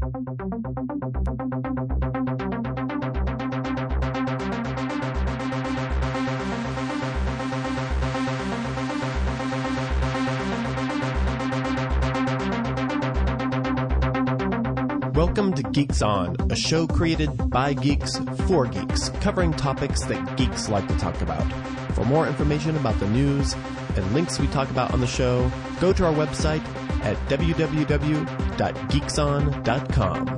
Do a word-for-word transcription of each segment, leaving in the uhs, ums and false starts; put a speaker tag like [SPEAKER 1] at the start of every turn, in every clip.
[SPEAKER 1] Welcome to Geeks On, a show created by geeks for geeks, covering topics that geeks like to talk about. For more information about the news and links we talk about on the show, go to our website at w w w dot geeks on dot com.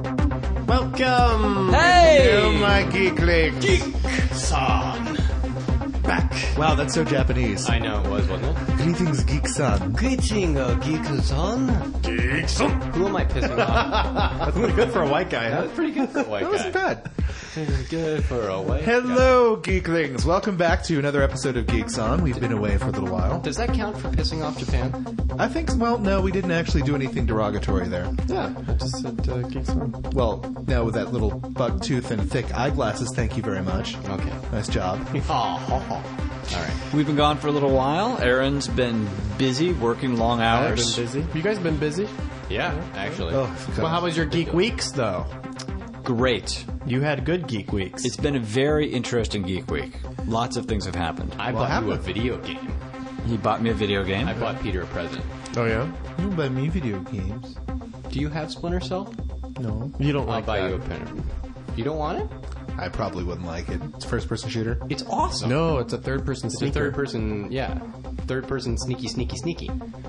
[SPEAKER 1] Welcome!
[SPEAKER 2] Hey!
[SPEAKER 3] Hello, my geeklings!
[SPEAKER 2] Geeks On!
[SPEAKER 3] Back! Wow, that's so Japanese.
[SPEAKER 2] I know it was, wasn't it?
[SPEAKER 3] Greetings, Geeks-san.
[SPEAKER 2] Greeting, uh, Geeks On.
[SPEAKER 3] Geeks On!
[SPEAKER 2] Who am I pissing off?
[SPEAKER 1] That's pretty good for a white guy, huh?
[SPEAKER 2] That's pretty good for a white
[SPEAKER 3] That wasn't
[SPEAKER 2] guy.
[SPEAKER 3] bad.
[SPEAKER 2] Good for a white
[SPEAKER 3] Hello, geeklings! Welcome back to another episode of Geeks On. We've been away for a little while.
[SPEAKER 2] Does that count for pissing off Japan?
[SPEAKER 3] I think, well, no, we didn't actually do anything derogatory there.
[SPEAKER 1] Yeah, I just said uh, Geeks On.
[SPEAKER 3] Well, now with that little buck tooth and thick eyeglasses, thank you very much.
[SPEAKER 2] Okay.
[SPEAKER 3] Nice job.
[SPEAKER 2] All right.
[SPEAKER 4] We've been gone for a little while. Aaron's been busy working long
[SPEAKER 1] I've
[SPEAKER 4] hours.
[SPEAKER 1] been busy. You guys been busy?
[SPEAKER 2] Yeah, actually.
[SPEAKER 3] Oh,
[SPEAKER 1] Well, how was your geek weeks, though?
[SPEAKER 4] Great.
[SPEAKER 1] You had good geek weeks.
[SPEAKER 4] It's been a very interesting geek week. Lots of things have happened.
[SPEAKER 2] I
[SPEAKER 3] Well,
[SPEAKER 2] bought you a
[SPEAKER 3] happened.
[SPEAKER 2] video game.
[SPEAKER 4] He bought me a video game.
[SPEAKER 2] I bought Peter a present.
[SPEAKER 1] Oh, yeah?
[SPEAKER 3] You buy me video games.
[SPEAKER 2] Do you have Splinter Cell?
[SPEAKER 3] No.
[SPEAKER 1] You don't
[SPEAKER 2] I'll
[SPEAKER 1] like
[SPEAKER 2] buy
[SPEAKER 1] that.
[SPEAKER 2] you a pen. You don't want it?
[SPEAKER 3] I probably wouldn't like it. It's a first-person shooter.
[SPEAKER 2] It's awesome.
[SPEAKER 1] No, it's a third-person
[SPEAKER 2] It's a
[SPEAKER 1] sneaker.
[SPEAKER 2] third person, yeah. Third person sneaky, sneaky, sneaky.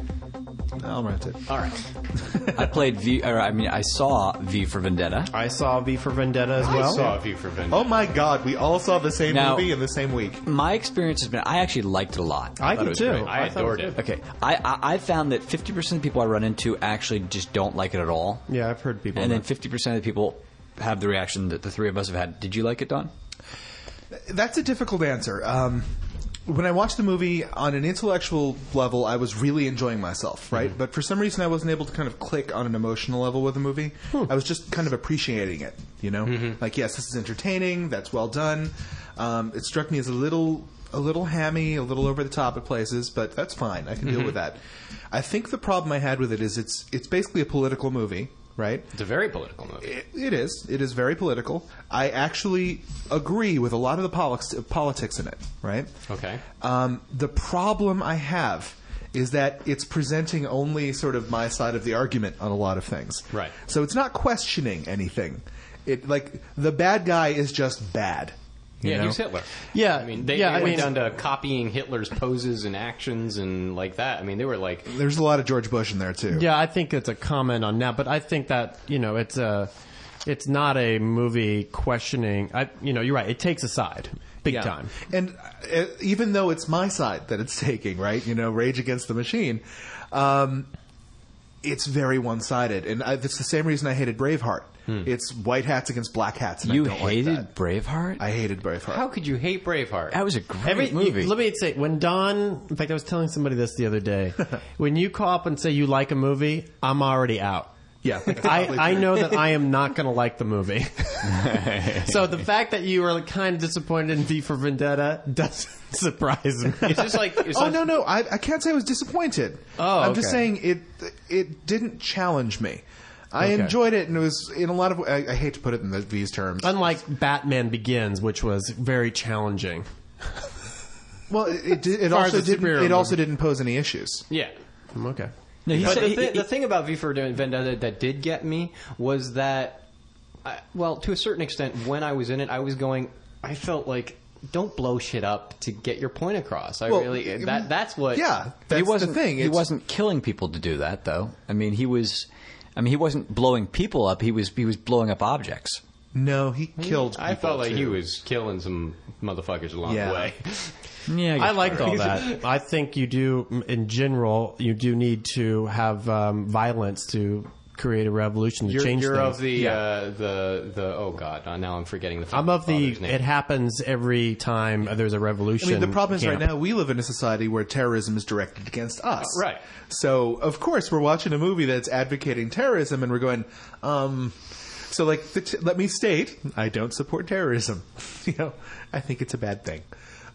[SPEAKER 3] I'll rent it.
[SPEAKER 2] All right.
[SPEAKER 4] I played V. Or I mean, I saw V for Vendetta.
[SPEAKER 1] I saw V for Vendetta as well.
[SPEAKER 2] I saw V for Vendetta.
[SPEAKER 3] Oh my god, we all saw the same
[SPEAKER 4] Now-
[SPEAKER 3] movie in the same week.
[SPEAKER 4] My experience has been, I actually liked it a lot.
[SPEAKER 1] I
[SPEAKER 4] thought
[SPEAKER 1] did
[SPEAKER 4] it was
[SPEAKER 1] too.
[SPEAKER 4] great.
[SPEAKER 2] I
[SPEAKER 1] thought
[SPEAKER 2] adored
[SPEAKER 1] was
[SPEAKER 2] it.
[SPEAKER 1] good.
[SPEAKER 4] Okay, I, I I found that fifty percent of the people I run into actually just don't like it at all,
[SPEAKER 1] Yeah, I've heard people.
[SPEAKER 4] and then
[SPEAKER 1] that.
[SPEAKER 4] fifty percent of the people have the reaction that the three of us have had. Did you like it, Don?
[SPEAKER 3] That's a difficult answer. Um, when I watched the movie on an intellectual level, I was really enjoying myself, right?
[SPEAKER 1] Mm-hmm.
[SPEAKER 3] But for some reason, I wasn't able to kind of click on an emotional level with the movie.
[SPEAKER 1] Hmm.
[SPEAKER 3] I was just kind of appreciating it, you know?
[SPEAKER 1] Mm-hmm.
[SPEAKER 3] Like, yes, this is entertaining. That's well done. Um, it struck me as a little, a little hammy, a little over the top at places, but that's fine. I can deal with that. I think the problem I had with it is it's it's basically a political movie. Right?
[SPEAKER 2] It's a very political movie.
[SPEAKER 3] It, it is. It is very political. I actually agree with a lot of the politics, politics in it, right?
[SPEAKER 2] Okay.
[SPEAKER 3] Um, the problem I have is that it's presenting only sort of my side of the argument on a lot of things.
[SPEAKER 2] Right.
[SPEAKER 3] So it's not questioning anything. It like the bad guy is just bad. you
[SPEAKER 2] Yeah,
[SPEAKER 3] know?
[SPEAKER 2] he was Hitler.
[SPEAKER 1] Yeah,
[SPEAKER 2] I mean, they,
[SPEAKER 1] yeah,
[SPEAKER 2] they
[SPEAKER 1] I
[SPEAKER 2] went
[SPEAKER 1] mean-
[SPEAKER 2] down to copying Hitler's poses and actions and like that. I mean, they were like,
[SPEAKER 3] There's a lot of George Bush in there too.
[SPEAKER 1] Yeah, I think it's a comment on that, but I think that you know it's a, it's not a movie questioning. I, you know, you're right. It takes a side, big
[SPEAKER 3] Yeah.
[SPEAKER 1] time.
[SPEAKER 3] And uh, even though it's my side that it's taking, right? You know, Rage Against the Machine, um, it's very one-sided, and I, that's the same reason I hated Braveheart. It's white hats against black hats, and
[SPEAKER 4] You
[SPEAKER 3] I don't
[SPEAKER 4] hated
[SPEAKER 3] like that.
[SPEAKER 4] Braveheart?
[SPEAKER 3] I hated Braveheart.
[SPEAKER 2] how could you hate Braveheart?
[SPEAKER 4] That was a great
[SPEAKER 1] Every,
[SPEAKER 4] movie.
[SPEAKER 1] you- let me say, when Don, in fact, I was telling somebody this the other day. When you call up and say you like a movie, I'm already out.
[SPEAKER 3] Yeah,
[SPEAKER 1] I, I know that I am not going to like the movie. So the fact that you were kind of disappointed in V for Vendetta doesn't surprise me.
[SPEAKER 2] It's just like, it's
[SPEAKER 3] Oh
[SPEAKER 2] like,
[SPEAKER 3] no, no, I, I can't say I was disappointed.
[SPEAKER 1] Oh,
[SPEAKER 3] I'm just
[SPEAKER 1] okay.
[SPEAKER 3] saying it. It didn't challenge me. I
[SPEAKER 1] Okay.
[SPEAKER 3] enjoyed it, and it was in a lot of. I, I hate to put it in the, these terms.
[SPEAKER 1] Unlike Batman Begins, which was very challenging.
[SPEAKER 3] well, it, it, did- it
[SPEAKER 1] far as
[SPEAKER 3] also
[SPEAKER 1] a
[SPEAKER 3] didn't.
[SPEAKER 1] superhero
[SPEAKER 3] It also
[SPEAKER 1] movie.
[SPEAKER 3] didn't pose any issues.
[SPEAKER 2] yeah.
[SPEAKER 1] Okay.
[SPEAKER 4] No, he
[SPEAKER 2] But
[SPEAKER 4] said-
[SPEAKER 2] the,
[SPEAKER 4] he-
[SPEAKER 2] thi-
[SPEAKER 4] he-
[SPEAKER 2] the thing about V for Vendetta that did get me was that, I, well, to a certain extent, when I was in it, I was going, I felt like, don't blow shit up to get your point across. I
[SPEAKER 3] Well,
[SPEAKER 2] really,
[SPEAKER 3] I mean,
[SPEAKER 2] that that's what.
[SPEAKER 3] Yeah,
[SPEAKER 4] he
[SPEAKER 3] that's
[SPEAKER 4] wasn't.
[SPEAKER 3] the thing.
[SPEAKER 4] He
[SPEAKER 3] It's-
[SPEAKER 4] wasn't killing people to do that, though. I mean, he was. I mean, he wasn't blowing people up. He was. He was blowing up objects.
[SPEAKER 3] No, he killed.
[SPEAKER 2] I
[SPEAKER 3] people,
[SPEAKER 2] felt like
[SPEAKER 3] too.
[SPEAKER 2] he was killing some motherfuckers along
[SPEAKER 3] Yeah.
[SPEAKER 2] the way.
[SPEAKER 4] Yeah,
[SPEAKER 1] I liked all that. I think you do, in general, you do need to have um, violence to create a revolution to
[SPEAKER 2] You're,
[SPEAKER 1] change
[SPEAKER 2] you're
[SPEAKER 1] things.
[SPEAKER 2] of the uh, the the oh god, uh, now I'm forgetting the.
[SPEAKER 1] I'm of the.
[SPEAKER 2] father's name.
[SPEAKER 1] It happens every time there's a revolution.
[SPEAKER 3] I mean, the problem is
[SPEAKER 1] camp.
[SPEAKER 3] right now we live in a society where terrorism is directed against us.
[SPEAKER 2] Right.
[SPEAKER 3] So, of course, we're watching a movie that's advocating terrorism, and we're going, um. So, like, the t- let me state, I don't support terrorism. You know, I think it's a bad thing.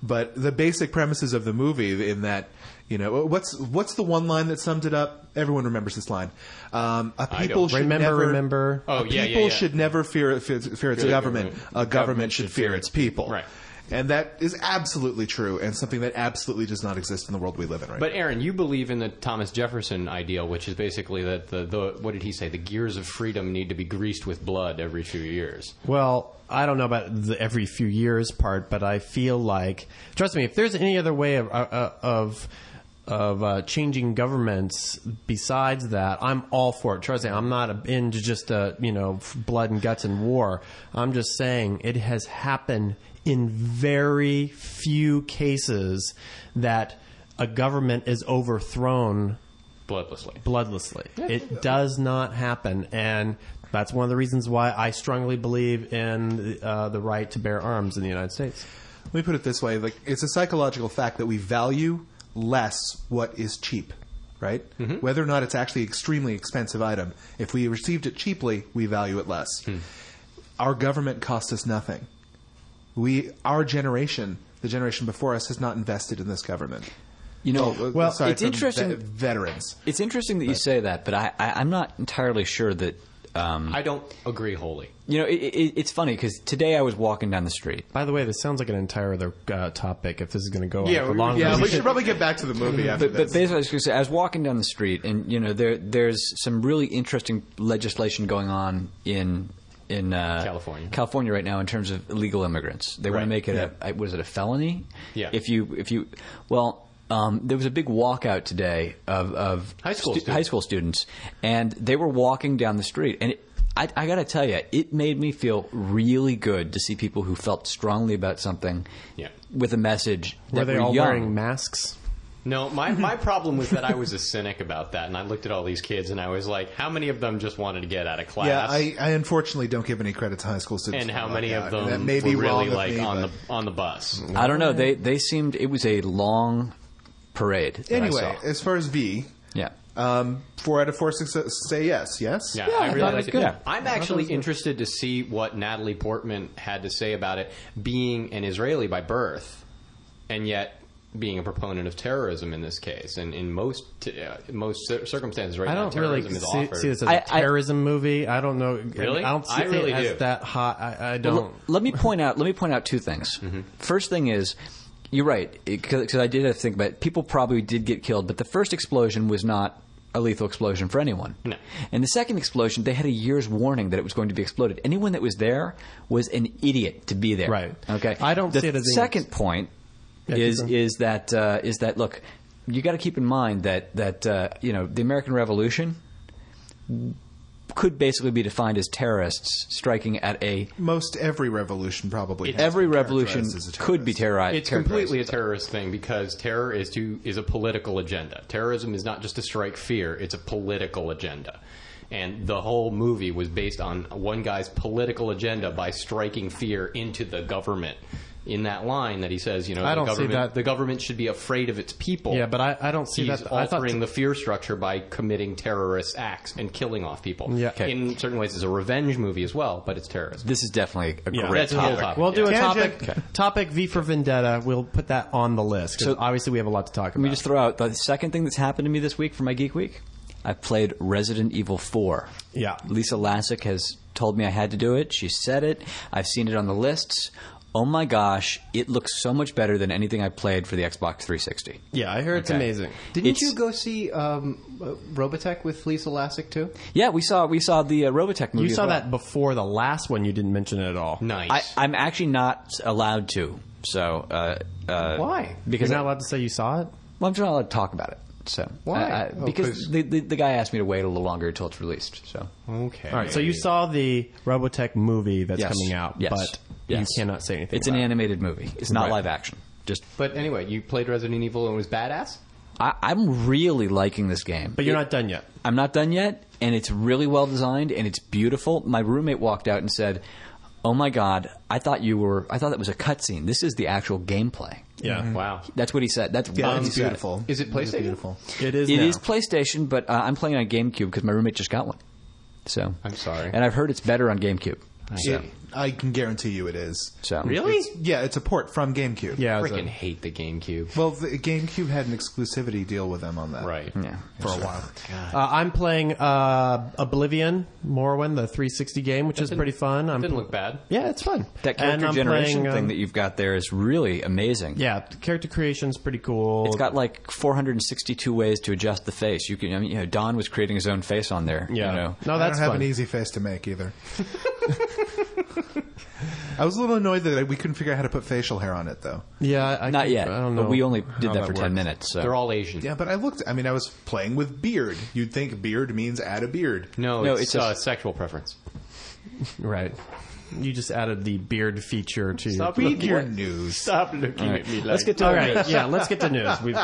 [SPEAKER 3] But the basic premises of the movie, in that, you know, what's what's the one line that summed it up? Everyone remembers this line. Um, a people should
[SPEAKER 1] Remember,
[SPEAKER 3] never
[SPEAKER 1] remember.
[SPEAKER 2] Oh,
[SPEAKER 3] a
[SPEAKER 2] yeah,
[SPEAKER 3] people
[SPEAKER 2] yeah, yeah.
[SPEAKER 3] should never fear fear, fear its
[SPEAKER 2] Fear the
[SPEAKER 3] government.
[SPEAKER 2] government.
[SPEAKER 3] A government should fear its people.
[SPEAKER 2] Right.
[SPEAKER 3] And that is absolutely true, and something that absolutely does not exist in the world we live in right
[SPEAKER 2] But
[SPEAKER 3] now.
[SPEAKER 2] Aaron, you believe in the Thomas Jefferson ideal, which is basically that the, the what did he say? The gears of freedom need to be greased with blood every few years.
[SPEAKER 1] Well, I don't know about the every few years part, but I feel like, trust me, if there's any other way of uh, of of uh, changing governments besides that, I'm all for it. Trust me, I'm not into just uh, you know blood and guts and war. I'm just saying it has happened in very few cases that a government is overthrown
[SPEAKER 2] Bloodlessly.
[SPEAKER 1] bloodlessly. It does not happen, and that's one of the reasons why I strongly believe in uh, the right to bear arms in the United States.
[SPEAKER 3] Let me put it this way: like, it's a psychological fact that we value less what is cheap, right? Mm-hmm. Whether or not it's actually an extremely expensive item. If we received it cheaply, we value it less. Hmm. Our government costs us nothing. We, our generation, the generation before us, has not invested in this government.
[SPEAKER 4] You know,
[SPEAKER 3] Oh,
[SPEAKER 4] well,
[SPEAKER 3] aside
[SPEAKER 4] it's
[SPEAKER 3] from
[SPEAKER 4] interesting.
[SPEAKER 3] ve- veterans.
[SPEAKER 4] It's interesting that you say that, but I, I, I'm not entirely sure that. Um,
[SPEAKER 2] I don't agree wholly.
[SPEAKER 4] you know, it, it, it's funny because today I was walking down the street.
[SPEAKER 1] By the way, this sounds like an entire other uh, topic. If this is going to go
[SPEAKER 3] Yeah,
[SPEAKER 1] on for
[SPEAKER 3] we,
[SPEAKER 1] long,
[SPEAKER 3] yeah. We should probably get back to the movie after
[SPEAKER 4] But, but
[SPEAKER 3] this.
[SPEAKER 4] basically, I was, gonna say, I was walking down the street, and you know, there there's some really interesting legislation going on in in uh,
[SPEAKER 2] California.
[SPEAKER 4] California right now in terms of illegal immigrants. They want
[SPEAKER 2] Right.
[SPEAKER 4] to make it
[SPEAKER 3] Yeah.
[SPEAKER 4] a was it a felony?
[SPEAKER 2] Yeah.
[SPEAKER 4] If you if you well. Um, there was a big walkout today of, of
[SPEAKER 2] High school
[SPEAKER 4] stu-
[SPEAKER 2] students.
[SPEAKER 4] high school students, and they were walking down the street. And it, I, I got to tell you, it made me feel really good to see people who felt strongly about something
[SPEAKER 2] Yeah.
[SPEAKER 4] with a message
[SPEAKER 1] were
[SPEAKER 4] that
[SPEAKER 1] they
[SPEAKER 4] were
[SPEAKER 1] all
[SPEAKER 4] young.
[SPEAKER 1] wearing masks?
[SPEAKER 2] No, my, my problem was that I was a cynic about that, and I looked at all these kids, and I was like, how many of them just wanted to get out of class?
[SPEAKER 3] Yeah, I, I unfortunately don't give any credit to high school students.
[SPEAKER 2] and
[SPEAKER 3] for
[SPEAKER 2] how
[SPEAKER 3] like
[SPEAKER 2] many
[SPEAKER 3] that.
[SPEAKER 2] of
[SPEAKER 3] And that
[SPEAKER 2] them
[SPEAKER 3] may be
[SPEAKER 2] were
[SPEAKER 3] wrong
[SPEAKER 2] really
[SPEAKER 3] of
[SPEAKER 2] like
[SPEAKER 3] me,
[SPEAKER 2] on
[SPEAKER 3] but-
[SPEAKER 2] the on the bus?
[SPEAKER 4] I don't know. They they seemed it was a long parade. that I
[SPEAKER 3] Anyway,
[SPEAKER 4] saw.
[SPEAKER 3] as far as V,
[SPEAKER 4] yeah.
[SPEAKER 3] um, four out of four success, say yes. Yes.
[SPEAKER 2] Yeah,
[SPEAKER 4] Yeah,
[SPEAKER 2] I
[SPEAKER 4] I
[SPEAKER 2] really
[SPEAKER 4] thought it
[SPEAKER 2] liked
[SPEAKER 4] was
[SPEAKER 2] it.
[SPEAKER 4] good.
[SPEAKER 2] Yeah. I'm actually interested to see what Natalie Portman had to say about it, being an Israeli by birth, and yet being a proponent of terrorism in this case. And in most uh, most cir- circumstances, right
[SPEAKER 1] I
[SPEAKER 2] now,
[SPEAKER 1] don't really
[SPEAKER 2] terrorism is
[SPEAKER 1] see,
[SPEAKER 2] offered.
[SPEAKER 1] see this as
[SPEAKER 4] I-
[SPEAKER 1] a terrorism movie. I don't know.
[SPEAKER 2] Really?
[SPEAKER 1] I don't see
[SPEAKER 2] I really
[SPEAKER 1] it as
[SPEAKER 2] do.
[SPEAKER 1] that hot. I, I don't.
[SPEAKER 4] Well, l- let me point out. Let me point out two things.
[SPEAKER 2] Mm-hmm.
[SPEAKER 4] First thing is, you're right because I did have to think about it. People probably did get killed, but the first explosion was not a lethal explosion for anyone.
[SPEAKER 2] No.
[SPEAKER 4] And the second explosion, they had a year's warning that it was going to be exploded. Anyone that was there was an idiot to be there.
[SPEAKER 1] Right.
[SPEAKER 4] Okay.
[SPEAKER 1] I don't
[SPEAKER 4] the
[SPEAKER 1] see it as being-
[SPEAKER 4] second point
[SPEAKER 1] Yeah,
[SPEAKER 4] is
[SPEAKER 1] keep going.
[SPEAKER 4] is that uh, is that look, you got to keep in mind that that uh, you know the American Revolution could basically be defined as terrorists striking at a
[SPEAKER 3] Most every revolution probably. has
[SPEAKER 4] every
[SPEAKER 3] been
[SPEAKER 4] revolution
[SPEAKER 3] characterized as a
[SPEAKER 4] could be
[SPEAKER 3] terrorist.
[SPEAKER 4] terrorized.
[SPEAKER 2] It's completely a terrorist thing because terror is to is a political agenda. Terrorism is not just to strike fear; it's a political agenda. And the whole movie was based on one guy's political agenda by striking fear into the government. In that line that he says, you know,
[SPEAKER 1] I
[SPEAKER 2] the
[SPEAKER 1] don't see
[SPEAKER 2] government,
[SPEAKER 1] that-
[SPEAKER 2] the government should be afraid of its people.
[SPEAKER 1] Yeah, but I, I don't see
[SPEAKER 2] He's
[SPEAKER 1] that. I thought
[SPEAKER 2] altering the fear structure by committing terrorist acts and killing off people.
[SPEAKER 1] Yeah. Okay.
[SPEAKER 2] In certain ways, it's a revenge movie as well, but it's terrorism.
[SPEAKER 4] This is definitely a
[SPEAKER 1] Yeah,
[SPEAKER 4] great
[SPEAKER 2] that's a whole
[SPEAKER 4] topic.
[SPEAKER 2] topic.
[SPEAKER 1] We'll do a
[SPEAKER 3] Tangent.
[SPEAKER 1] topic. Topic V for Vendetta. We'll put that on the list because
[SPEAKER 4] So-
[SPEAKER 1] obviously we have a lot to talk
[SPEAKER 4] Let me
[SPEAKER 1] about.
[SPEAKER 4] just throw out the second thing that's happened to me this week for my Geek Week. I played Resident Evil four.
[SPEAKER 1] Yeah.
[SPEAKER 4] Lisa Lassick has told me I had to do it. She said it. I've seen it on the lists. Oh my gosh, it looks so much better than anything I played for the Xbox three sixty.
[SPEAKER 1] Yeah, I heard it's
[SPEAKER 2] Okay.
[SPEAKER 1] amazing.
[SPEAKER 2] Didn't
[SPEAKER 4] It's-
[SPEAKER 2] you go see um, uh, Robotech with Lisa Lassick too?
[SPEAKER 4] Yeah, we saw we saw the uh, Robotech movie.
[SPEAKER 1] You
[SPEAKER 4] as
[SPEAKER 1] saw
[SPEAKER 4] well.
[SPEAKER 1] that before the last one. You didn't mention it at all.
[SPEAKER 2] Nice.
[SPEAKER 4] I, I'm actually not allowed to. So uh, uh,
[SPEAKER 2] Why?
[SPEAKER 1] Because
[SPEAKER 4] Because
[SPEAKER 1] you're not
[SPEAKER 4] I,
[SPEAKER 1] allowed to say you saw it.
[SPEAKER 4] well, I'm just not allowed to talk about it. So
[SPEAKER 2] Why?
[SPEAKER 4] I- I-
[SPEAKER 2] Oh,
[SPEAKER 4] because
[SPEAKER 2] 'cause-
[SPEAKER 4] the, the the guy asked me to wait a little longer until it's released. So
[SPEAKER 2] Okay.
[SPEAKER 1] All right, so you saw the Robotech movie that's
[SPEAKER 4] Yes.
[SPEAKER 1] coming out,
[SPEAKER 4] Yes.
[SPEAKER 1] but
[SPEAKER 4] Yes.
[SPEAKER 1] you cannot say anything.
[SPEAKER 4] it's an
[SPEAKER 1] about it.
[SPEAKER 4] animated movie. It's not
[SPEAKER 1] Right.
[SPEAKER 4] live action. Just
[SPEAKER 2] But anyway, you played Resident Evil and it was badass?
[SPEAKER 4] I, I'm really liking this game.
[SPEAKER 1] But you're
[SPEAKER 4] It-
[SPEAKER 1] not done yet.
[SPEAKER 4] I'm not done yet, and it's really well designed and it's beautiful. My roommate walked out and said, "Oh my God, I thought you were. I thought that was a cutscene. This is the actual gameplay."
[SPEAKER 1] Yeah,
[SPEAKER 2] Wow.
[SPEAKER 4] That's what he said. That's
[SPEAKER 3] Yeah,
[SPEAKER 4] what he
[SPEAKER 3] it's
[SPEAKER 4] said.
[SPEAKER 3] beautiful.
[SPEAKER 2] Is it PlayStation?
[SPEAKER 3] Beautiful.
[SPEAKER 1] it is.
[SPEAKER 4] It
[SPEAKER 1] now.
[SPEAKER 4] is PlayStation, but uh, I'm playing on GameCube because my roommate just got one. So
[SPEAKER 2] I'm sorry.
[SPEAKER 4] and I've heard it's better on GameCube.
[SPEAKER 3] So, I can guarantee you it is.
[SPEAKER 4] So
[SPEAKER 1] Really?
[SPEAKER 3] It's- yeah, it's a port from GameCube.
[SPEAKER 1] Yeah, it was
[SPEAKER 2] Freaking
[SPEAKER 1] a-
[SPEAKER 2] hate the GameCube.
[SPEAKER 3] Well, the GameCube had an exclusivity deal with them on that.
[SPEAKER 2] Right.
[SPEAKER 4] yeah.
[SPEAKER 3] For a while.
[SPEAKER 1] Uh, I'm playing uh, Oblivion, Morrowind, the three sixty game, which is
[SPEAKER 2] didn't-
[SPEAKER 1] pretty fun. I'm
[SPEAKER 2] Didn't look bad.
[SPEAKER 1] Yeah, it's fun.
[SPEAKER 4] That
[SPEAKER 1] And
[SPEAKER 4] character
[SPEAKER 1] I'm
[SPEAKER 4] generation
[SPEAKER 1] playing,
[SPEAKER 4] thing
[SPEAKER 1] um,
[SPEAKER 4] that you've got there is really amazing.
[SPEAKER 1] Yeah, the character creation's pretty cool.
[SPEAKER 4] It's got like four hundred sixty-two ways to adjust the face. You can, I mean, you know, Don was creating his own face on there.
[SPEAKER 1] yeah.
[SPEAKER 4] You know.
[SPEAKER 1] No,
[SPEAKER 3] I
[SPEAKER 1] that's
[SPEAKER 3] don't have
[SPEAKER 1] fun.
[SPEAKER 3] an easy face to make either. I was a little annoyed that we couldn't figure out how to put facial hair on it, though.
[SPEAKER 1] Yeah, I, I
[SPEAKER 4] Not
[SPEAKER 1] can-
[SPEAKER 4] yet.
[SPEAKER 1] I don't know.
[SPEAKER 4] But we only did
[SPEAKER 1] how
[SPEAKER 4] that for ten
[SPEAKER 1] works.
[SPEAKER 4] minutes. So.
[SPEAKER 2] They're all Asian.
[SPEAKER 3] Yeah, but I looked. I mean, I was playing with beard. You'd think beard means add a beard.
[SPEAKER 2] No,
[SPEAKER 4] No,
[SPEAKER 2] it's,
[SPEAKER 4] it's a-
[SPEAKER 2] uh, sexual preference.
[SPEAKER 1] Right. You just added the beard feature to
[SPEAKER 2] Stop
[SPEAKER 1] your.
[SPEAKER 3] Read your news.
[SPEAKER 2] Stop looking
[SPEAKER 4] All right.
[SPEAKER 2] at me like
[SPEAKER 4] Let's get to
[SPEAKER 1] All
[SPEAKER 4] our
[SPEAKER 1] right,
[SPEAKER 4] news.
[SPEAKER 1] yeah, let's get to news. We've,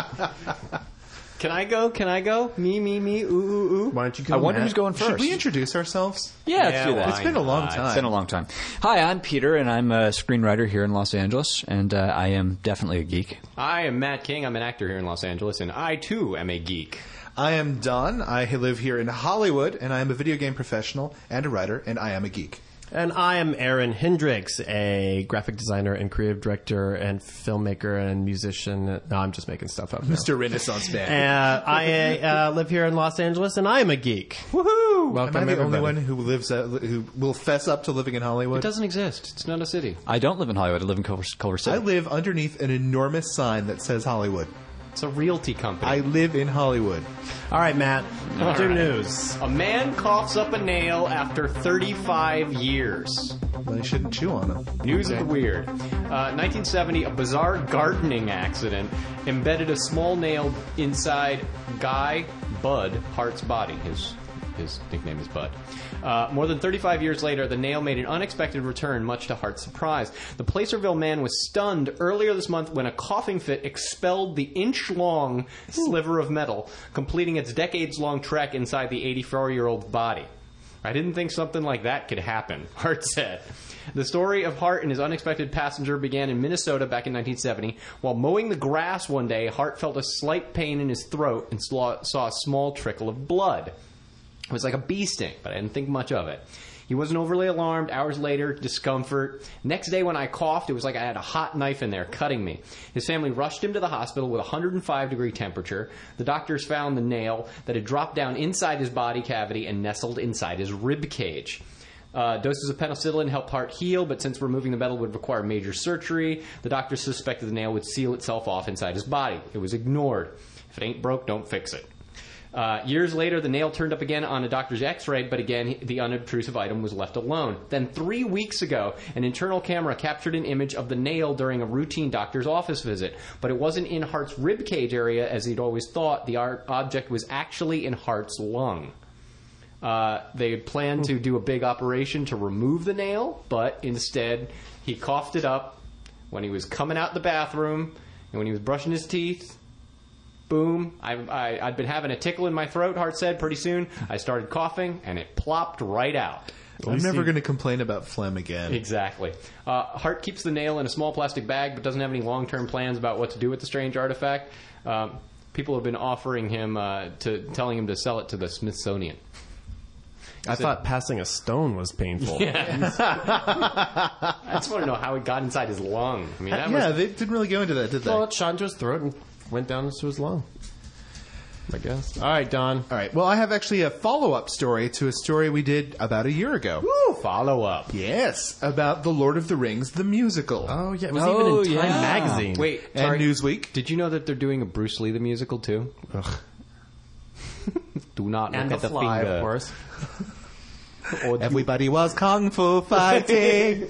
[SPEAKER 2] Can I go? Can I go? Me, me, me, ooh, ooh, ooh.
[SPEAKER 1] why don't you go?
[SPEAKER 4] I wonder
[SPEAKER 1] Matt?
[SPEAKER 4] who's going first.
[SPEAKER 3] Should we introduce ourselves?
[SPEAKER 4] Yeah, let's
[SPEAKER 2] Yeah,
[SPEAKER 4] do that.
[SPEAKER 2] why
[SPEAKER 3] It's been a long
[SPEAKER 2] not?
[SPEAKER 3] time.
[SPEAKER 4] It's been a long time. Hi, I'm Peter, and I'm a screenwriter here in Los Angeles, and uh, I am definitely a geek.
[SPEAKER 2] I am Matt King. I'm an actor here in Los Angeles, and I, too, am a geek.
[SPEAKER 3] I am Don. I live here in Hollywood, and I am a video game professional and a writer, and I am a geek.
[SPEAKER 1] And I am Aaron Hendricks, a graphic designer and creative director and filmmaker and musician. No, I'm just making stuff up now.
[SPEAKER 3] Mister Renaissance Man.
[SPEAKER 1] Uh, I uh, live here in Los Angeles, and I am a geek.
[SPEAKER 3] Woohoo!
[SPEAKER 1] Welcome,
[SPEAKER 3] Am I the only
[SPEAKER 1] everybody.
[SPEAKER 3] one who lives uh, who will fess up to living in Hollywood?
[SPEAKER 2] It doesn't exist. It's not a city.
[SPEAKER 4] I don't live in Hollywood. I live in Culver, Culver City.
[SPEAKER 3] I live underneath an enormous sign that says Hollywood.
[SPEAKER 2] It's a realty company.
[SPEAKER 3] I live in Hollywood.
[SPEAKER 1] All right, Matt.
[SPEAKER 2] All
[SPEAKER 1] do
[SPEAKER 2] right.
[SPEAKER 1] news.
[SPEAKER 2] A man coughs up a nail after thirty-five years.
[SPEAKER 3] Well, I shouldn't chew on them.
[SPEAKER 2] News of the weird. Uh, nineteen seventy, a bizarre gardening accident embedded a small nail inside Guy Bud Hart's body. His his nickname is Bud. Uh, more than thirty-five years later, the nail made an unexpected return, much to Hart's surprise. The Placerville man was stunned earlier this month when a coughing fit expelled the inch-long sliver of metal, completing its decades-long trek inside the eighty-four-year-old's body. I didn't think something like that could happen, Hart said. The story of Hart and his unexpected passenger began in Minnesota back in nineteen seventy. While mowing the grass one day, Hart felt a slight pain in his throat and saw a small trickle of blood. It was like a bee sting, but I didn't think much of it. He wasn't overly alarmed. Hours later, discomfort. Next day when I coughed, it was like I had a hot knife in there cutting me. His family rushed him to the hospital with a one hundred five degree temperature. The doctors found the nail that had dropped down inside his body cavity and nestled inside his rib cage. Uh, doses of penicillin helped Hart heal, but since removing the metal would require major surgery, the doctors suspected the nail would seal itself off inside his body. It was ignored. If it ain't broke, don't fix it. Uh, years later, the nail turned up again on a doctor's x-ray, but again, the unobtrusive item was left alone. Then three weeks ago, an internal camera captured an image of the nail during a routine doctor's office visit. But it wasn't in Hart's ribcage area, as he'd always thought. The ar- object was actually in Hart's lung. Uh, they had planned to do a big operation to remove the nail, but instead, he coughed it up when he was coming out the bathroom and when he was brushing his teeth. Boom. I, I, I'd been having a tickle in my throat, Hart said. Pretty soon, I started coughing, and it plopped right out.
[SPEAKER 3] I'm never going to complain about phlegm again.
[SPEAKER 2] Exactly. Uh, Hart keeps the nail in a small plastic bag, but doesn't have any long-term plans about what to do with the strange artifact. Um, people have been offering him, uh, to telling him to sell it to the Smithsonian.
[SPEAKER 1] I thought passing a stone was painful.
[SPEAKER 2] I just want to know how it got inside his lung. I mean, that
[SPEAKER 3] yeah,
[SPEAKER 2] was...
[SPEAKER 3] they didn't really go into that, did they?
[SPEAKER 1] Well, it shot into his throat and went down into his lung. I guess. All right, Don.
[SPEAKER 3] All right. Well, I have actually a follow-up story to a story we did about a year ago.
[SPEAKER 2] Woo, follow up.
[SPEAKER 3] Yes, about The Lord of the Rings, the musical.
[SPEAKER 1] Oh, yeah. It was
[SPEAKER 4] Oh,
[SPEAKER 1] even in Time
[SPEAKER 4] yeah.
[SPEAKER 1] magazine.
[SPEAKER 2] Wait,
[SPEAKER 3] and
[SPEAKER 2] sorry.
[SPEAKER 3] Newsweek.
[SPEAKER 2] Did you know that they're doing a Bruce Lee the musical too?
[SPEAKER 1] Ugh.
[SPEAKER 2] Do not
[SPEAKER 1] And
[SPEAKER 2] look
[SPEAKER 1] the
[SPEAKER 2] at the
[SPEAKER 1] fly,
[SPEAKER 2] finger.
[SPEAKER 1] of course.
[SPEAKER 2] Or do-
[SPEAKER 3] Everybody was kung fu fighting.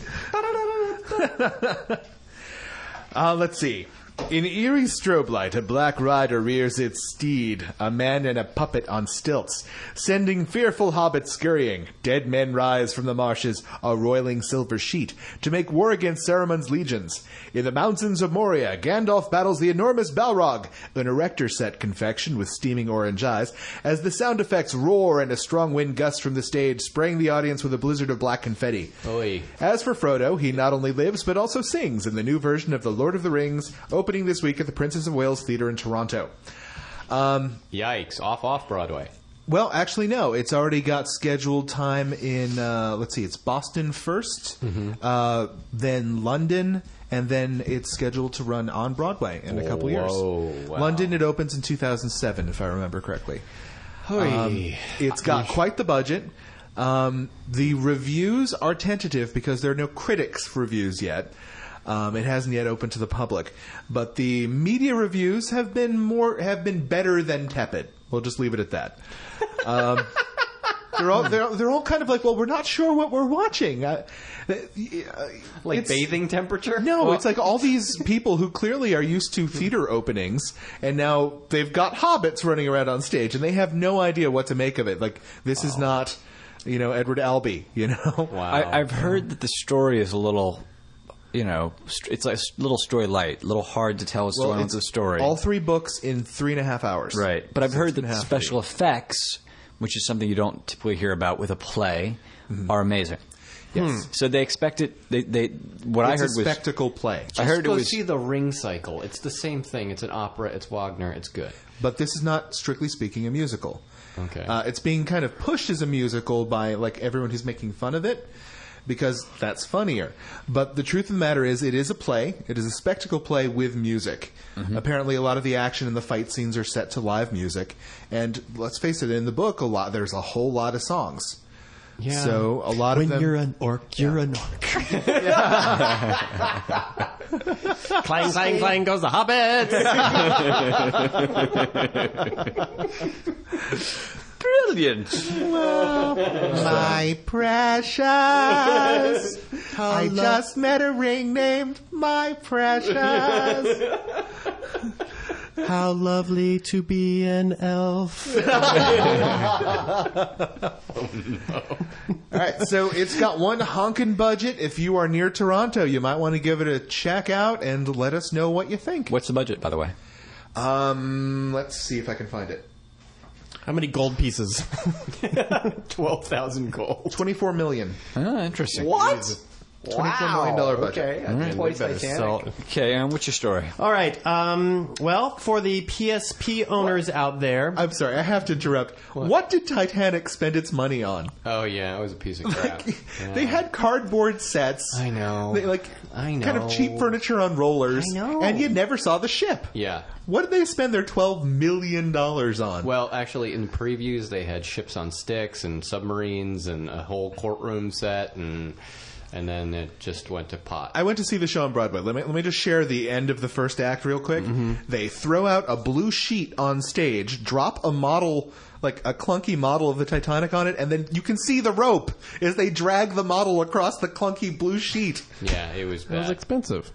[SPEAKER 3] uh, let's see. In eerie strobe light, a black rider rears its steed, a man and a puppet on stilts, sending fearful hobbits scurrying. Dead men rise from the marshes, a roiling silver sheet, to make war against Saruman's legions. In the mountains of Moria, Gandalf battles the enormous Balrog, an erector-set confection with steaming orange eyes, as the sound effects roar and a strong wind gusts from the stage, spraying the audience with a blizzard of black confetti.
[SPEAKER 2] Oy.
[SPEAKER 3] As for Frodo, he not only lives but also sings in the new version of The Lord of the Rings, opening this week at the Princess of Wales Theatre in Toronto. Um,
[SPEAKER 2] Yikes! Off off Broadway.
[SPEAKER 3] Well, actually, no. It's already got scheduled time in, uh, let's see, it's Boston first,
[SPEAKER 2] Mm-hmm.
[SPEAKER 3] uh, then London, and then it's scheduled to run on Broadway in a couple years.
[SPEAKER 2] Whoa, wow.
[SPEAKER 3] London, it opens in two thousand seven, if I remember correctly.
[SPEAKER 2] Hoi.
[SPEAKER 3] Um, it's got quite the budget. Um, the reviews are tentative because there are no critics' reviews yet. Um, it hasn't yet opened to the public, but the media reviews have been more have been better than tepid. We'll just leave it at that. Um, they're all they're, they're all kind of like, well, we're not sure what we're watching. Uh, uh,
[SPEAKER 2] Like
[SPEAKER 3] it's-
[SPEAKER 2] bathing temperature?
[SPEAKER 3] No,
[SPEAKER 2] Well,
[SPEAKER 3] it's like all these people who clearly are used to theater openings, and now they've got hobbits running around on stage, and they have no idea what to make of it. Like, this is not, you know, Edward Albee, you know?
[SPEAKER 2] Wow.
[SPEAKER 4] I, I've heard that the story is a little, you know, st- it's like a little story light, a little hard to tell a story
[SPEAKER 3] Well,
[SPEAKER 4] with
[SPEAKER 3] it's
[SPEAKER 4] the story.
[SPEAKER 3] all three books in three and a half hours.
[SPEAKER 4] Right. But I've heard
[SPEAKER 3] Six
[SPEAKER 4] that
[SPEAKER 3] and a
[SPEAKER 4] the
[SPEAKER 3] half,
[SPEAKER 4] special effects, which is something you don't typically hear about with a play, are amazing.
[SPEAKER 3] Yes.
[SPEAKER 4] So they expect it. They, they what I
[SPEAKER 3] It's
[SPEAKER 4] heard
[SPEAKER 3] a
[SPEAKER 4] was
[SPEAKER 3] spectacle play.
[SPEAKER 4] I heard it
[SPEAKER 2] Go
[SPEAKER 4] was
[SPEAKER 2] see the Ring Cycle. It's the same thing. It's an opera. It's Wagner. It's good.
[SPEAKER 3] But this is not, strictly speaking, a musical.
[SPEAKER 2] Okay.
[SPEAKER 3] Uh, it's being kind of pushed as a musical by like everyone who's making fun of it, because that's funnier. But the truth of the matter is, it is a play. It is a spectacle play with music. Apparently, a lot of the action and the fight scenes are set to live music. And let's face it, in the book, a lot there's a whole lot of songs.
[SPEAKER 2] Yeah.
[SPEAKER 3] So a lot
[SPEAKER 1] When
[SPEAKER 3] of them.
[SPEAKER 1] you're an orc, you're an orc.
[SPEAKER 5] Clang, clang, clang goes the hobbits.
[SPEAKER 4] brilliant.
[SPEAKER 3] My precious, I just met a ring named My Precious.
[SPEAKER 1] How lovely to be an elf.
[SPEAKER 3] All right, so it's got one honkin' budget. If you are near Toronto, you might want to give it a check out and let us know what you think.
[SPEAKER 4] What's the budget, by the way?
[SPEAKER 3] Um, let's see if I can find it.
[SPEAKER 5] How many gold pieces?
[SPEAKER 2] twelve thousand gold.
[SPEAKER 3] Twenty-four million.
[SPEAKER 4] Oh, interesting.
[SPEAKER 2] What?
[SPEAKER 3] Twenty-four million dollar budget.
[SPEAKER 2] Okay. Right. Twice
[SPEAKER 5] Better
[SPEAKER 2] Titanic.
[SPEAKER 5] sell-
[SPEAKER 4] Okay, and what's your story?
[SPEAKER 5] All right. Um, well, for the P S P owners out there,
[SPEAKER 3] I'm sorry, I have to interrupt. What, did Titanic spend its money on?
[SPEAKER 2] Oh yeah, it was a piece of crap. Yeah.
[SPEAKER 3] They had cardboard sets.
[SPEAKER 2] I know.
[SPEAKER 3] They, like
[SPEAKER 2] I know.
[SPEAKER 3] kind of cheap furniture on rollers.
[SPEAKER 2] I know.
[SPEAKER 3] And you never saw the ship.
[SPEAKER 2] Yeah.
[SPEAKER 3] What did they spend their twelve million dollars on?
[SPEAKER 2] Well, actually, in the previews, they had ships on sticks and submarines and a whole courtroom set, and and then it just went to pot.
[SPEAKER 3] I went to see the show on Broadway. Let me let me just share the end of the first act real quick. They throw out a blue sheet on stage, drop a model, like a clunky model of the Titanic on it, and then you can see the rope as they drag the model across the clunky blue sheet.
[SPEAKER 2] yeah, it was
[SPEAKER 5] it was
[SPEAKER 2] bad.
[SPEAKER 5] expensive.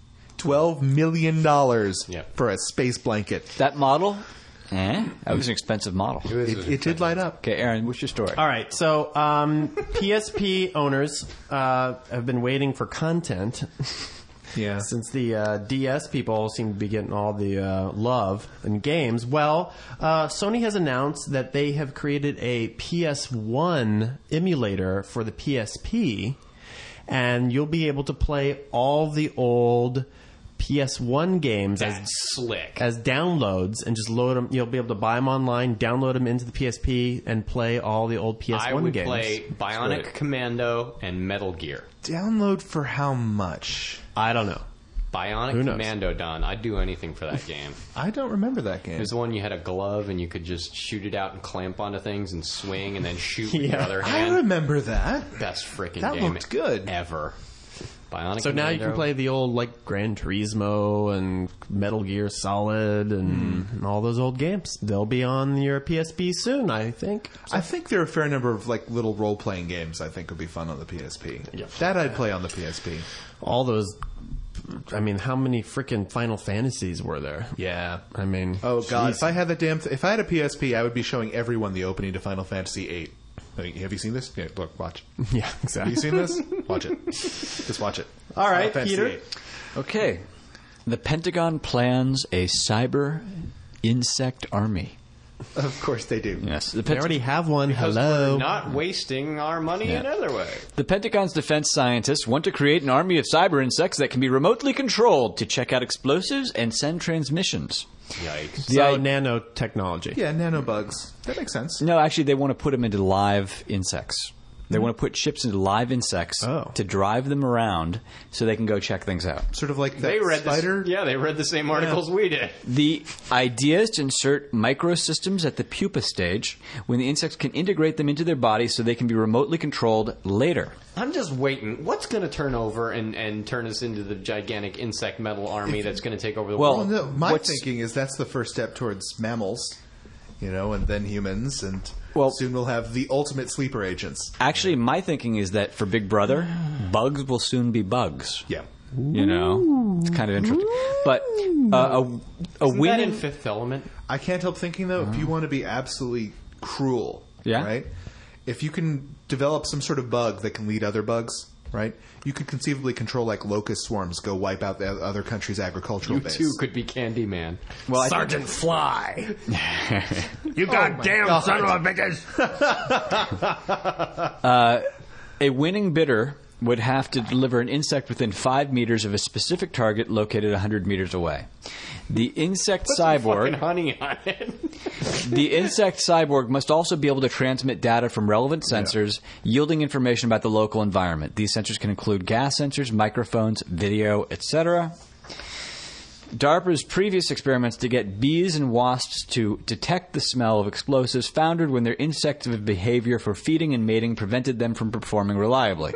[SPEAKER 3] Twelve million dollars
[SPEAKER 2] Yep.
[SPEAKER 3] for a space blanket.
[SPEAKER 4] That model? Eh? That was an expensive model.
[SPEAKER 2] It was-
[SPEAKER 3] It, it did light up.
[SPEAKER 4] Okay, Aaron, what's your story?
[SPEAKER 5] All right. So um, P S P owners uh, have been waiting for content.
[SPEAKER 3] Yeah.
[SPEAKER 5] Since the uh, D S people seem to be getting all the uh, love in games, well, uh, Sony has announced that they have created a P S one emulator for the P S P, and you'll be able to play all the old P S one games as
[SPEAKER 2] That's slick.
[SPEAKER 5] as downloads and just load them. You'll be able to buy them online, download them into the P S P, and play all the old P S one
[SPEAKER 2] I would
[SPEAKER 5] games.
[SPEAKER 2] play Bionic
[SPEAKER 5] great.
[SPEAKER 2] Commando and Metal Gear.
[SPEAKER 3] Download for how much?
[SPEAKER 5] I don't know.
[SPEAKER 2] Bionic
[SPEAKER 5] Who knows?
[SPEAKER 2] Commando, Don. I'd do anything for that game.
[SPEAKER 3] I don't remember that game.
[SPEAKER 2] It was the one you had a glove and you could just shoot it out and clamp onto things and swing and then shoot with your
[SPEAKER 5] Yeah.
[SPEAKER 2] other
[SPEAKER 3] I
[SPEAKER 2] hand.
[SPEAKER 3] remember that.
[SPEAKER 2] Best freaking
[SPEAKER 3] That
[SPEAKER 2] game
[SPEAKER 3] looked good.
[SPEAKER 2] ever. Bionic
[SPEAKER 5] So now you can
[SPEAKER 2] Commando.
[SPEAKER 5] play the old like Gran Turismo and Metal Gear Solid and
[SPEAKER 2] Hmm.
[SPEAKER 5] all those old games. They'll be on your P S P soon, I think.
[SPEAKER 3] I think there are a fair number of like little role playing games I think would be fun on the P S P.
[SPEAKER 5] Yeah.
[SPEAKER 3] That I'd play on the P S P.
[SPEAKER 5] All those. I mean, how many freaking Final Fantasies were there?
[SPEAKER 3] Yeah.
[SPEAKER 5] I mean,
[SPEAKER 3] Oh god,
[SPEAKER 5] jeez.
[SPEAKER 3] if I had that damn th- if I had a P S P, I would be showing everyone the opening to Final Fantasy eight. Like, have you seen this? Yeah, look, watch.
[SPEAKER 5] yeah,
[SPEAKER 3] Have
[SPEAKER 5] exactly.
[SPEAKER 3] you seen this? Watch it. Just watch it.
[SPEAKER 5] All right,
[SPEAKER 3] Final Fantasy
[SPEAKER 5] Peter.
[SPEAKER 3] eight.
[SPEAKER 4] Okay. The Pentagon plans a cyber insect army.
[SPEAKER 3] Of course they do.
[SPEAKER 4] Yes. The,
[SPEAKER 5] They
[SPEAKER 4] Pent-
[SPEAKER 5] already have one.
[SPEAKER 2] Because
[SPEAKER 5] Hello.
[SPEAKER 2] we're not wasting our money
[SPEAKER 4] Yeah.
[SPEAKER 2] another way.
[SPEAKER 4] the Pentagon's defense scientists want to create an army of cyber insects that can be remotely controlled to check out explosives and send transmissions.
[SPEAKER 2] Yikes.
[SPEAKER 4] The
[SPEAKER 5] so
[SPEAKER 4] I-
[SPEAKER 5] nanotechnology.
[SPEAKER 3] Yeah, nanobugs. That makes sense.
[SPEAKER 4] No, actually, they want to put them into live insects. They want to put chips into live insects
[SPEAKER 5] Oh.
[SPEAKER 4] to drive them around so they can go check things out.
[SPEAKER 3] Sort of like that
[SPEAKER 2] They read
[SPEAKER 3] spider.
[SPEAKER 2] The, yeah, they read the same articles we did.
[SPEAKER 4] The idea is to insert microsystems at the pupa stage when the insects can integrate them into their body so they can be remotely controlled later.
[SPEAKER 2] I'm just waiting. What's going to turn over and, and turn us into the gigantic insect metal army that's going to take over the
[SPEAKER 4] Well,
[SPEAKER 2] world?
[SPEAKER 3] Well, no, my
[SPEAKER 4] What's-
[SPEAKER 3] thinking is that's the first step towards mammals, you know, and then humans, and
[SPEAKER 4] Well-
[SPEAKER 3] soon we'll have the ultimate sleeper agents.
[SPEAKER 4] Actually, my thinking is that for Big Brother, bugs will soon be bugs.
[SPEAKER 3] Yeah.
[SPEAKER 4] You know, it's kind of interesting. But uh, a, a
[SPEAKER 2] Isn't that in
[SPEAKER 4] winning,
[SPEAKER 2] Fifth Element?
[SPEAKER 3] I can't help thinking, though, if you want to be absolutely cruel,
[SPEAKER 4] Yeah.
[SPEAKER 3] right? If you can develop some sort of bug that can lead other bugs, right? You could conceivably control, like, locust swarms, go wipe out the other country's agricultural
[SPEAKER 2] You
[SPEAKER 3] base.
[SPEAKER 2] too could be Candyman.
[SPEAKER 4] well, I think-
[SPEAKER 5] Sergeant Fly.
[SPEAKER 6] You goddamn son of a bitches!
[SPEAKER 4] a winning bidder would have to deliver an insect within five meters of a specific target located one hundred meters away. The insect
[SPEAKER 2] Fucking
[SPEAKER 4] cyborg,
[SPEAKER 2] honey on it.
[SPEAKER 4] the insect cyborg must also be able to transmit data from relevant sensors, yielding information about the local environment. These sensors can include gas sensors, microphones, video, et cetera. DARPA's previous experiments to get bees and wasps to detect the smell of explosives foundered when their insective behavior for feeding and mating prevented them from performing reliably.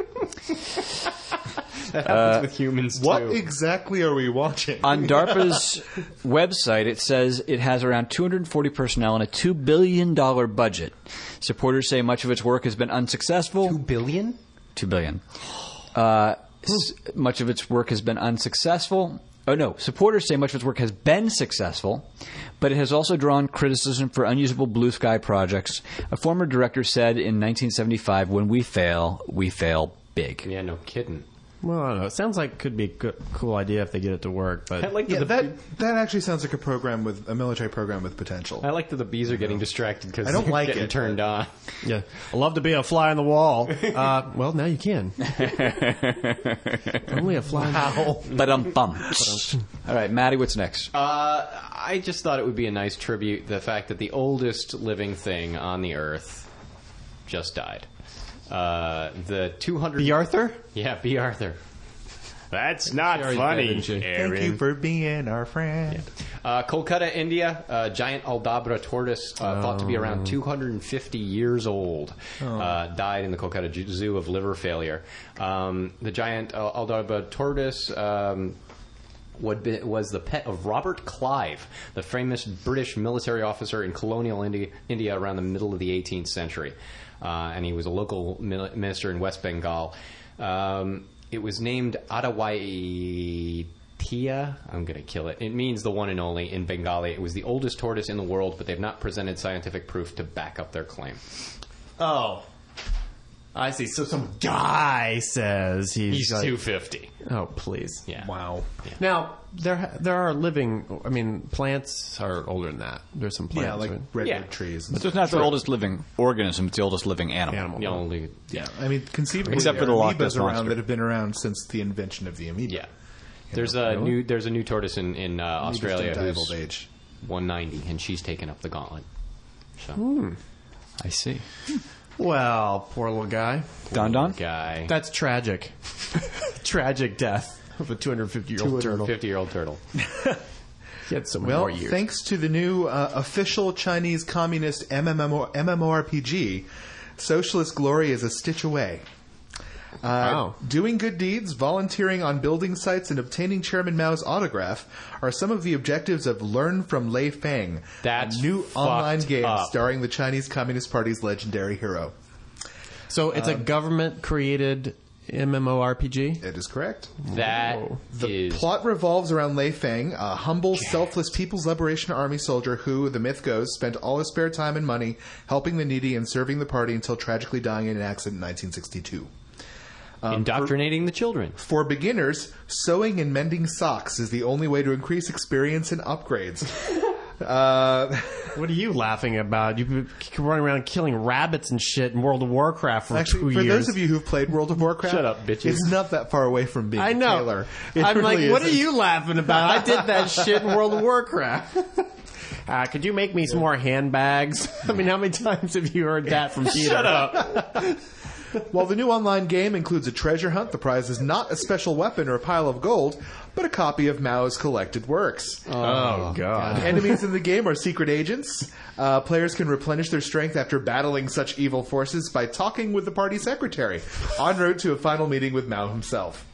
[SPEAKER 2] That happens with humans
[SPEAKER 3] What
[SPEAKER 2] too.
[SPEAKER 3] exactly are we watching?
[SPEAKER 4] On DARPA's website, it says it has around two hundred forty personnel and a two billion dollars budget. Supporters say much of its work has been unsuccessful.
[SPEAKER 2] Two billion?
[SPEAKER 4] Two billion. Uh, s- much of its work has been unsuccessful. Oh no, supporters say much of its work has been successful, but it has also drawn criticism for unusable blue sky projects. A former director said in nineteen seventy-five, "When we fail, we fail big."
[SPEAKER 2] Yeah, no kidding.
[SPEAKER 5] Well, I don't know. It sounds like it could be a good, cool idea if they get it to work, but
[SPEAKER 2] I like
[SPEAKER 3] yeah,
[SPEAKER 2] that the,
[SPEAKER 3] that that actually sounds like a program with a military program with potential.
[SPEAKER 2] I like that the bees are getting distracted because
[SPEAKER 3] I don't
[SPEAKER 2] they're
[SPEAKER 3] like
[SPEAKER 2] getting
[SPEAKER 3] it,
[SPEAKER 2] turned on.
[SPEAKER 5] yeah, I love to be a fly on the wall. Uh, well, now you can. Only a fly. Wow.
[SPEAKER 4] But um bum. All right, Maddie, what's next?
[SPEAKER 2] Uh, I just thought it would be a nice tribute the fact that the oldest living thing on the Earth just died. Uh, the two hundred.
[SPEAKER 5] B. Arthur?
[SPEAKER 2] Yeah, B. Arthur.
[SPEAKER 6] That's not
[SPEAKER 5] already
[SPEAKER 6] funny,
[SPEAKER 5] did, didn't she?
[SPEAKER 3] Thank
[SPEAKER 6] Aaron.
[SPEAKER 3] you for being our friend.
[SPEAKER 2] Uh, Kolkata, India, uh, giant Aldabra tortoise, uh, thought to be around two hundred fifty years old, uh, died in the Kolkata Ju- Zoo of liver failure. Um, the giant uh, Aldabra tortoise um, would be, was the pet of Robert Clive, the famous British military officer in colonial India, India around the middle of the eighteenth century. Uh, and he was a local min- minister in West Bengal. Um, it was named Adawaitia. I'm going to kill it. It means the one and only in Bengali. It was the oldest tortoise in the world, but they've not presented scientific proof to back up their claim.
[SPEAKER 5] Oh. I see. So some guy says he's,
[SPEAKER 2] He's
[SPEAKER 5] like,
[SPEAKER 2] two hundred fifty.
[SPEAKER 5] Oh, please.
[SPEAKER 2] Yeah.
[SPEAKER 3] Wow.
[SPEAKER 5] Now, there there are living, I mean, plants are older than that. There's some plants.
[SPEAKER 3] Yeah, like
[SPEAKER 5] right?
[SPEAKER 3] redwood
[SPEAKER 2] Yeah.
[SPEAKER 3] trees.
[SPEAKER 4] So it's not the oldest living organism; it's the oldest living animal.
[SPEAKER 5] Animal.
[SPEAKER 2] The only,
[SPEAKER 3] Yeah, I mean, conceivably,
[SPEAKER 4] Except for
[SPEAKER 3] there
[SPEAKER 4] the
[SPEAKER 3] are
[SPEAKER 4] Loch Ness
[SPEAKER 3] amoebas around
[SPEAKER 4] Monster.
[SPEAKER 3] that have been around since the invention of the amoeba.
[SPEAKER 2] yeah. There's a new there's a new tortoise in in uh,
[SPEAKER 3] Amoebas
[SPEAKER 2] Australia
[SPEAKER 3] don't die of
[SPEAKER 2] who's
[SPEAKER 3] old age.
[SPEAKER 2] one ninety, and she's taken up the gauntlet. So,
[SPEAKER 4] I see.
[SPEAKER 5] Well, poor little guy.
[SPEAKER 4] Don Don.
[SPEAKER 2] guy,
[SPEAKER 5] That's tragic. Tragic death of a two hundred fifty year old turtle.
[SPEAKER 2] fifty year old turtle.
[SPEAKER 5] He had so many
[SPEAKER 3] Well,
[SPEAKER 5] more years.
[SPEAKER 3] thanks to the new uh, official Chinese communist MMO- MMORPG, Socialist Glory is a stitch away. Uh,
[SPEAKER 5] Wow.
[SPEAKER 3] Doing good deeds, volunteering on building sites, and obtaining Chairman Mao's autograph are some of the objectives of Learn from Lei Feng,
[SPEAKER 2] That's
[SPEAKER 3] a new
[SPEAKER 2] fucked
[SPEAKER 3] online game
[SPEAKER 2] up.
[SPEAKER 3] starring the Chinese Communist Party's legendary hero.
[SPEAKER 5] So it's a government created MMORPG?
[SPEAKER 3] It is correct.
[SPEAKER 2] That
[SPEAKER 3] The
[SPEAKER 2] is
[SPEAKER 3] plot revolves around Lei Feng, a humble, selfless People's Liberation Army soldier who, the myth goes, spent all his spare time and money helping the needy and serving the party until tragically dying in an accident in nineteen sixty-two.
[SPEAKER 2] indoctrinating the children.
[SPEAKER 3] For beginners, sewing and mending socks is the only way to increase experience and upgrades. Uh,
[SPEAKER 5] What are you laughing about? You've been running around killing rabbits and shit in World of Warcraft for
[SPEAKER 3] actually,
[SPEAKER 5] two
[SPEAKER 3] for
[SPEAKER 5] years.
[SPEAKER 3] those of you who've played World of Warcraft,
[SPEAKER 2] Shut up, bitches.
[SPEAKER 3] It's not that far away from being
[SPEAKER 5] I know.
[SPEAKER 3] Taylor. It
[SPEAKER 5] I'm
[SPEAKER 3] really
[SPEAKER 5] like, what are
[SPEAKER 3] isn't.
[SPEAKER 5] you laughing about? I did that shit in World of Warcraft. Uh, could you make me some more handbags? I mean, how many times have you heard that from Peter?
[SPEAKER 2] Shut up.
[SPEAKER 3] While the new online game includes a treasure hunt, the prize is not a special weapon or a pile of gold, but a copy of Mao's collected works.
[SPEAKER 5] Oh, God.
[SPEAKER 3] Enemies in the game are secret agents. Uh, players can replenish their strength after battling such evil forces by talking with the party secretary, en route to a final meeting with Mao himself.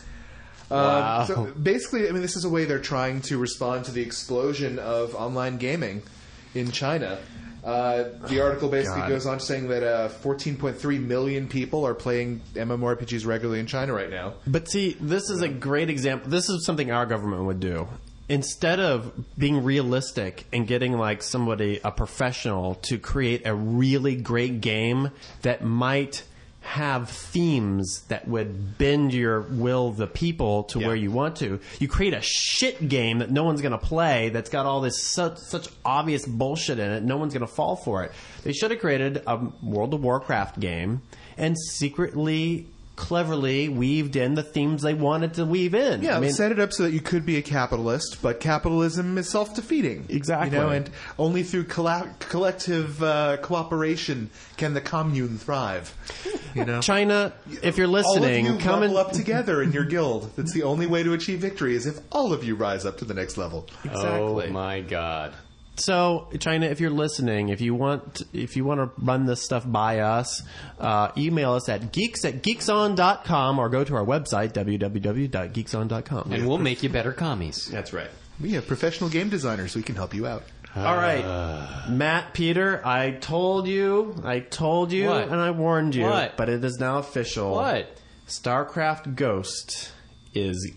[SPEAKER 2] Wow.
[SPEAKER 3] Um, so basically, I mean, this is a way they're trying to respond to the explosion of online gaming in China. Uh, the article basically
[SPEAKER 5] God.
[SPEAKER 3] goes on saying that uh, fourteen point three million people are playing MMORPGs regularly in China right now.
[SPEAKER 5] But see, this is a great example. This is something our government would do. Instead of being realistic and getting like somebody, a professional, to create a really great game that might have themes that would bend your will of the people to
[SPEAKER 3] Yeah.
[SPEAKER 5] where you want to. You create a shit game that no one's going to play that's got all this such, such obvious bullshit in it. No one's going to fall for it. They should have created a World of Warcraft game and secretly, cleverly weaved in the themes they wanted to weave in.
[SPEAKER 3] Yeah,
[SPEAKER 5] I mean,
[SPEAKER 3] set it up so that you could be a capitalist, but capitalism is self-defeating.
[SPEAKER 5] Exactly.
[SPEAKER 3] You know, and only through colla- collective uh, cooperation can the commune thrive. You know,
[SPEAKER 5] China, if you're
[SPEAKER 3] all of
[SPEAKER 5] listening,
[SPEAKER 3] you
[SPEAKER 5] come
[SPEAKER 3] level
[SPEAKER 5] and
[SPEAKER 3] up together in your guild. That's the only way to achieve victory is if all of you rise up to the next level.
[SPEAKER 5] Exactly.
[SPEAKER 2] Oh my God.
[SPEAKER 5] So, China, if you're listening, if you want, if you want to run this stuff by us, uh, email us at geeks at geekson dot com or go to our website w w w dot geekson dot com.
[SPEAKER 2] And we'll make you better commies.
[SPEAKER 5] That's right.
[SPEAKER 3] We have professional game designers. We can help you out.
[SPEAKER 5] All right, Matt, Peter, I told you, I told you,
[SPEAKER 2] What?
[SPEAKER 5] and I warned you,
[SPEAKER 2] What?
[SPEAKER 5] but it is now official.
[SPEAKER 2] What?
[SPEAKER 5] StarCraft Ghost is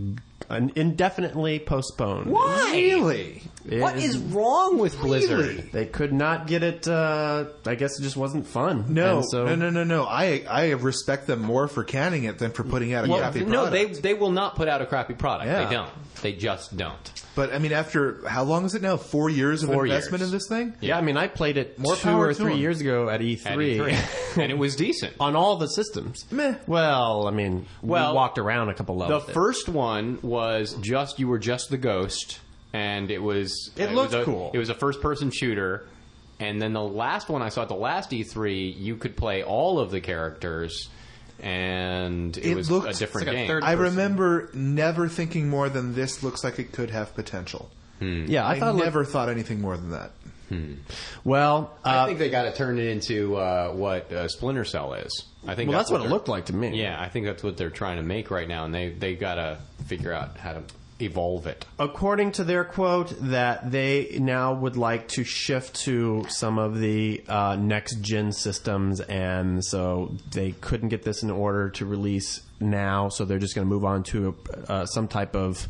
[SPEAKER 5] an indefinitely postponed.
[SPEAKER 2] Why?
[SPEAKER 3] Really?
[SPEAKER 5] It
[SPEAKER 2] What is wrong with Blizzard?
[SPEAKER 5] They could not get it. Uh, I guess it just wasn't fun.
[SPEAKER 3] No,
[SPEAKER 5] And so,
[SPEAKER 3] no, no, no, no. I I respect them more for canning it than for putting out a
[SPEAKER 2] Well,
[SPEAKER 3] crappy
[SPEAKER 2] no,
[SPEAKER 3] product.
[SPEAKER 2] they they will not put out a crappy product.
[SPEAKER 3] Yeah.
[SPEAKER 2] They don't. They just don't.
[SPEAKER 3] But I mean, after how long is it now? Four years of
[SPEAKER 2] Four
[SPEAKER 3] investment
[SPEAKER 2] years.
[SPEAKER 3] in this thing.
[SPEAKER 5] Yeah, I mean, I played it
[SPEAKER 3] More
[SPEAKER 5] two
[SPEAKER 3] power
[SPEAKER 5] or
[SPEAKER 3] to
[SPEAKER 5] three
[SPEAKER 3] them.
[SPEAKER 5] years ago at E
[SPEAKER 2] At
[SPEAKER 5] three,
[SPEAKER 2] E three. And it was decent.
[SPEAKER 5] on all the systems.
[SPEAKER 3] Meh.
[SPEAKER 5] Well, I mean,
[SPEAKER 2] Well,
[SPEAKER 5] we walked around a couple
[SPEAKER 2] The
[SPEAKER 5] levels.
[SPEAKER 2] first one was just you were just the ghost, and it was
[SPEAKER 5] It
[SPEAKER 2] was
[SPEAKER 5] looked
[SPEAKER 2] a-
[SPEAKER 5] cool.
[SPEAKER 2] It was a first-person shooter, and then the last one I saw at the last E three, you could play all of the characters, and it,
[SPEAKER 3] It
[SPEAKER 2] was
[SPEAKER 3] looked-
[SPEAKER 2] a different
[SPEAKER 5] it's like a
[SPEAKER 2] game.
[SPEAKER 5] third-
[SPEAKER 3] I
[SPEAKER 5] person.
[SPEAKER 3] remember never thinking more than this looks like it could have potential.
[SPEAKER 5] yeah, I,
[SPEAKER 3] I,
[SPEAKER 5] thought it looked-
[SPEAKER 3] never thought anything more than that.
[SPEAKER 5] well, uh,
[SPEAKER 2] I think they got to turn it into uh, what uh, Splinter Cell is. I think
[SPEAKER 5] well, that's what it
[SPEAKER 2] they're-
[SPEAKER 5] looked like to me.
[SPEAKER 2] Yeah, I think that's what they're trying to make right now, and they they got to figure out how to evolve it.
[SPEAKER 5] According to their quote, that they now would like to shift to some of the uh, next gen systems, and so they couldn't get this in order to release now, so they're just going to move on to uh, some type of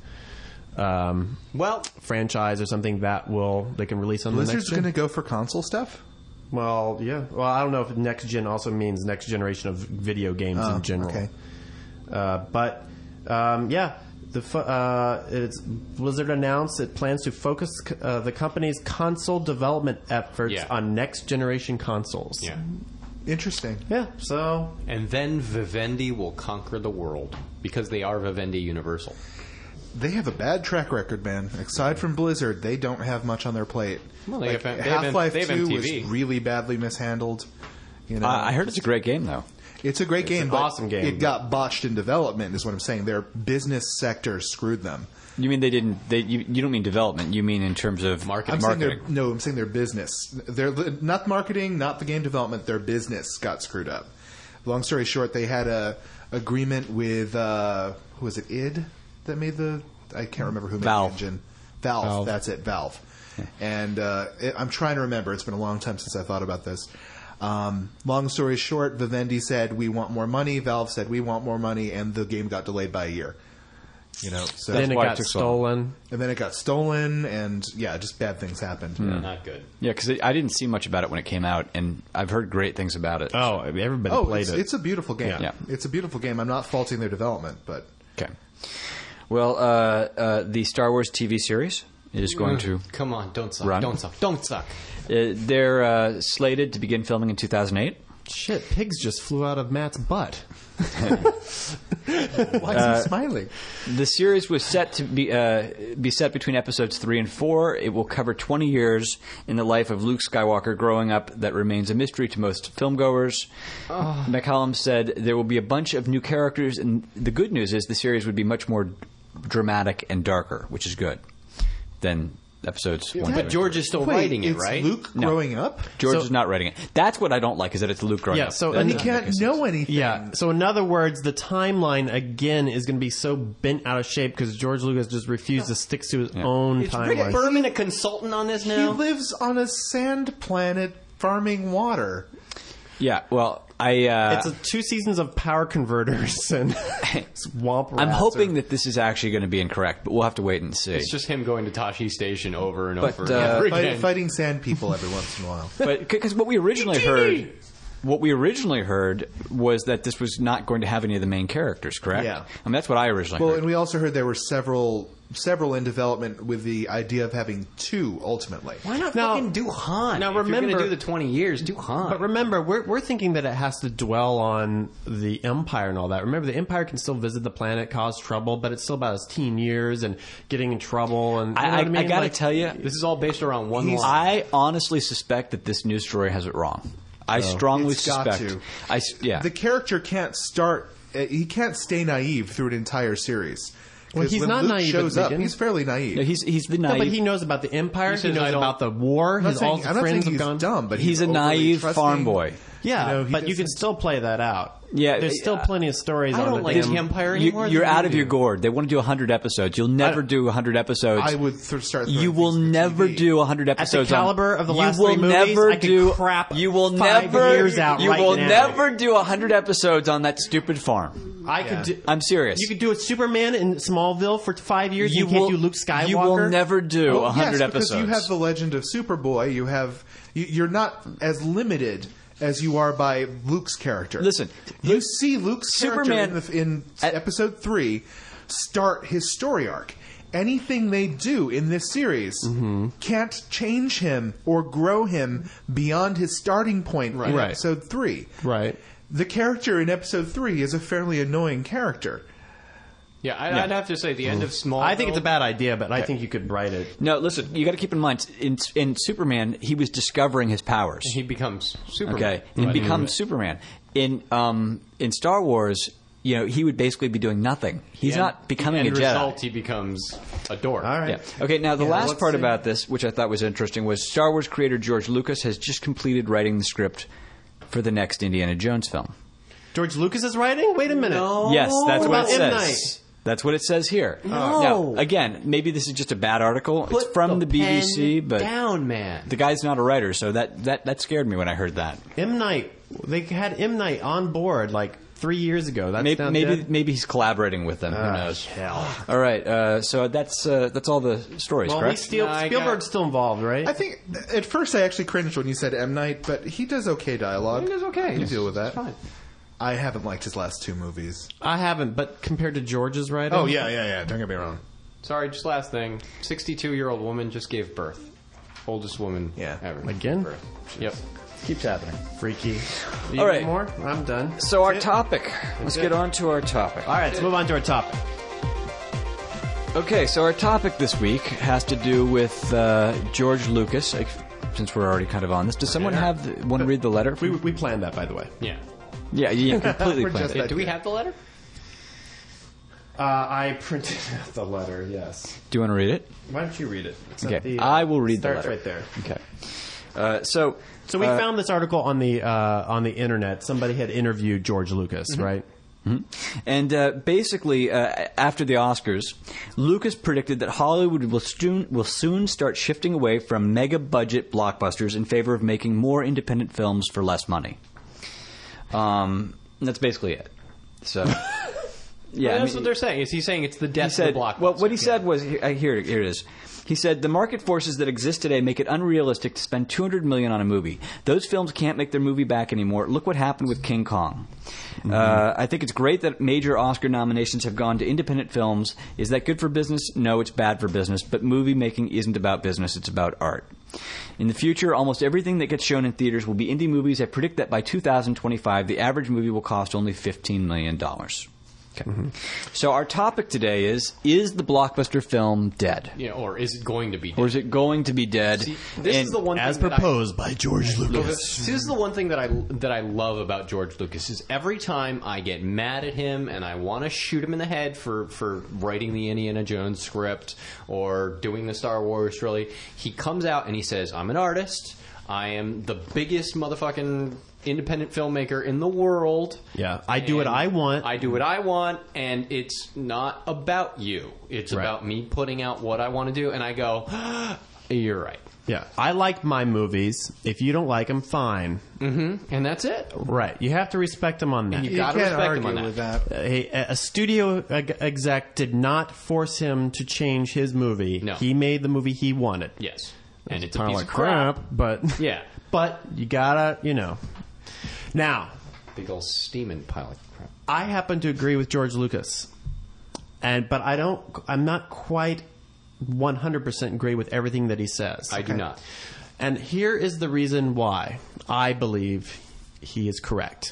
[SPEAKER 5] um,
[SPEAKER 2] Well,
[SPEAKER 5] franchise or something that will they can release on the
[SPEAKER 3] Blizzard's
[SPEAKER 5] next gen.
[SPEAKER 3] going to go for console stuff.
[SPEAKER 5] Well, yeah. Well, I don't know if next gen also means next generation of video games
[SPEAKER 3] Oh,
[SPEAKER 5] in general.
[SPEAKER 3] okay.
[SPEAKER 5] Uh, but um, yeah, the fo- uh, it's Blizzard announced it plans to focus uh, the company's console development efforts
[SPEAKER 2] Yeah.
[SPEAKER 5] on next generation consoles.
[SPEAKER 2] yeah.
[SPEAKER 3] Interesting.
[SPEAKER 5] Yeah. So
[SPEAKER 2] And then Vivendi will conquer the world because they are Vivendi Universal.
[SPEAKER 3] They have a bad track record, man. Aside from Blizzard, they don't have much on their plate.
[SPEAKER 2] Well, they
[SPEAKER 3] Like,
[SPEAKER 2] have- they have-
[SPEAKER 3] Half-Life
[SPEAKER 2] they have
[SPEAKER 3] two
[SPEAKER 2] M T
[SPEAKER 3] was
[SPEAKER 2] V.
[SPEAKER 3] really badly mishandled. You know,
[SPEAKER 4] Uh, I heard it's a great game, though.
[SPEAKER 3] it's a great game,
[SPEAKER 5] an
[SPEAKER 3] but
[SPEAKER 5] awesome game,
[SPEAKER 3] it
[SPEAKER 5] but-
[SPEAKER 3] got botched in development. Is what I'm saying. Their business sector screwed them.
[SPEAKER 4] You mean they didn't? They you, you don't mean development. You mean in terms of
[SPEAKER 2] Marketing.
[SPEAKER 3] I'm saying
[SPEAKER 4] marketing.
[SPEAKER 3] their no. I'm saying their business. Their not marketing, not the game development. Their business got screwed up. Long story short, they had a agreement with uh, who was it? id that made the. I can't remember who made
[SPEAKER 4] Valve.
[SPEAKER 3] the engine. Valve,
[SPEAKER 5] Valve.
[SPEAKER 3] That's it. Valve. And uh, it, I'm trying to remember. It's been a long time since I thought about this. Um, long story short, Vivendi said we want more money. Valve said we want more money, and the game got delayed by a year. You know, so
[SPEAKER 5] then it
[SPEAKER 4] why it
[SPEAKER 5] got
[SPEAKER 4] took so long.
[SPEAKER 5] stolen.
[SPEAKER 3] and then it got stolen, and yeah, just bad things happened.
[SPEAKER 2] Not good.
[SPEAKER 4] Yeah, because I didn't see much about it when it came out, and I've heard great things about it.
[SPEAKER 5] Oh, everybody
[SPEAKER 3] Oh,
[SPEAKER 5] played
[SPEAKER 3] it's,
[SPEAKER 5] it.
[SPEAKER 3] it's a beautiful game.
[SPEAKER 4] Yeah.
[SPEAKER 3] It's a beautiful game. I'm not faulting their development, but
[SPEAKER 4] Okay. Well, uh, uh, the Star Wars T V series is going to.
[SPEAKER 2] Come on, don't suck.
[SPEAKER 4] Run.
[SPEAKER 2] Don't suck. Don't suck.
[SPEAKER 4] Uh, they're uh, slated to begin filming in two thousand eight.
[SPEAKER 5] Shit, pigs just flew out of Matt's butt.
[SPEAKER 3] Why is he smiling?
[SPEAKER 4] The series was set to be uh, be set between episodes three and four. It will cover twenty years in the life of Luke Skywalker growing up that remains a mystery to most filmgoers. Oh. McCallum said there will be a bunch of new characters, and the good news is the series would be much more dramatic and darker, which is good, than episodes one.
[SPEAKER 2] But George is still
[SPEAKER 3] Wait,
[SPEAKER 2] writing it,
[SPEAKER 3] it's
[SPEAKER 2] right?
[SPEAKER 3] Luke
[SPEAKER 4] No.
[SPEAKER 3] growing up?
[SPEAKER 4] George
[SPEAKER 5] So-
[SPEAKER 4] is not writing it. That's what I don't like, is that it's Luke growing
[SPEAKER 5] Yeah,
[SPEAKER 4] up.
[SPEAKER 5] so-
[SPEAKER 4] That
[SPEAKER 3] And he
[SPEAKER 5] And-
[SPEAKER 4] doesn't make
[SPEAKER 3] can't
[SPEAKER 4] any
[SPEAKER 3] know
[SPEAKER 4] sense.
[SPEAKER 3] anything.
[SPEAKER 5] Yeah. So in other words, the timeline again is going to be so bent out of shape because George Lucas just refused to stick to his own
[SPEAKER 2] Is Rick
[SPEAKER 5] timeline.
[SPEAKER 2] Berman a consultant on this
[SPEAKER 3] He
[SPEAKER 2] now?
[SPEAKER 3] lives on a sand planet farming water.
[SPEAKER 4] Yeah, well, I... Uh,
[SPEAKER 5] It's a, two seasons of power converters and swamp rats.
[SPEAKER 4] I'm hoping
[SPEAKER 5] or-
[SPEAKER 4] that this is actually going to be incorrect, but we'll have to wait and see.
[SPEAKER 2] It's just him going to Tashi Station over and
[SPEAKER 4] But,
[SPEAKER 2] over
[SPEAKER 4] uh,
[SPEAKER 2] and over
[SPEAKER 3] Fight,
[SPEAKER 2] again.
[SPEAKER 3] fighting sand people every once in a while.
[SPEAKER 4] But because what we originally heard, what we originally heard was that this was not going to have any of the main characters, correct?
[SPEAKER 3] Yeah.
[SPEAKER 4] I mean, that's what I originally
[SPEAKER 3] Well,
[SPEAKER 4] heard.
[SPEAKER 3] and we also heard there were several several in development with the idea of having two ultimately.
[SPEAKER 2] Why not
[SPEAKER 5] Now-
[SPEAKER 2] fucking do Han?
[SPEAKER 5] now
[SPEAKER 2] If you're
[SPEAKER 5] remember-
[SPEAKER 2] going to do the twenty years, do Han.
[SPEAKER 5] But remember, we're, we're thinking that it has to dwell on the Empire and all that. Remember, the Empire can still visit the planet, cause trouble, but it's still about his teen years and getting in trouble. And you know
[SPEAKER 4] I,
[SPEAKER 5] what
[SPEAKER 4] I,
[SPEAKER 5] I, mean?
[SPEAKER 4] I got to
[SPEAKER 5] Like,
[SPEAKER 4] tell you,
[SPEAKER 2] This is all based around one
[SPEAKER 3] He's-
[SPEAKER 2] line.
[SPEAKER 4] I honestly suspect that this news story has it wrong. I strongly
[SPEAKER 3] It's got
[SPEAKER 4] suspect.
[SPEAKER 3] to.
[SPEAKER 4] I s- yeah.
[SPEAKER 3] The character can't start. Uh, he can't stay naive through an entire series.
[SPEAKER 5] Well,
[SPEAKER 3] 'Cause
[SPEAKER 5] he's
[SPEAKER 3] when
[SPEAKER 5] not
[SPEAKER 3] Luke
[SPEAKER 5] naive at
[SPEAKER 3] shows
[SPEAKER 5] the
[SPEAKER 3] up.
[SPEAKER 5] beginning.
[SPEAKER 3] He's fairly naive.
[SPEAKER 4] No, he's he's the
[SPEAKER 5] No,
[SPEAKER 4] naive.
[SPEAKER 5] but he knows about the Empire.
[SPEAKER 2] He
[SPEAKER 5] He,
[SPEAKER 2] says,
[SPEAKER 5] knows
[SPEAKER 2] "I don't-
[SPEAKER 5] about the war.
[SPEAKER 3] I'm not
[SPEAKER 5] His
[SPEAKER 3] saying,
[SPEAKER 5] all
[SPEAKER 3] I'm not
[SPEAKER 5] friends
[SPEAKER 3] saying
[SPEAKER 5] have
[SPEAKER 3] he's
[SPEAKER 5] gone.
[SPEAKER 3] dumb, but
[SPEAKER 4] He's
[SPEAKER 3] he's,
[SPEAKER 4] a
[SPEAKER 3] overly
[SPEAKER 4] naive
[SPEAKER 3] trusting.
[SPEAKER 4] farm boy.
[SPEAKER 5] Yeah,
[SPEAKER 3] You know, he
[SPEAKER 5] but you can
[SPEAKER 3] doesn't-
[SPEAKER 5] still play that out.
[SPEAKER 4] Yeah,
[SPEAKER 5] there's still
[SPEAKER 4] uh,
[SPEAKER 5] plenty of stories
[SPEAKER 2] I
[SPEAKER 5] on
[SPEAKER 2] don't
[SPEAKER 5] the
[SPEAKER 2] like
[SPEAKER 5] damn-
[SPEAKER 2] the Empire
[SPEAKER 4] You,
[SPEAKER 2] anymore.
[SPEAKER 4] you're
[SPEAKER 2] than
[SPEAKER 4] out
[SPEAKER 2] you
[SPEAKER 4] of your
[SPEAKER 2] do.
[SPEAKER 4] gourd. They want to do one hundred episodes. You'll never do one hundred episodes.
[SPEAKER 3] I would th- start. throwing
[SPEAKER 4] You will
[SPEAKER 3] things for
[SPEAKER 4] never
[SPEAKER 3] T V.
[SPEAKER 4] do one hundred
[SPEAKER 5] At the
[SPEAKER 4] episodes. on-
[SPEAKER 5] caliber of the last
[SPEAKER 4] you will
[SPEAKER 5] three movies,
[SPEAKER 4] never
[SPEAKER 5] I could
[SPEAKER 4] do.
[SPEAKER 5] crap
[SPEAKER 4] you will
[SPEAKER 5] five
[SPEAKER 4] never.
[SPEAKER 5] years out
[SPEAKER 4] you
[SPEAKER 5] right
[SPEAKER 4] will
[SPEAKER 5] now.
[SPEAKER 4] never do one hundred episodes on that stupid farm.
[SPEAKER 5] I could. Do,
[SPEAKER 4] I'm serious.
[SPEAKER 5] You could do a Superman in Smallville for five years. You,
[SPEAKER 4] You
[SPEAKER 5] can't
[SPEAKER 4] will
[SPEAKER 5] do Luke Skywalker.
[SPEAKER 4] You will never do
[SPEAKER 3] Well,
[SPEAKER 4] one hundred
[SPEAKER 3] yes,
[SPEAKER 4] episodes.
[SPEAKER 3] because you have the Legend of Superboy. You have. You, you're not as limited as you are by Luke's character.
[SPEAKER 4] Listen,
[SPEAKER 3] you see Luke's
[SPEAKER 4] Superman-
[SPEAKER 3] character in, the, in
[SPEAKER 4] At-
[SPEAKER 3] episode three start his story arc. Anything they do in this series can't change him or grow him beyond his starting point in
[SPEAKER 5] Right.
[SPEAKER 3] episode three.
[SPEAKER 5] Right.
[SPEAKER 3] The character in episode three is a fairly annoying character.
[SPEAKER 2] Yeah, I, I'd have to say the end of Smallville.
[SPEAKER 5] I think it's a bad idea, but I think you could write it.
[SPEAKER 4] No, listen. You got to keep in mind in in Superman, he was discovering his powers.
[SPEAKER 2] He becomes Superman.
[SPEAKER 4] Okay, and becomes Superman. In um in Star Wars, you know, he would basically be doing nothing. He's
[SPEAKER 2] And
[SPEAKER 4] not becoming
[SPEAKER 2] the
[SPEAKER 4] a
[SPEAKER 2] end
[SPEAKER 4] Jedi.
[SPEAKER 2] result, he becomes a dork.
[SPEAKER 5] All right.
[SPEAKER 4] Yeah. Okay, now the
[SPEAKER 3] Yeah,
[SPEAKER 4] last
[SPEAKER 3] let's
[SPEAKER 4] part
[SPEAKER 3] see.
[SPEAKER 4] about this, which I thought was interesting, was Star Wars creator George Lucas has just completed writing the script for the next Indiana Jones film.
[SPEAKER 5] George Lucas is writing? Wait a minute.
[SPEAKER 2] No.
[SPEAKER 4] Yes, that's
[SPEAKER 5] What
[SPEAKER 4] what, it
[SPEAKER 5] about M.
[SPEAKER 4] says.
[SPEAKER 5] Night?
[SPEAKER 4] That's what it says here.
[SPEAKER 2] No.
[SPEAKER 4] Now, again, maybe this is just a bad article. it's from the, B B C,
[SPEAKER 2] pen
[SPEAKER 4] but
[SPEAKER 2] down, man.
[SPEAKER 4] the guy's not a writer, so that, that, that scared me when I heard that.
[SPEAKER 5] M. Night. They had M. Night on board like three years ago. That's
[SPEAKER 4] Maybe
[SPEAKER 5] not
[SPEAKER 4] maybe,
[SPEAKER 5] dead?
[SPEAKER 4] maybe he's collaborating with them. Who
[SPEAKER 5] Ah,
[SPEAKER 4] knows?
[SPEAKER 5] hell.
[SPEAKER 4] All right, uh, so that's uh, that's all the stories,
[SPEAKER 5] Well,
[SPEAKER 4] correct?
[SPEAKER 5] Steel,
[SPEAKER 2] No, I
[SPEAKER 5] Spielberg's
[SPEAKER 2] got-
[SPEAKER 5] still involved, right?
[SPEAKER 3] I think at first I actually cringed when you said M. Night, but he does okay dialogue.
[SPEAKER 2] He does okay.
[SPEAKER 3] You deal with that.
[SPEAKER 2] It's fine.
[SPEAKER 3] I haven't liked his last two movies.
[SPEAKER 5] I haven't, but compared to George's writing,
[SPEAKER 3] Oh yeah, yeah, yeah. Don't get me wrong.
[SPEAKER 2] Sorry, just last thing. sixty-two-year-old woman just gave birth. Oldest woman
[SPEAKER 3] Yeah.
[SPEAKER 2] ever.
[SPEAKER 5] Again?
[SPEAKER 2] Birth. Yep.
[SPEAKER 4] Keeps happening.
[SPEAKER 5] freaky. You
[SPEAKER 4] All
[SPEAKER 5] got
[SPEAKER 4] right.
[SPEAKER 5] more? I'm done.
[SPEAKER 4] So our
[SPEAKER 5] That's it?
[SPEAKER 4] topic. Let's
[SPEAKER 5] it.
[SPEAKER 4] get on to our topic.
[SPEAKER 5] All right, let's move on to our topic.
[SPEAKER 4] Okay, so our topic this week has to do with uh, George Lucas. Like, since we're already kind of on this, does someone have the, want to read the letter?
[SPEAKER 5] We, we planned that, by the way.
[SPEAKER 2] Yeah.
[SPEAKER 4] yeah, you completely
[SPEAKER 3] We're
[SPEAKER 4] planned
[SPEAKER 3] just
[SPEAKER 4] it.
[SPEAKER 3] that-
[SPEAKER 2] Do we have the letter?
[SPEAKER 5] Uh, I printed out the letter, yes.
[SPEAKER 4] Do you want to read it?
[SPEAKER 5] Why don't you read it? It's at
[SPEAKER 4] Okay,
[SPEAKER 5] the,
[SPEAKER 4] I will read the
[SPEAKER 5] starts
[SPEAKER 4] letter.
[SPEAKER 5] right there.
[SPEAKER 4] Okay. Uh, so,
[SPEAKER 5] So we
[SPEAKER 4] uh,
[SPEAKER 5] found this article on the uh, on the internet. Somebody had interviewed George Lucas, right?
[SPEAKER 4] And uh, basically, uh, after the Oscars, Lucas predicted that Hollywood will soon, will soon start shifting away from mega-budget blockbusters in favor of making more independent films for less money. Um, and that's basically it. So, Yeah,
[SPEAKER 2] Well,
[SPEAKER 4] I
[SPEAKER 2] that's
[SPEAKER 4] mean,
[SPEAKER 2] what they're saying. Is he saying it's the
[SPEAKER 4] he
[SPEAKER 2] death
[SPEAKER 4] said,
[SPEAKER 2] of the blockbuster?
[SPEAKER 4] well, what he said was, here, here, here it is. He said, the market forces that exist today make it unrealistic to spend two hundred million dollars on a movie. Those films can't make their movie back anymore. Look what happened with King Kong. Mm-hmm. Uh, I think it's great that major Oscar nominations have gone to independent films. Is that good for business? No, it's bad for business. But movie making isn't about business. It's about art. In the future, almost everything that gets shown in theaters will be indie movies. I predict that by two thousand twenty-five, the average movie will cost only fifteen million dollars. Okay. Mm-hmm. So our topic today is, is the blockbuster film dead?
[SPEAKER 2] Yeah, or is it going to be dead?
[SPEAKER 4] Or is it going to be dead?
[SPEAKER 2] See, this
[SPEAKER 4] And
[SPEAKER 2] is the one
[SPEAKER 5] As
[SPEAKER 2] thing that I-
[SPEAKER 5] proposed by George Lucas.
[SPEAKER 2] See, this is the one thing that I that I love about George Lucas is every time I get mad at him and I want to shoot him in the head for, for writing the Indiana Jones script or doing the Star Wars trilogy, he comes out and he says, "I'm an artist. I am the biggest motherfucking independent filmmaker in the world.
[SPEAKER 5] Yeah, I do what
[SPEAKER 2] and
[SPEAKER 5] I want.
[SPEAKER 2] I do what I want, and it's not about you. It's
[SPEAKER 5] Right.
[SPEAKER 2] about me putting out what I want to do." And I go, "You're right."
[SPEAKER 5] Yeah, I like my movies. If you don't like them, fine.
[SPEAKER 2] Mm-hmm. And that's it.
[SPEAKER 5] Right, you have to respect them on that.
[SPEAKER 2] You
[SPEAKER 3] You
[SPEAKER 2] gotta
[SPEAKER 3] can't
[SPEAKER 2] respect him
[SPEAKER 3] argue
[SPEAKER 2] on
[SPEAKER 3] with
[SPEAKER 2] that.
[SPEAKER 3] that.
[SPEAKER 5] A, a studio ex- exec did not force him to change his movie.
[SPEAKER 2] No.
[SPEAKER 5] He made the movie he wanted.
[SPEAKER 2] Yes. And it's a
[SPEAKER 5] Kind of
[SPEAKER 2] piece
[SPEAKER 5] like
[SPEAKER 2] of crap.
[SPEAKER 5] crap, but
[SPEAKER 2] Yeah.
[SPEAKER 5] but you gotta, you know. Now,
[SPEAKER 2] Big old steaming pile of crap.
[SPEAKER 5] I happen to agree with George Lucas, and but I don't. I'm not quite one hundred percent agree with everything that he says.
[SPEAKER 2] I do not.
[SPEAKER 5] And here is the reason why I believe he is correct.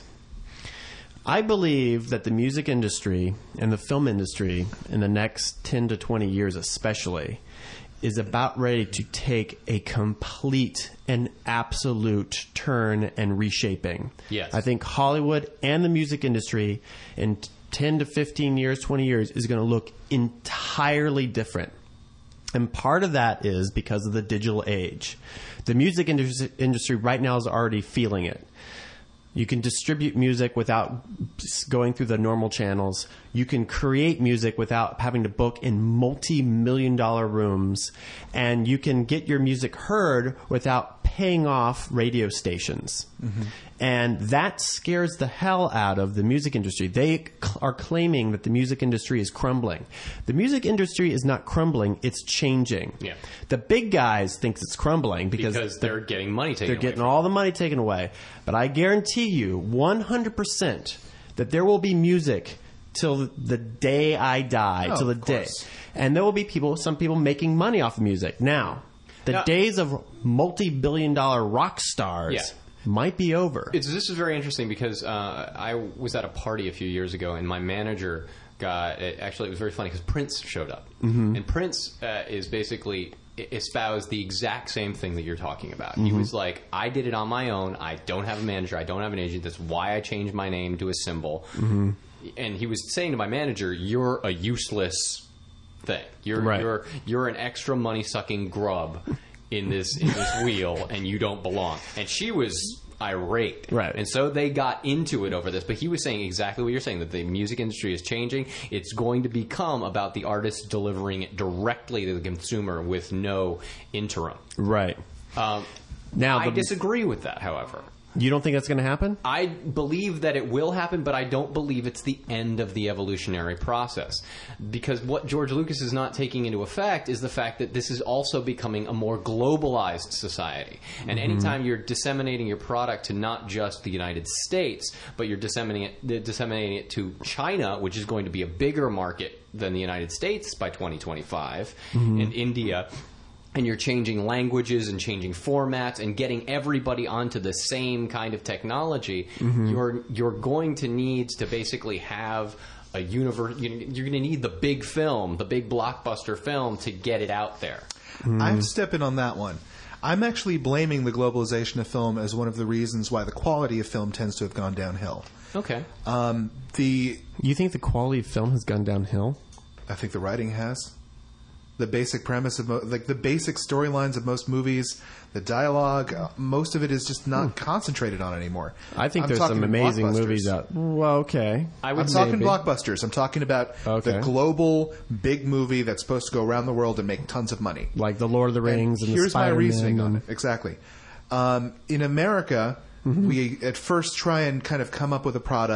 [SPEAKER 5] I believe that the music industry and the film industry in the next ten to twenty years especially is about ready to take a complete and absolute turn and reshaping.
[SPEAKER 2] Yes.
[SPEAKER 5] I think Hollywood and the music industry in ten to fifteen years, twenty years is going to look entirely different. And part of that is because of the digital age. The music indus- industry right now is already feeling it. You can distribute music without going through the normal channels. You can create music without having to book in multi-million dollar rooms. And you can get your music heard without paying off radio stations. Mm-hmm. And that scares the hell out of the music industry. They cl- are claiming that the music industry is crumbling. The music industry is not crumbling, it's changing.
[SPEAKER 2] Yeah.
[SPEAKER 5] The big guys think it's crumbling because,
[SPEAKER 2] Because
[SPEAKER 5] the-
[SPEAKER 2] they're getting money taken
[SPEAKER 5] they're
[SPEAKER 2] away
[SPEAKER 5] getting
[SPEAKER 2] from
[SPEAKER 5] all the money taken away. But I guarantee you one hundred percent that there will be music till the day I die,
[SPEAKER 3] Oh,
[SPEAKER 5] till the
[SPEAKER 3] of
[SPEAKER 5] day.
[SPEAKER 3] course.
[SPEAKER 5] And there will be people, some people making money off of music. Now, the
[SPEAKER 2] Now-
[SPEAKER 5] days of multi-billion dollar rock stars
[SPEAKER 2] Yeah.
[SPEAKER 5] might be over.
[SPEAKER 2] It's, this is very interesting because uh, I was at a party a few years ago, and my manager got it, actually it was very funny because Prince showed up, mm-hmm. and Prince uh, is basically espoused the exact same thing that you're talking about. Mm-hmm. He was like, "I did it on my own. I don't have a manager. I don't have an agent. That's why I changed my name to a symbol." Mm-hmm. And he was saying to my manager, "You're a useless thing. You're
[SPEAKER 5] Right.
[SPEAKER 2] you're you're an extra money sucking grub." in this in this wheel, and you don't belong. And she was irate.
[SPEAKER 5] Right.
[SPEAKER 2] And so they got into it over this. But he was saying exactly what you're saying, that the music industry is changing. It's going to become about the artist delivering it directly to the consumer with no interim.
[SPEAKER 5] Right.
[SPEAKER 2] Um,
[SPEAKER 5] Now,
[SPEAKER 2] I
[SPEAKER 5] the-
[SPEAKER 2] disagree with that, however.
[SPEAKER 5] You don't think that's going to happen?
[SPEAKER 2] I believe that it will happen, but I don't believe it's the end of the evolutionary process. Because what George Lucas is not taking into effect is the fact that this is also becoming a more globalized society. And
[SPEAKER 5] Mm-hmm.
[SPEAKER 2] anytime you're disseminating your product to not just the United States, but you're disseminating it, disseminating it to China, which is going to be a bigger market than the United States by twenty twenty-five,
[SPEAKER 5] Mm-hmm.
[SPEAKER 2] and India, and you're changing languages and changing formats and getting everybody onto the same kind of technology,
[SPEAKER 5] Mm-hmm.
[SPEAKER 2] you're you're going to need to basically have a universe. You're going to need the big film, the big blockbuster film, to get it out there.
[SPEAKER 3] I have to step in on that one. I'm actually blaming the globalization of film as one of the reasons why the quality of film tends to have gone downhill.
[SPEAKER 2] Okay.
[SPEAKER 3] Um, the
[SPEAKER 5] You think the quality of film has gone downhill?
[SPEAKER 3] I think the writing has. The basic premise of mo- like the basic storylines of most movies, the dialogue, uh, most of it is just not concentrated on anymore.
[SPEAKER 5] I think
[SPEAKER 3] I'm
[SPEAKER 5] there's
[SPEAKER 3] talking
[SPEAKER 5] some amazing
[SPEAKER 3] blockbusters.
[SPEAKER 5] movies out. Well, okay.
[SPEAKER 2] I
[SPEAKER 3] I'm
[SPEAKER 2] would
[SPEAKER 3] talking
[SPEAKER 5] maybe.
[SPEAKER 3] blockbusters. I'm talking about
[SPEAKER 5] Okay.
[SPEAKER 3] the global big movie that's supposed to go around the world and make tons of money.
[SPEAKER 5] Like the Lord of the Rings and,
[SPEAKER 3] And here's
[SPEAKER 5] the
[SPEAKER 3] my
[SPEAKER 5] Spider-Man
[SPEAKER 3] reasoning on
[SPEAKER 5] and-
[SPEAKER 3] it. Exactly. Um, in America, we at first try and kind of come up with a product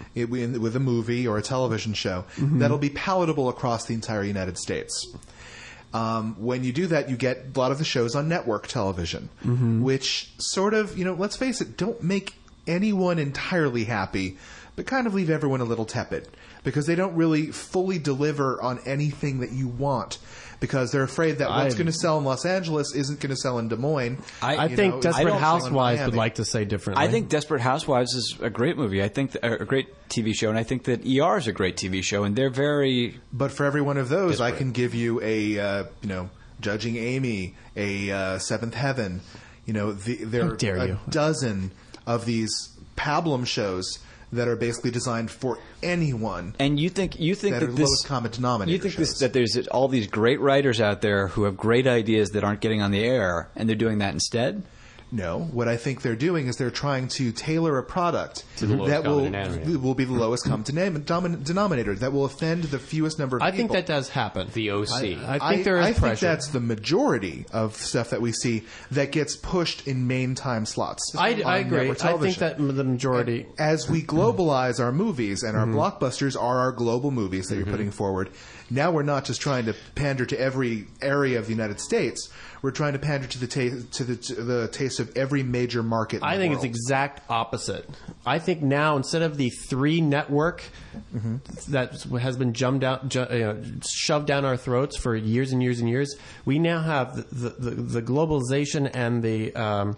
[SPEAKER 3] it, with a movie or a television show mm-hmm. that'll be palatable across the entire United States. Um, when you do that, you get a lot of the shows on network television, mm-hmm. which sort of, you know, let's face it, don't make anyone entirely happy, but kind of leave everyone a little tepid because they don't really fully deliver on anything that you want because they're afraid that what's going to sell in Los Angeles isn't going to sell in Des Moines.
[SPEAKER 5] I, I think
[SPEAKER 3] know,
[SPEAKER 5] Desperate Housewives would like to say differently.
[SPEAKER 4] I think Desperate Housewives is a great movie. I think th- a great T V show, and I think that E R is a great T V show, and they're very.
[SPEAKER 3] But for every one of those,
[SPEAKER 4] disparate.
[SPEAKER 3] I can give you a uh, you know Judging Amy, a uh, Seventh Heaven. You know, the, there
[SPEAKER 5] How dare
[SPEAKER 3] are a
[SPEAKER 5] you.
[SPEAKER 3] dozen of these pablum shows that are basically designed for anyone.
[SPEAKER 4] And you think you think
[SPEAKER 3] that,
[SPEAKER 4] that
[SPEAKER 3] are
[SPEAKER 4] this
[SPEAKER 3] lowest common denominator
[SPEAKER 4] you think
[SPEAKER 3] shows.
[SPEAKER 4] this, that there's all these great writers out there who have great ideas that aren't getting on the air, and they're doing that instead?
[SPEAKER 3] No, what I think they're doing is they're trying to tailor a product
[SPEAKER 2] To the lowest
[SPEAKER 3] that will
[SPEAKER 2] common denominator.
[SPEAKER 3] will be the lowest common denom- domin- denominator that will offend the fewest number of
[SPEAKER 5] I
[SPEAKER 3] people.
[SPEAKER 5] think that does happen.
[SPEAKER 2] The O C.
[SPEAKER 5] I, I think there is
[SPEAKER 3] I
[SPEAKER 5] pressure.
[SPEAKER 3] think that's the majority of stuff that we see that gets pushed in main time slots.
[SPEAKER 5] I,
[SPEAKER 3] on
[SPEAKER 5] I agree.
[SPEAKER 3] network
[SPEAKER 5] I think
[SPEAKER 3] television.
[SPEAKER 5] that the majority.
[SPEAKER 3] As we globalize our movies, and our
[SPEAKER 5] Mm-hmm.
[SPEAKER 3] blockbusters are our global movies that you're putting forward, now we're not just trying to pander to every area of the United States. We're trying to pander to the ta- to the to the taste of every major market. In
[SPEAKER 5] I
[SPEAKER 3] the
[SPEAKER 5] think
[SPEAKER 3] world.
[SPEAKER 5] it's exact opposite. I think now instead of the three network
[SPEAKER 3] Mm-hmm.
[SPEAKER 5] that has been jumped out, ju- you know, shoved down our throats for years and years and years, we now have the the, the, the globalization and the um,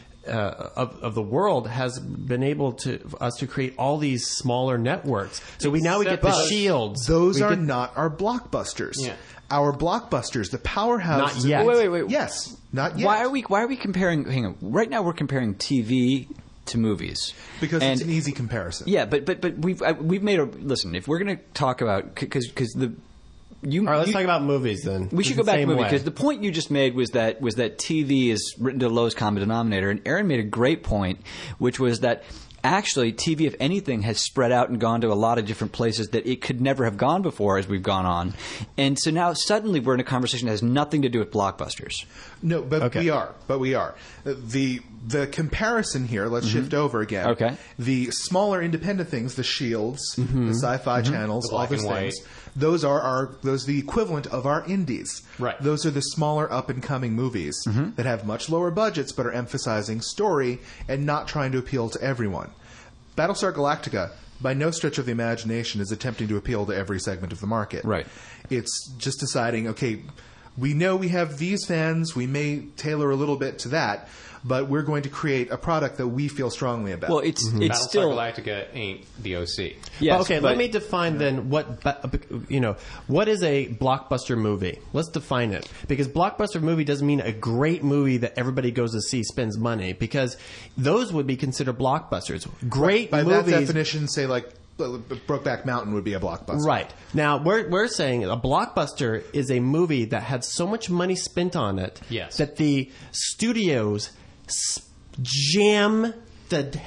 [SPEAKER 5] uh, of, of the world has been able to us to create all these smaller networks. So we now we get the
[SPEAKER 3] But
[SPEAKER 5] shields.
[SPEAKER 3] Those
[SPEAKER 5] We
[SPEAKER 3] are
[SPEAKER 5] get-
[SPEAKER 3] not our blockbusters.
[SPEAKER 2] Yeah.
[SPEAKER 3] Our blockbusters, the powerhouse.
[SPEAKER 5] Not yet.
[SPEAKER 4] Wait, wait, wait.
[SPEAKER 3] Yes, not yet.
[SPEAKER 4] Why are we why are we comparing? Hang on. Right now, we're comparing T V to movies
[SPEAKER 3] Because
[SPEAKER 4] and,
[SPEAKER 3] it's an easy comparison.
[SPEAKER 4] Yeah, but but but we've I, we've made a listen. If we're going to talk about because because the you
[SPEAKER 5] All right, let's
[SPEAKER 4] you,
[SPEAKER 5] talk about movies then.
[SPEAKER 4] We should
[SPEAKER 5] It's
[SPEAKER 4] go
[SPEAKER 5] the
[SPEAKER 4] back to
[SPEAKER 5] same
[SPEAKER 4] movie
[SPEAKER 5] way.
[SPEAKER 4] because the point you just made was that was that T V is written to the lowest common denominator, and Aaron made a great point, which was that actually T V, if anything, has spread out and gone to a lot of different places that it could never have gone before as we've gone on, and so now suddenly we're in a conversation that has nothing to do with blockbusters.
[SPEAKER 3] No, but
[SPEAKER 5] Okay.
[SPEAKER 3] we are. But we are. The the comparison here, let's shift over again.
[SPEAKER 4] Mm-hmm. Okay.
[SPEAKER 3] The smaller independent things, the Shields,
[SPEAKER 4] Mm-hmm.
[SPEAKER 3] the sci-fi channels,
[SPEAKER 2] The
[SPEAKER 3] all
[SPEAKER 2] black
[SPEAKER 3] those
[SPEAKER 2] and
[SPEAKER 3] things,
[SPEAKER 2] white.
[SPEAKER 3] those are our those are the equivalent of our indies.
[SPEAKER 2] Right.
[SPEAKER 3] Those are the smaller up and coming movies
[SPEAKER 4] Mm-hmm.
[SPEAKER 3] that have much lower budgets but are emphasizing story and not trying to appeal to everyone. Battlestar Galactica, by no stretch of the imagination, is attempting to appeal to every segment of the market.
[SPEAKER 4] Right.
[SPEAKER 3] It's just deciding, okay, we know we have these fans, we may tailor a little bit to that, but we're going to create a product that we feel strongly about.
[SPEAKER 4] Well, it's it's
[SPEAKER 2] Battlestar
[SPEAKER 4] still
[SPEAKER 2] Galactica ain't the O C.
[SPEAKER 4] yes,
[SPEAKER 5] okay,
[SPEAKER 4] but-
[SPEAKER 5] let me define then what ba- you know. What is a blockbuster movie? Let's define it because blockbuster movie doesn't mean a great movie that everybody goes to see, spends money, because those would be considered blockbusters. Great
[SPEAKER 3] by
[SPEAKER 5] movies.
[SPEAKER 3] that definition, say like Brokeback Mountain would be a blockbuster.
[SPEAKER 5] Right. Now, we're, we're saying a blockbuster is a movie that had so much money spent on it
[SPEAKER 2] Yes.
[SPEAKER 5] that the studios s- jam the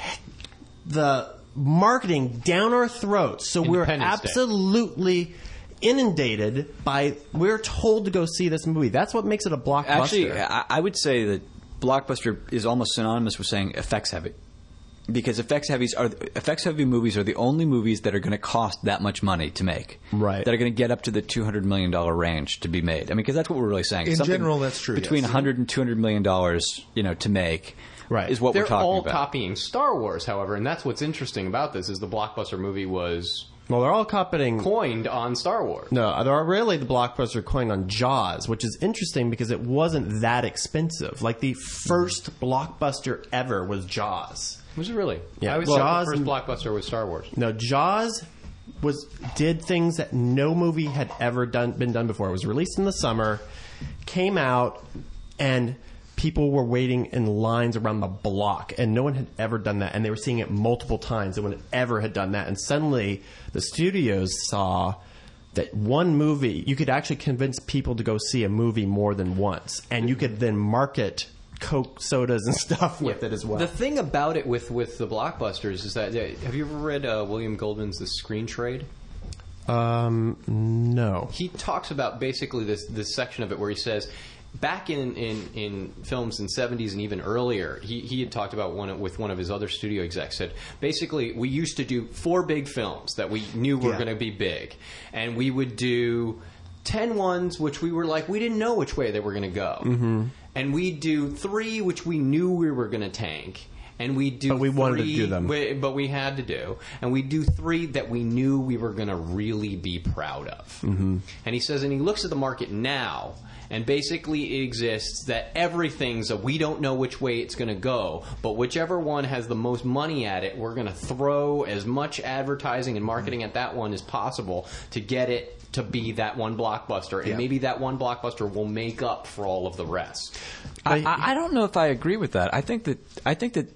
[SPEAKER 5] the marketing down our throats. So we're
[SPEAKER 2] Independence Day.
[SPEAKER 5] absolutely inundated by, we're told to go see this movie. That's what makes it a blockbuster.
[SPEAKER 4] Actually, I, I would say that blockbuster is almost synonymous with saying effects heavy, because effects heavies are effects heavy movies are the only movies that are going to cost that much money to make,
[SPEAKER 5] Right.
[SPEAKER 4] That are going to get up to the two hundred million dollar range to be made. I mean, because that's what we're really saying.
[SPEAKER 3] In
[SPEAKER 4] Something
[SPEAKER 3] general, that's true,
[SPEAKER 4] Between
[SPEAKER 3] yes.
[SPEAKER 4] one hundred and two hundred million dollars, you know, to make,
[SPEAKER 5] Right.
[SPEAKER 4] is what
[SPEAKER 2] They're
[SPEAKER 4] we're talking
[SPEAKER 2] all
[SPEAKER 4] about.
[SPEAKER 2] copying Star Wars, however, and that's what's interesting about this is the blockbuster movie was
[SPEAKER 5] well, they're all copying.
[SPEAKER 2] coined on Star Wars.
[SPEAKER 5] No, they're really the blockbuster coin on Jaws, which is interesting because it wasn't that expensive. Like the first blockbuster ever was Jaws.
[SPEAKER 2] Was it really?
[SPEAKER 5] Yeah.
[SPEAKER 2] I always
[SPEAKER 5] Well,
[SPEAKER 2] thought
[SPEAKER 5] Jaws
[SPEAKER 2] the first
[SPEAKER 5] and-
[SPEAKER 2] blockbuster was Star Wars.
[SPEAKER 5] No, Jaws was did things that no movie had ever done been done before. It was released in the summer, came out, and people were waiting in lines around the block, and no one had ever done that. And they were seeing it multiple times. No one had ever had done that. And suddenly, the studios saw that one movie you could actually convince people to go see a movie more than once, and you could then market Coke sodas and stuff with it as well.
[SPEAKER 2] The thing about it with, with the blockbusters is that uh, have you ever read uh, William Goldman's The Screen Trade?
[SPEAKER 5] Um, no.
[SPEAKER 2] He talks about basically this this section of it where he says back in, in, in films in the seventies and even earlier, he, he had talked about one with one of his other studio execs. Said basically we used to do four big films that we knew were
[SPEAKER 3] Yeah.
[SPEAKER 2] going to be big, and we would do ten ones which we were like we didn't know which way they were going to go, mm-hmm. and we'd do three which we knew we were going to tank. And we do,
[SPEAKER 5] But we wanted to
[SPEAKER 2] three,
[SPEAKER 5] do them.
[SPEAKER 2] we- but we had to do, and we do three that we knew we were going to really be proud of. Mm-hmm. And he says, and he looks at the market now, and basically it exists that everything's a we don't know which way it's going to go, but whichever one has the most money at it, we're going to throw as much advertising and marketing at that one as possible to get it to be that one blockbuster, and
[SPEAKER 3] Yeah.
[SPEAKER 2] maybe that one blockbuster will make up for all of the rest.
[SPEAKER 4] I, I I don't know if I agree with that. I think that I think that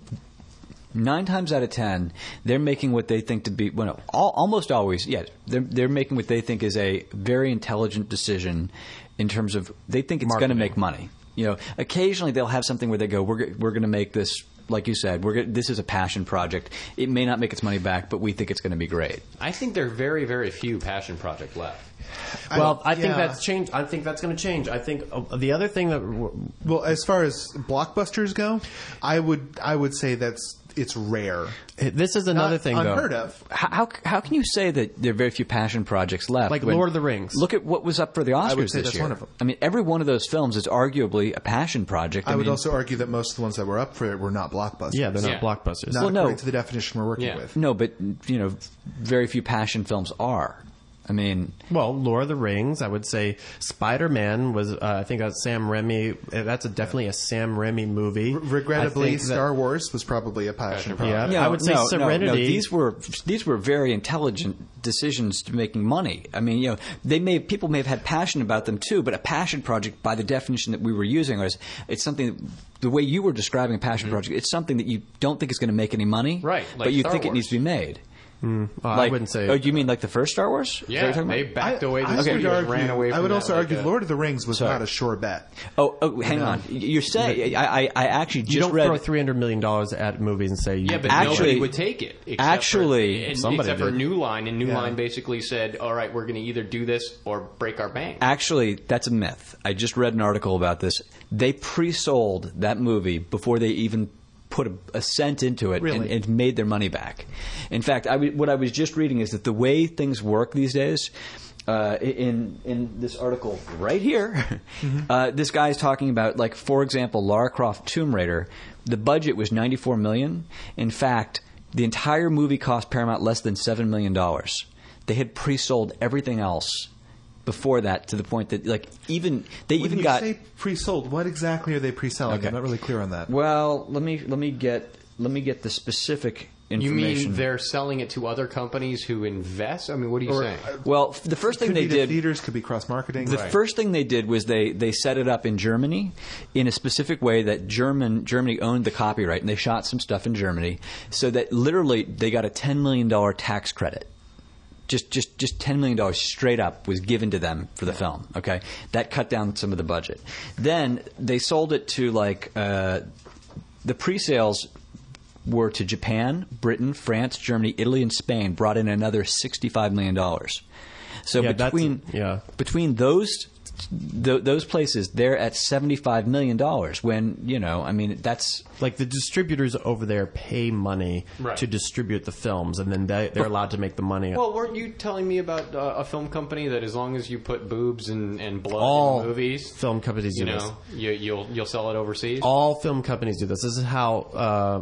[SPEAKER 4] nine times out of ten, they're making what they think to be well, no, all, almost always, yes, they're they're making what they think is a very intelligent decision in terms of they think it's going to make money. You know, occasionally they'll have something where they go, we're we're going to make this. Like you said, we're gonna, this is a passion project. It may not make its money back, but we think it's going to be great.
[SPEAKER 2] I think there are very, very few passion projects left.
[SPEAKER 5] Well, I, think
[SPEAKER 3] yeah.
[SPEAKER 5] that's changed. I think that's going to change. I think uh, the other thing that
[SPEAKER 3] Well, as far as blockbusters go, I would I would say that's it's rare.
[SPEAKER 5] this is another
[SPEAKER 3] Not
[SPEAKER 5] thing,
[SPEAKER 3] unheard
[SPEAKER 5] though.
[SPEAKER 3] of.
[SPEAKER 4] How, how how can you say that there are very few passion projects left?
[SPEAKER 5] Like
[SPEAKER 4] when-
[SPEAKER 5] Lord of the Rings.
[SPEAKER 4] Look at what was up for the Oscars
[SPEAKER 3] would say
[SPEAKER 4] this
[SPEAKER 3] that's
[SPEAKER 4] year.
[SPEAKER 3] one of them.
[SPEAKER 4] I mean, every one of those films is arguably a passion project.
[SPEAKER 3] I would
[SPEAKER 4] mean,
[SPEAKER 3] also argue that most of the ones that were up for it were not blockbusters.
[SPEAKER 5] Yeah, they're not
[SPEAKER 2] Yeah.
[SPEAKER 5] blockbusters.
[SPEAKER 3] not
[SPEAKER 4] Well, no.
[SPEAKER 3] according to the definition we're working
[SPEAKER 2] Yeah.
[SPEAKER 3] with.
[SPEAKER 4] no, but you know, very few passion films are. I mean,
[SPEAKER 5] Well, Lord of the Rings, I would say Spider-Man was, uh, I think that's Sam Raimi. uh, That's a, definitely a Sam Raimi movie.
[SPEAKER 3] Regrettably,
[SPEAKER 5] I think that-
[SPEAKER 3] Star Wars was probably a passion project.
[SPEAKER 5] Yeah. I would say
[SPEAKER 4] no, no,
[SPEAKER 5] Serenity-
[SPEAKER 4] no, these were these were very intelligent decisions to making money. I mean, you know, they may people may have had passion about them too, but a passion project, by the definition that we were using, was it's something. The way you were describing a passion project, it's something that you don't think is going to make any money,
[SPEAKER 2] Right, like
[SPEAKER 4] but you
[SPEAKER 2] Star
[SPEAKER 4] think it
[SPEAKER 2] Wars.
[SPEAKER 4] needs to be made.
[SPEAKER 5] Well, I
[SPEAKER 4] Like-
[SPEAKER 5] wouldn't say.
[SPEAKER 4] Oh, you mean like the first Star Wars? Is that what
[SPEAKER 2] Yeah,
[SPEAKER 4] you're talking
[SPEAKER 2] they
[SPEAKER 4] about?
[SPEAKER 2] backed away. The
[SPEAKER 3] I would
[SPEAKER 2] studios
[SPEAKER 3] argue,
[SPEAKER 2] ran away from
[SPEAKER 3] I would
[SPEAKER 2] that
[SPEAKER 3] also
[SPEAKER 2] like
[SPEAKER 3] argue
[SPEAKER 2] a-
[SPEAKER 3] Lord of the Rings was
[SPEAKER 4] Sorry.
[SPEAKER 3] not a sure bet.
[SPEAKER 4] Oh, oh, hang on. You're saying I, I, I actually just
[SPEAKER 5] you don't
[SPEAKER 4] read.
[SPEAKER 5] throw three hundred million dollars at movies and say,
[SPEAKER 2] Yeah, but
[SPEAKER 4] Actually-
[SPEAKER 2] nobody would take it. except
[SPEAKER 4] actually-
[SPEAKER 2] for, and-
[SPEAKER 5] Somebody
[SPEAKER 2] except for
[SPEAKER 5] did.
[SPEAKER 2] New Line, and New
[SPEAKER 3] Yeah.
[SPEAKER 2] Line basically said, "All right, we're going to either do this or break our bank."
[SPEAKER 4] Actually, that's a myth. I just read an article about this. They pre-sold that movie before they even put a, a cent into it and,
[SPEAKER 3] Really?
[SPEAKER 4] and made their money back. In fact, I w- what I was just reading is that the way things work these days, uh, in in this article right here, uh, this guy is talking about, like, for example, Lara Croft Tomb Raider. The budget was ninety-four million dollars. In fact, the entire movie cost Paramount less than seven million dollars. They had pre-sold everything else before that, to the point that, like, even they
[SPEAKER 3] When
[SPEAKER 4] even
[SPEAKER 3] you
[SPEAKER 4] got.
[SPEAKER 3] say pre-sold, what exactly are they pre-selling?
[SPEAKER 4] Okay.
[SPEAKER 3] I'm not really clear on that.
[SPEAKER 4] Well, let me let me get let me get the specific
[SPEAKER 2] You
[SPEAKER 4] information.
[SPEAKER 2] mean they're selling it to other companies who invest? I mean, what are you
[SPEAKER 3] Or,
[SPEAKER 2] saying?
[SPEAKER 3] uh,
[SPEAKER 4] Well, f- the first thing
[SPEAKER 3] could
[SPEAKER 4] they
[SPEAKER 3] be to
[SPEAKER 4] did.
[SPEAKER 3] theaters, could be cross-marketing.
[SPEAKER 4] The first thing they did was they, they set it up in Germany in a specific way that German Germany owned the copyright, and they shot some stuff in Germany, so that literally they got a ten million dollars tax credit. Just just just ten million dollars straight up was given to them for the film. Okay, that cut down some of the budget. Then they sold it to, like, uh, the pre-sales were to Japan, Britain, France, Germany, Italy, and Spain. Brought in another sixty-five million dollars. So
[SPEAKER 5] Yeah, that's-
[SPEAKER 4] between
[SPEAKER 5] yeah.
[SPEAKER 4] between those th- those places, they're at seventy-five million dollars. When, you know, I mean, that's
[SPEAKER 5] like, the distributors over there pay money
[SPEAKER 2] Right.
[SPEAKER 5] to distribute the films, and then they, they're allowed to make the money.
[SPEAKER 2] Well, weren't you telling me about uh, a film company that as long as you put boobs and, and blood
[SPEAKER 5] All
[SPEAKER 2] in the movies,
[SPEAKER 5] film companies do
[SPEAKER 2] you
[SPEAKER 5] this.
[SPEAKER 2] know, you, you'll you'll sell it overseas?
[SPEAKER 5] All film companies do this. This is how uh,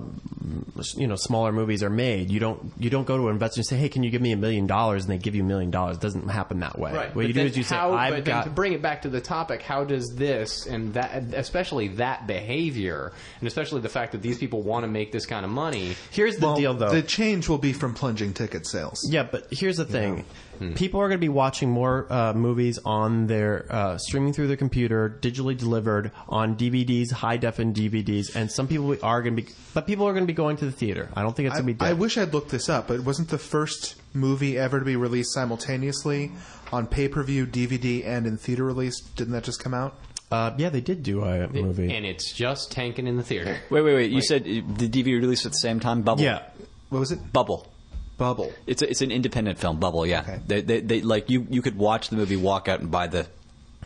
[SPEAKER 5] you know smaller movies are made. You don't you don't go to an investor and say, "Hey, can you give me a million dollars?" and they give you a million dollars. It doesn't happen that way.
[SPEAKER 2] Right.
[SPEAKER 5] What
[SPEAKER 2] but
[SPEAKER 5] you do
[SPEAKER 2] then
[SPEAKER 5] is you say,
[SPEAKER 2] how,
[SPEAKER 5] "I've
[SPEAKER 2] but then
[SPEAKER 5] got."
[SPEAKER 2] to bring it back to the topic, how does this and that, especially that behavior, and especially the fact that these people want to make this kind of money?
[SPEAKER 5] Here's the
[SPEAKER 3] well,
[SPEAKER 5] deal, though.
[SPEAKER 3] the change will be from plunging ticket sales.
[SPEAKER 5] Yeah, but here's the thing.
[SPEAKER 2] Hmm.
[SPEAKER 5] People are going to be watching more uh, movies on their uh, streaming through their computer, digitally delivered on D V Ds, high defin D V Ds, and some people are going to be, but people are going to be going to the theater. I don't think it's
[SPEAKER 3] I,
[SPEAKER 5] going to be dead.
[SPEAKER 3] I wish I'd looked this up, but it wasn't the first movie ever to be released simultaneously on pay-per-view, D V D, and in theater release. Didn't that just come out?
[SPEAKER 5] Uh, yeah, they did do a movie.
[SPEAKER 2] And it's just tanking in the theater.
[SPEAKER 4] wait wait wait. You said uh, the D V D released at the same time. Bubble.
[SPEAKER 5] yeah,
[SPEAKER 3] What was it?
[SPEAKER 4] Bubble.
[SPEAKER 3] Bubble.
[SPEAKER 4] It's a, it's an independent film. Bubble. Yeah.
[SPEAKER 3] Okay.
[SPEAKER 4] They, they, they like you you could watch the movie, walk out, and buy the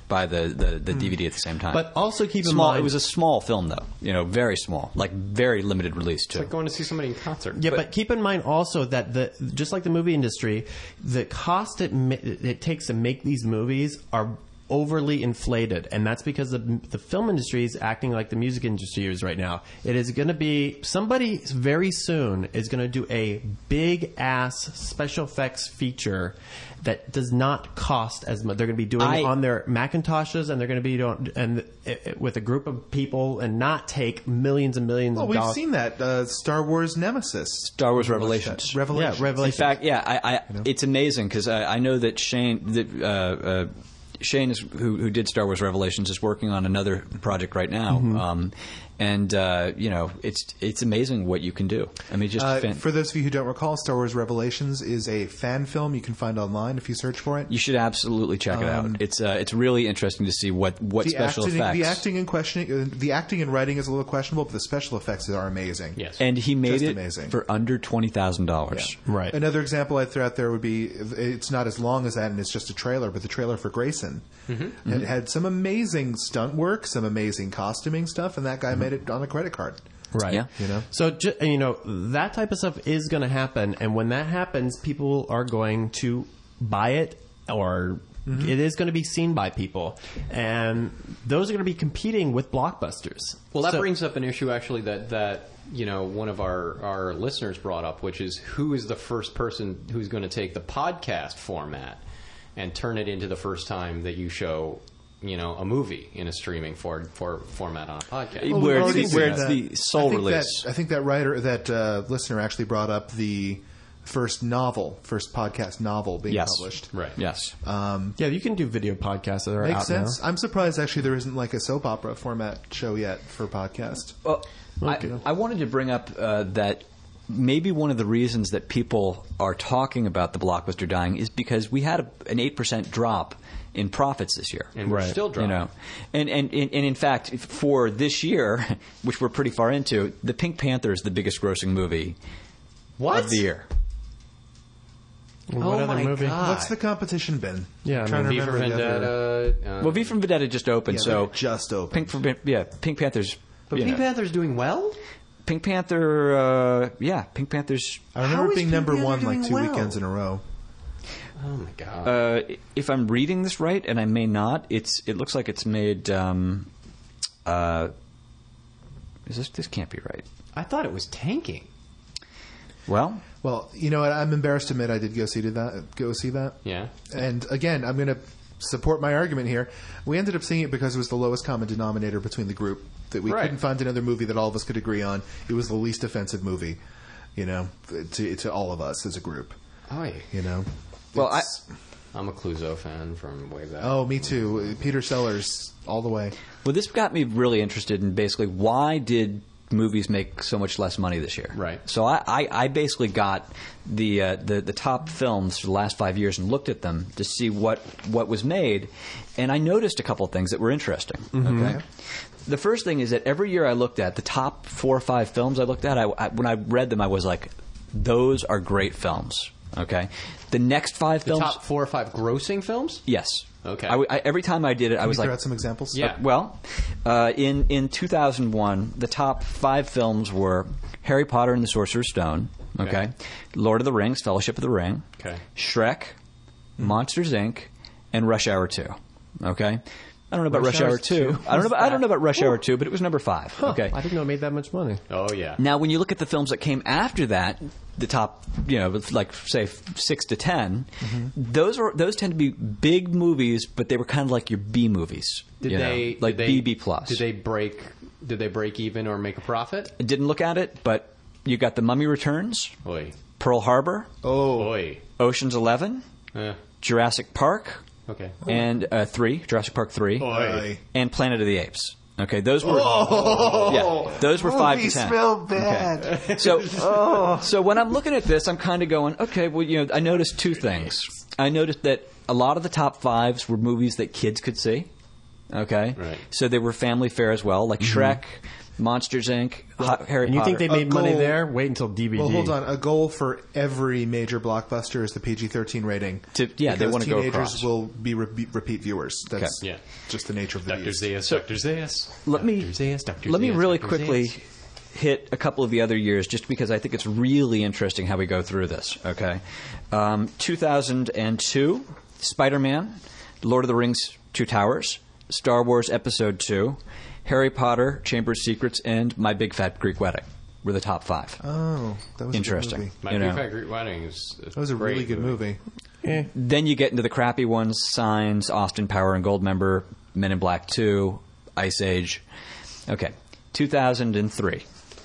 [SPEAKER 4] buy the, the, the D V D at the same time.
[SPEAKER 5] But also keep in
[SPEAKER 4] small,
[SPEAKER 5] mind,
[SPEAKER 4] it was a small film though, you know, very small, like very limited release too.
[SPEAKER 2] It's like going to see somebody in concert.
[SPEAKER 5] yeah, but, keep in mind also that the just like the movie industry, the cost it ma- it takes to make these movies are overly inflated, and that's because the, the film industry is acting like the music industry is right now. It is going to be somebody very soon is going to do a big ass special effects feature that does not cost as much. They're going to be doing
[SPEAKER 4] I-
[SPEAKER 5] it on their Macintoshes, and they're going to be doing and it, it, with a group of people, and not take millions and millions
[SPEAKER 3] Well,
[SPEAKER 5] of
[SPEAKER 3] we've
[SPEAKER 5] dollars.
[SPEAKER 3] seen that uh, Star Wars Nemesis,
[SPEAKER 4] Star Wars Revelations.
[SPEAKER 3] Revelation.
[SPEAKER 5] Yeah, Revelation.
[SPEAKER 4] In fact, yeah, I, I, it's amazing because I, I know that Shane, that, uh, uh, Shane is, who, who did Star Wars Revelations, is working on another project right now,
[SPEAKER 5] Mm-hmm.
[SPEAKER 4] um, and uh, you know, it's it's amazing what you can do. I mean, just
[SPEAKER 3] Uh,
[SPEAKER 4] fan-
[SPEAKER 3] for those of you who don't recall, Star Wars Revelations is a fan film you can find online if you search for it.
[SPEAKER 4] you should absolutely check it
[SPEAKER 3] Um,
[SPEAKER 4] out. It's uh, it's really interesting to see what, what
[SPEAKER 3] the
[SPEAKER 4] special
[SPEAKER 3] acting,
[SPEAKER 4] effects.
[SPEAKER 3] the acting and questioning, uh, the acting and writing is a little questionable, but the special effects are amazing.
[SPEAKER 2] Yes.
[SPEAKER 4] and he made
[SPEAKER 3] Just
[SPEAKER 4] it
[SPEAKER 3] amazing.
[SPEAKER 4] for under twenty thousand dollars.
[SPEAKER 5] Right.
[SPEAKER 3] Another example I'd throw out there would be it's not as long as that, and it's just a trailer, but the trailer for Grayson.
[SPEAKER 4] Mm-hmm.
[SPEAKER 3] It had some amazing stunt work, some amazing costuming stuff, and that guy
[SPEAKER 4] Mm-hmm.
[SPEAKER 3] made it on a credit card.
[SPEAKER 5] Right.
[SPEAKER 4] Yeah.
[SPEAKER 3] You know?
[SPEAKER 5] So, ju- and, you know, that type of stuff is going to happen. And when that happens, people are going to buy it, or it is going to be seen by people. And those are going to be competing with blockbusters.
[SPEAKER 2] Well, that
[SPEAKER 5] So-
[SPEAKER 2] brings up an issue actually that that you know one of our our listeners brought up, which is who is the first person who's going to take the podcast format and turn it into the first time that you show, you know, a movie in a streaming for, for format on a podcast.
[SPEAKER 4] Well, where
[SPEAKER 3] we've
[SPEAKER 4] it's
[SPEAKER 3] already
[SPEAKER 4] the-
[SPEAKER 3] seen
[SPEAKER 4] where it's
[SPEAKER 3] that.
[SPEAKER 4] the sole
[SPEAKER 3] I think
[SPEAKER 4] release.
[SPEAKER 3] That, I think that writer, that uh, listener actually brought up the first novel, first podcast novel being
[SPEAKER 4] Yes.
[SPEAKER 3] published.
[SPEAKER 2] Right.
[SPEAKER 4] Yes.
[SPEAKER 5] Yeah, you can do video podcasts that are
[SPEAKER 3] Makes
[SPEAKER 5] out
[SPEAKER 3] sense.
[SPEAKER 5] now.
[SPEAKER 3] I'm surprised actually there isn't like a soap opera format show yet for podcast.
[SPEAKER 4] Well, I, I wanted to bring up uh, that maybe one of the reasons that people are talking about the Blockbuster dying is because we had a, an eight percent drop in profits this year.
[SPEAKER 2] And we're
[SPEAKER 5] Right.
[SPEAKER 2] still
[SPEAKER 4] You
[SPEAKER 2] dropping.
[SPEAKER 4] know, and, and, and, and in fact, for this year, which we're pretty far into, the Pink Panther is the biggest grossing movie
[SPEAKER 2] What?
[SPEAKER 4] of the year.
[SPEAKER 5] What
[SPEAKER 2] Oh
[SPEAKER 5] other
[SPEAKER 2] my
[SPEAKER 5] movie?
[SPEAKER 2] God.
[SPEAKER 3] What's the competition been?
[SPEAKER 5] Yeah, I
[SPEAKER 3] I'm trying
[SPEAKER 5] mean,
[SPEAKER 3] to
[SPEAKER 2] V for
[SPEAKER 3] remember the other-
[SPEAKER 2] Vendetta. Uh,
[SPEAKER 4] Well, V for Vendetta just opened,
[SPEAKER 3] Yeah,
[SPEAKER 4] so
[SPEAKER 3] they're just open.
[SPEAKER 4] Pink for yeah, Pink Panther's.
[SPEAKER 2] but
[SPEAKER 4] you
[SPEAKER 2] Pink
[SPEAKER 4] know,
[SPEAKER 2] Panther's doing well.
[SPEAKER 4] Pink Panther, uh, yeah, Pink Panther's.
[SPEAKER 3] I remember
[SPEAKER 2] How
[SPEAKER 3] it
[SPEAKER 2] is
[SPEAKER 3] being
[SPEAKER 2] Pink
[SPEAKER 3] number
[SPEAKER 2] Panther
[SPEAKER 3] one like
[SPEAKER 2] doing
[SPEAKER 3] two
[SPEAKER 2] well?
[SPEAKER 3] weekends in a row.
[SPEAKER 2] Oh my god.
[SPEAKER 4] Uh, if I'm reading this right, and I may not, it's it looks like it's made. Um, uh, is this this can't be right?
[SPEAKER 2] I thought it was tanking.
[SPEAKER 4] Well,
[SPEAKER 3] Well, you know what? I'm embarrassed to admit I did go see to that. Go see that.
[SPEAKER 2] Yeah.
[SPEAKER 3] And again, I'm going to support my argument here. We ended up seeing it because it was the lowest common denominator between the group. That we
[SPEAKER 2] Right.
[SPEAKER 3] couldn't find another movie that all of us could agree on. It was the least offensive movie, you know, to to all of us as a group.
[SPEAKER 2] Oh, yeah.
[SPEAKER 3] You know.
[SPEAKER 4] Well, I-
[SPEAKER 3] It's-
[SPEAKER 2] I'm a Clouseau fan from way back.
[SPEAKER 3] oh, me too. Peter Sellers all the way.
[SPEAKER 4] well, this got me really interested in basically why did movies make so much less money this year?
[SPEAKER 2] Right.
[SPEAKER 4] So I, I, I basically got the, uh, the the top films for the last five years and looked at them to see what what was made, and I noticed a couple of things that were interesting. Okay. The first thing is that every year I looked at the top four or five films I looked at, I, I, when I read them, I was like, "Those are great films." Okay. The next five
[SPEAKER 2] The
[SPEAKER 4] films,
[SPEAKER 2] top four or five grossing films?
[SPEAKER 4] yes.
[SPEAKER 2] Okay.
[SPEAKER 4] I, I- every time I did it, I
[SPEAKER 3] Can
[SPEAKER 4] was
[SPEAKER 3] you throw
[SPEAKER 4] like,
[SPEAKER 3] out some examples?
[SPEAKER 2] Yeah.
[SPEAKER 4] well, uh, in in two thousand one, the top five films were Harry Potter and the Sorcerer's Stone, okay,
[SPEAKER 2] Okay.
[SPEAKER 4] Lord of the Rings, Fellowship of the Ring,
[SPEAKER 2] Okay.
[SPEAKER 4] Shrek, Monsters Incorporated, and Rush Hour two. Okay, I don't know about
[SPEAKER 3] Rush
[SPEAKER 4] Rush Hour
[SPEAKER 3] Hour's
[SPEAKER 4] two.
[SPEAKER 3] two.
[SPEAKER 4] I don't know. About, I don't know about Rush Hour two, but it was number five. Okay.
[SPEAKER 5] I didn't know it made that much money.
[SPEAKER 2] Oh, yeah.
[SPEAKER 4] Now, when you look at the films that came after that, the top, you know, like say six to ten, those are those tend to be big movies, but they were kind of like your B movies.
[SPEAKER 2] Did
[SPEAKER 4] you know,
[SPEAKER 2] they
[SPEAKER 4] like
[SPEAKER 2] did they,
[SPEAKER 4] B B plus?
[SPEAKER 2] Did they break? Did they break even or make a profit?
[SPEAKER 4] I didn't look at it, but you got The Mummy Returns,
[SPEAKER 2] Oi,
[SPEAKER 4] Pearl Harbor,
[SPEAKER 3] Oh,
[SPEAKER 2] oi.
[SPEAKER 4] Ocean's Eleven,
[SPEAKER 2] Eh,
[SPEAKER 4] Jurassic Park,
[SPEAKER 2] okay.
[SPEAKER 4] and uh, three, Jurassic Park three,
[SPEAKER 3] Oi.
[SPEAKER 4] and Planet of the Apes. Okay, those were yeah, those were five to
[SPEAKER 3] Movies
[SPEAKER 4] ten.
[SPEAKER 3] smell bad.
[SPEAKER 4] Okay. So, so when I'm looking at this, I'm kind of going, okay, well, you know, I noticed two things. I noticed that a lot of the top fives were movies that kids could see. Okay,
[SPEAKER 2] Right.
[SPEAKER 4] So they were family fare as well, like Shrek. Monsters Incorporated, Ho- Harry
[SPEAKER 5] And you
[SPEAKER 4] Potter.
[SPEAKER 5] think they
[SPEAKER 3] A
[SPEAKER 5] made money
[SPEAKER 3] goal-
[SPEAKER 5] there? Wait until D V D.
[SPEAKER 3] Well, hold on. A goal for every major blockbuster is the P G thirteen rating.
[SPEAKER 4] To- yeah, they
[SPEAKER 3] because
[SPEAKER 4] wanna go
[SPEAKER 3] teenagers
[SPEAKER 4] across.
[SPEAKER 3] will be repeat, repeat viewers. That's
[SPEAKER 2] Okay. Yeah.
[SPEAKER 3] just the nature of the
[SPEAKER 2] Doctor
[SPEAKER 3] beast.
[SPEAKER 2] Zaius, Doctor Zaius.
[SPEAKER 4] Let me
[SPEAKER 2] Doctor Zaius, Doctor
[SPEAKER 4] let me
[SPEAKER 2] Zaius,
[SPEAKER 4] really
[SPEAKER 2] Doctor
[SPEAKER 4] quickly
[SPEAKER 2] Zaius.
[SPEAKER 4] hit a couple of the other years, just because I think it's really interesting how we go through this. Okay, um, two thousand two, Spider-Man, Lord of the Rings: Two Towers, Star Wars Episode Two, Harry Potter: Chamber of Secrets, and My Big Fat Greek Wedding were the top five.
[SPEAKER 3] Oh, that was A
[SPEAKER 4] Interesting.
[SPEAKER 3] good movie.
[SPEAKER 2] My
[SPEAKER 4] you
[SPEAKER 2] Big
[SPEAKER 4] know.
[SPEAKER 2] Fat Greek Wedding is
[SPEAKER 3] That was a really good movie.
[SPEAKER 4] Then you get into the crappy ones: Signs, Austin Power and Goldmember, Men in Black Two, Ice Age. Okay, two thousand three.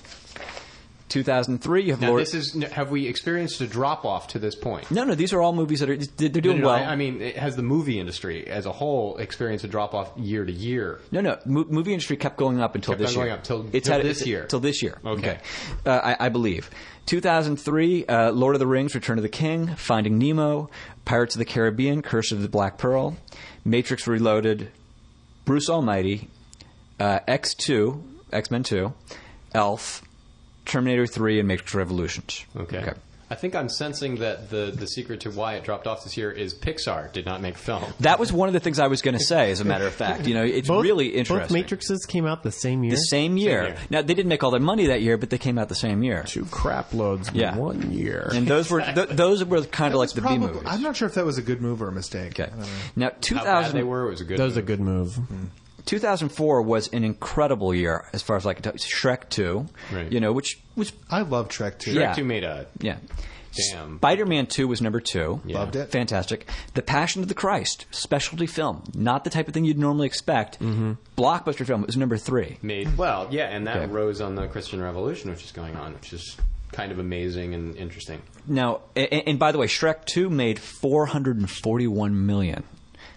[SPEAKER 4] two thousand three, you have
[SPEAKER 2] Now,
[SPEAKER 4] Lord.
[SPEAKER 2] this is. Have we experienced a drop off to this point?
[SPEAKER 4] No, no, these are all movies that are they're
[SPEAKER 2] No,
[SPEAKER 4] doing
[SPEAKER 2] no, no,
[SPEAKER 4] well.
[SPEAKER 2] I, I mean, it has the movie industry as a whole experienced a drop off year to year?
[SPEAKER 4] No, no. Mo- movie industry kept going up until
[SPEAKER 2] Kept
[SPEAKER 4] this
[SPEAKER 2] on going
[SPEAKER 4] year.
[SPEAKER 2] up till-
[SPEAKER 4] It's
[SPEAKER 2] till
[SPEAKER 4] had-
[SPEAKER 2] this
[SPEAKER 4] it's-
[SPEAKER 2] year.
[SPEAKER 4] Till this year.
[SPEAKER 2] Okay.
[SPEAKER 4] Uh, I, I believe. two thousand three, uh, Lord of the Rings: Return of the King, Finding Nemo, Pirates of the Caribbean: Curse of the Black Pearl, Matrix Reloaded, Bruce Almighty, uh, X two, X-Men two, Elf, Terminator three, and Matrix Revolutions.
[SPEAKER 2] Okay. I think I'm sensing that the, the secret to why it dropped off this year is Pixar did not make film.
[SPEAKER 4] That was one of the things I was going to say, as a matter of fact. You know, it's
[SPEAKER 5] both,
[SPEAKER 4] really interesting.
[SPEAKER 5] Both Matrixes came out the same year.
[SPEAKER 4] The same year.
[SPEAKER 2] year.
[SPEAKER 4] Now, they didn't make all their money that year, but they came out the same year.
[SPEAKER 5] Two crap loads in
[SPEAKER 4] Yeah.
[SPEAKER 5] one year.
[SPEAKER 4] And those were th- those were kind of like the B
[SPEAKER 3] Probably-
[SPEAKER 4] movies.
[SPEAKER 3] I'm not sure if that was a good move or a mistake.
[SPEAKER 4] Okay.
[SPEAKER 3] I don't know.
[SPEAKER 4] Now,
[SPEAKER 2] How bad they
[SPEAKER 4] 2000,
[SPEAKER 2] were, it was a good
[SPEAKER 5] that was a
[SPEAKER 2] move.
[SPEAKER 5] good move.
[SPEAKER 4] two thousand four was an incredible year as far as like Shrek two,
[SPEAKER 2] Right.
[SPEAKER 4] you know, which was
[SPEAKER 3] I love Trek too.
[SPEAKER 2] Shrek
[SPEAKER 4] Yeah.
[SPEAKER 2] two made a
[SPEAKER 4] yeah.
[SPEAKER 2] damn.
[SPEAKER 4] Spider-Man two was number two.
[SPEAKER 2] Yeah.
[SPEAKER 3] Loved it.
[SPEAKER 4] Fantastic. The Passion of the Christ, specialty film, not the type of thing you'd normally expect. Mm-hmm. Blockbuster film was number three.
[SPEAKER 2] Made well, yeah, and that
[SPEAKER 4] Okay.
[SPEAKER 2] rose on the Christian Revolution, which is going on, which is kind of amazing and interesting.
[SPEAKER 4] Now, and, and by the way, Shrek two made four hundred forty-one million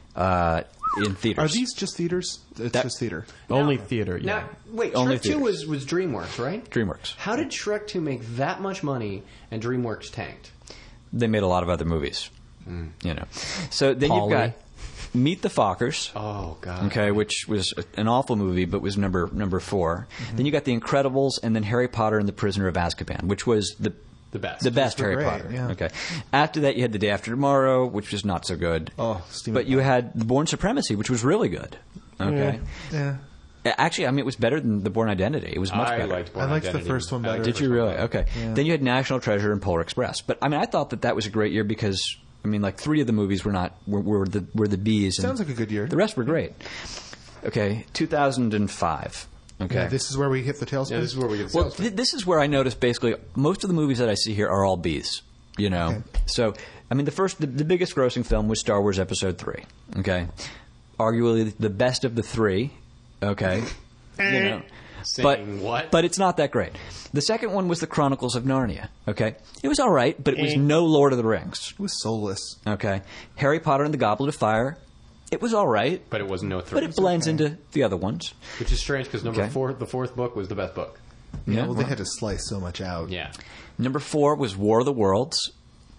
[SPEAKER 4] uh, in theaters.
[SPEAKER 3] Are these just theaters? It's
[SPEAKER 4] That-
[SPEAKER 3] just theater.
[SPEAKER 5] Only theater, yeah.
[SPEAKER 2] Now, wait,
[SPEAKER 4] Only
[SPEAKER 2] Shrek two
[SPEAKER 4] theaters.
[SPEAKER 2] was, was DreamWorks, right?
[SPEAKER 4] DreamWorks?
[SPEAKER 2] How did Shrek two make that much money and DreamWorks tanked?
[SPEAKER 4] They made a lot of other movies. You know, so then
[SPEAKER 5] Polly.
[SPEAKER 4] you've got Meet the Fockers.
[SPEAKER 2] Oh God.
[SPEAKER 4] Okay, which was an awful movie, but was number number four. Then you got The Incredibles, and then Harry Potter and the Prisoner of Azkaban, which was the
[SPEAKER 2] The best.
[SPEAKER 4] the best
[SPEAKER 3] were
[SPEAKER 4] Harry
[SPEAKER 3] great,
[SPEAKER 4] Potter.
[SPEAKER 3] yeah.
[SPEAKER 4] Okay, after that you had The Day After Tomorrow, which was not so good.
[SPEAKER 3] Oh, Stephen
[SPEAKER 4] but you had The Bourne Supremacy, which was really good. Okay,
[SPEAKER 3] Yeah.
[SPEAKER 4] actually, I mean, it was better than The Bourne Identity. It was much
[SPEAKER 2] I
[SPEAKER 4] better.
[SPEAKER 2] liked Bourne
[SPEAKER 3] I liked the
[SPEAKER 2] Identity.
[SPEAKER 3] first one
[SPEAKER 2] I liked
[SPEAKER 3] better.
[SPEAKER 2] the
[SPEAKER 4] Did you
[SPEAKER 2] first one
[SPEAKER 4] really?
[SPEAKER 2] better.
[SPEAKER 4] Okay.
[SPEAKER 3] Yeah.
[SPEAKER 4] Then you had National Treasure and Polar Express. But I mean, I thought that that was a great year because I mean, like three of the movies were not were, were the were the B's. And
[SPEAKER 3] Sounds like a good year.
[SPEAKER 4] The rest were great. Okay, two thousand five. Okay.
[SPEAKER 3] Yeah, this is where we hit the tailspin.
[SPEAKER 2] Yeah, this is where we get
[SPEAKER 4] Well,
[SPEAKER 2] sales.
[SPEAKER 4] th- this is where I noticed basically most of the movies that I see here are all B's. You know,
[SPEAKER 3] Okay.
[SPEAKER 4] so I mean, the first, the, the biggest grossing film was Star Wars Episode Three. Okay, arguably the best of the three. Okay, you know, but
[SPEAKER 2] Saying what?
[SPEAKER 4] but it's not that great. The second one was The Chronicles of Narnia. Okay, it was all right, but it was
[SPEAKER 5] Eh.
[SPEAKER 4] no Lord of the Rings.
[SPEAKER 3] It was soulless.
[SPEAKER 4] Okay, Harry Potter and the Goblet of Fire. It was all right,
[SPEAKER 2] but it wasn't no
[SPEAKER 4] but
[SPEAKER 2] three.
[SPEAKER 4] it blends into the other ones.
[SPEAKER 2] Which is strange because number
[SPEAKER 4] Okay.
[SPEAKER 2] four, the fourth book was the best book.
[SPEAKER 4] Yeah.
[SPEAKER 3] Well, they had to slice so much out.
[SPEAKER 2] Yeah.
[SPEAKER 4] Number four was War of the Worlds.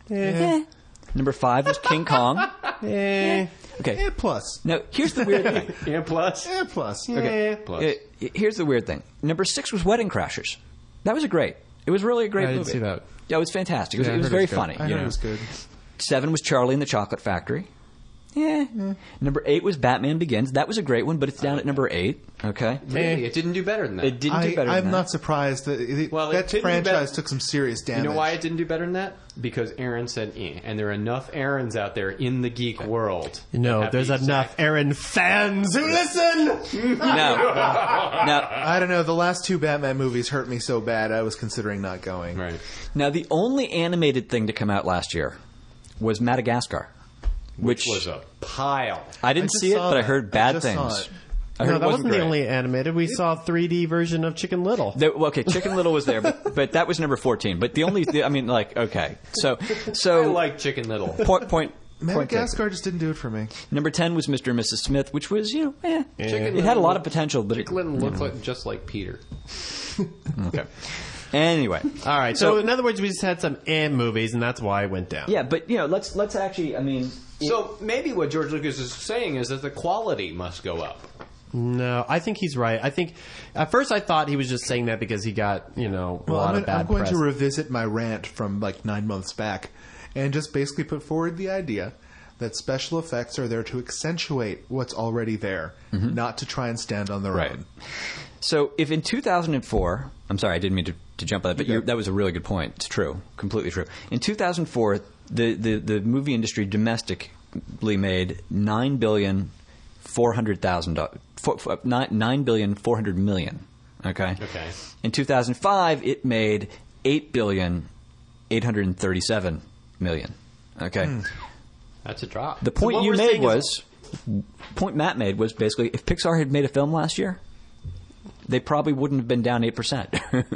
[SPEAKER 3] Eh.
[SPEAKER 4] Number five was King Kong.
[SPEAKER 5] Eh.
[SPEAKER 4] Okay.
[SPEAKER 3] Eh, plus.
[SPEAKER 4] Now, here's the weird thing.
[SPEAKER 2] Yeah. Plus.
[SPEAKER 3] Eh, plus.
[SPEAKER 2] Okay. Plus.
[SPEAKER 4] Uh, here's the weird thing. Number six was Wedding Crashers. That was a great. It was really a great
[SPEAKER 5] I didn't
[SPEAKER 4] movie.
[SPEAKER 5] see that.
[SPEAKER 4] Yeah, it was fantastic. It was,
[SPEAKER 5] Yeah, I
[SPEAKER 4] it was
[SPEAKER 5] heard
[SPEAKER 4] very
[SPEAKER 5] it was good.
[SPEAKER 4] funny.
[SPEAKER 3] I
[SPEAKER 4] you
[SPEAKER 3] heard
[SPEAKER 4] know.
[SPEAKER 3] it was good.
[SPEAKER 4] Seven was Charlie and the Chocolate Factory. Yeah. Number eight was Batman Begins. That was a great one, but it's down at number eight. Okay.
[SPEAKER 2] Really? It didn't do better than that.
[SPEAKER 4] It didn't do
[SPEAKER 3] I,
[SPEAKER 4] better
[SPEAKER 3] I'm
[SPEAKER 4] than
[SPEAKER 3] not
[SPEAKER 4] that.
[SPEAKER 3] surprised that it,
[SPEAKER 2] Well, it
[SPEAKER 3] that
[SPEAKER 2] didn't do
[SPEAKER 3] franchise
[SPEAKER 2] better-
[SPEAKER 3] took some serious damage.
[SPEAKER 2] You know why it didn't do better than that? Because Aaron said eh. And there are enough Aarons out there in the geek world.
[SPEAKER 5] No,
[SPEAKER 2] that have
[SPEAKER 5] there's
[SPEAKER 2] the
[SPEAKER 5] enough
[SPEAKER 2] exact-
[SPEAKER 5] Aaron fans who listen.
[SPEAKER 4] No. Now,
[SPEAKER 3] I don't know. The last two Batman movies hurt me so bad. I was considering not going.
[SPEAKER 2] Right.
[SPEAKER 4] now, the only animated thing to come out last year was Madagascar.
[SPEAKER 2] Which was a pile.
[SPEAKER 4] I didn't
[SPEAKER 3] I just
[SPEAKER 4] see it,
[SPEAKER 3] saw
[SPEAKER 4] but I
[SPEAKER 3] that.
[SPEAKER 4] heard
[SPEAKER 3] I
[SPEAKER 4] bad
[SPEAKER 3] just saw
[SPEAKER 4] things.
[SPEAKER 3] it.
[SPEAKER 4] I heard
[SPEAKER 5] No,
[SPEAKER 4] it
[SPEAKER 5] that wasn't the
[SPEAKER 4] great.
[SPEAKER 5] only animated. We saw a three D version of Chicken Little.
[SPEAKER 4] There, well, okay, Chicken Little was there, but, but that was number fourteen. But the only, the, I mean, like, okay, so so
[SPEAKER 2] I like Chicken Little.
[SPEAKER 4] point point. point
[SPEAKER 3] Madagascar just didn't do it for me.
[SPEAKER 4] taken. Number ten was Mister and Missus Smith, which was you know, eh,
[SPEAKER 2] Chicken
[SPEAKER 4] it had a
[SPEAKER 2] Little
[SPEAKER 4] lot of potential, but it,
[SPEAKER 2] Chicken Little looked like, just like Peter.
[SPEAKER 4] okay. Anyway,
[SPEAKER 5] All right. So, in other words, we just had some eh movies, and that's why it went down.
[SPEAKER 4] yeah, but you know, let's let's actually, I mean,
[SPEAKER 2] So maybe what George Lucas is saying is that the quality must go up.
[SPEAKER 5] No, I think he's right. I think at first I thought he was just saying that because he got, you know, a
[SPEAKER 3] Well,
[SPEAKER 5] lot
[SPEAKER 3] I'm,
[SPEAKER 5] of bad
[SPEAKER 3] I'm going
[SPEAKER 5] press.
[SPEAKER 3] to revisit my rant from like nine months back and just basically put forward the idea that special effects are there to accentuate what's already there, not to try and stand on their
[SPEAKER 4] Right.
[SPEAKER 3] own.
[SPEAKER 4] So if in two thousand four, I'm sorry, I didn't mean to, to jump on that, but
[SPEAKER 3] You
[SPEAKER 4] you
[SPEAKER 3] go.
[SPEAKER 4] that was a really good point. It's true, completely true. In two thousand four, the, the, the movie industry domestically made nine billion four hundred thousand dollars, nine nine billion four hundred million. Okay.
[SPEAKER 2] Okay.
[SPEAKER 4] In two thousand five, it made eight billion eight hundred thirty-seven million. Okay.
[SPEAKER 2] That's a drop.
[SPEAKER 4] The point
[SPEAKER 5] what
[SPEAKER 4] you
[SPEAKER 5] we're
[SPEAKER 4] made
[SPEAKER 5] saying
[SPEAKER 4] was, point Matt made was basically, if Pixar had made a film last year, they probably wouldn't have been down eight percent.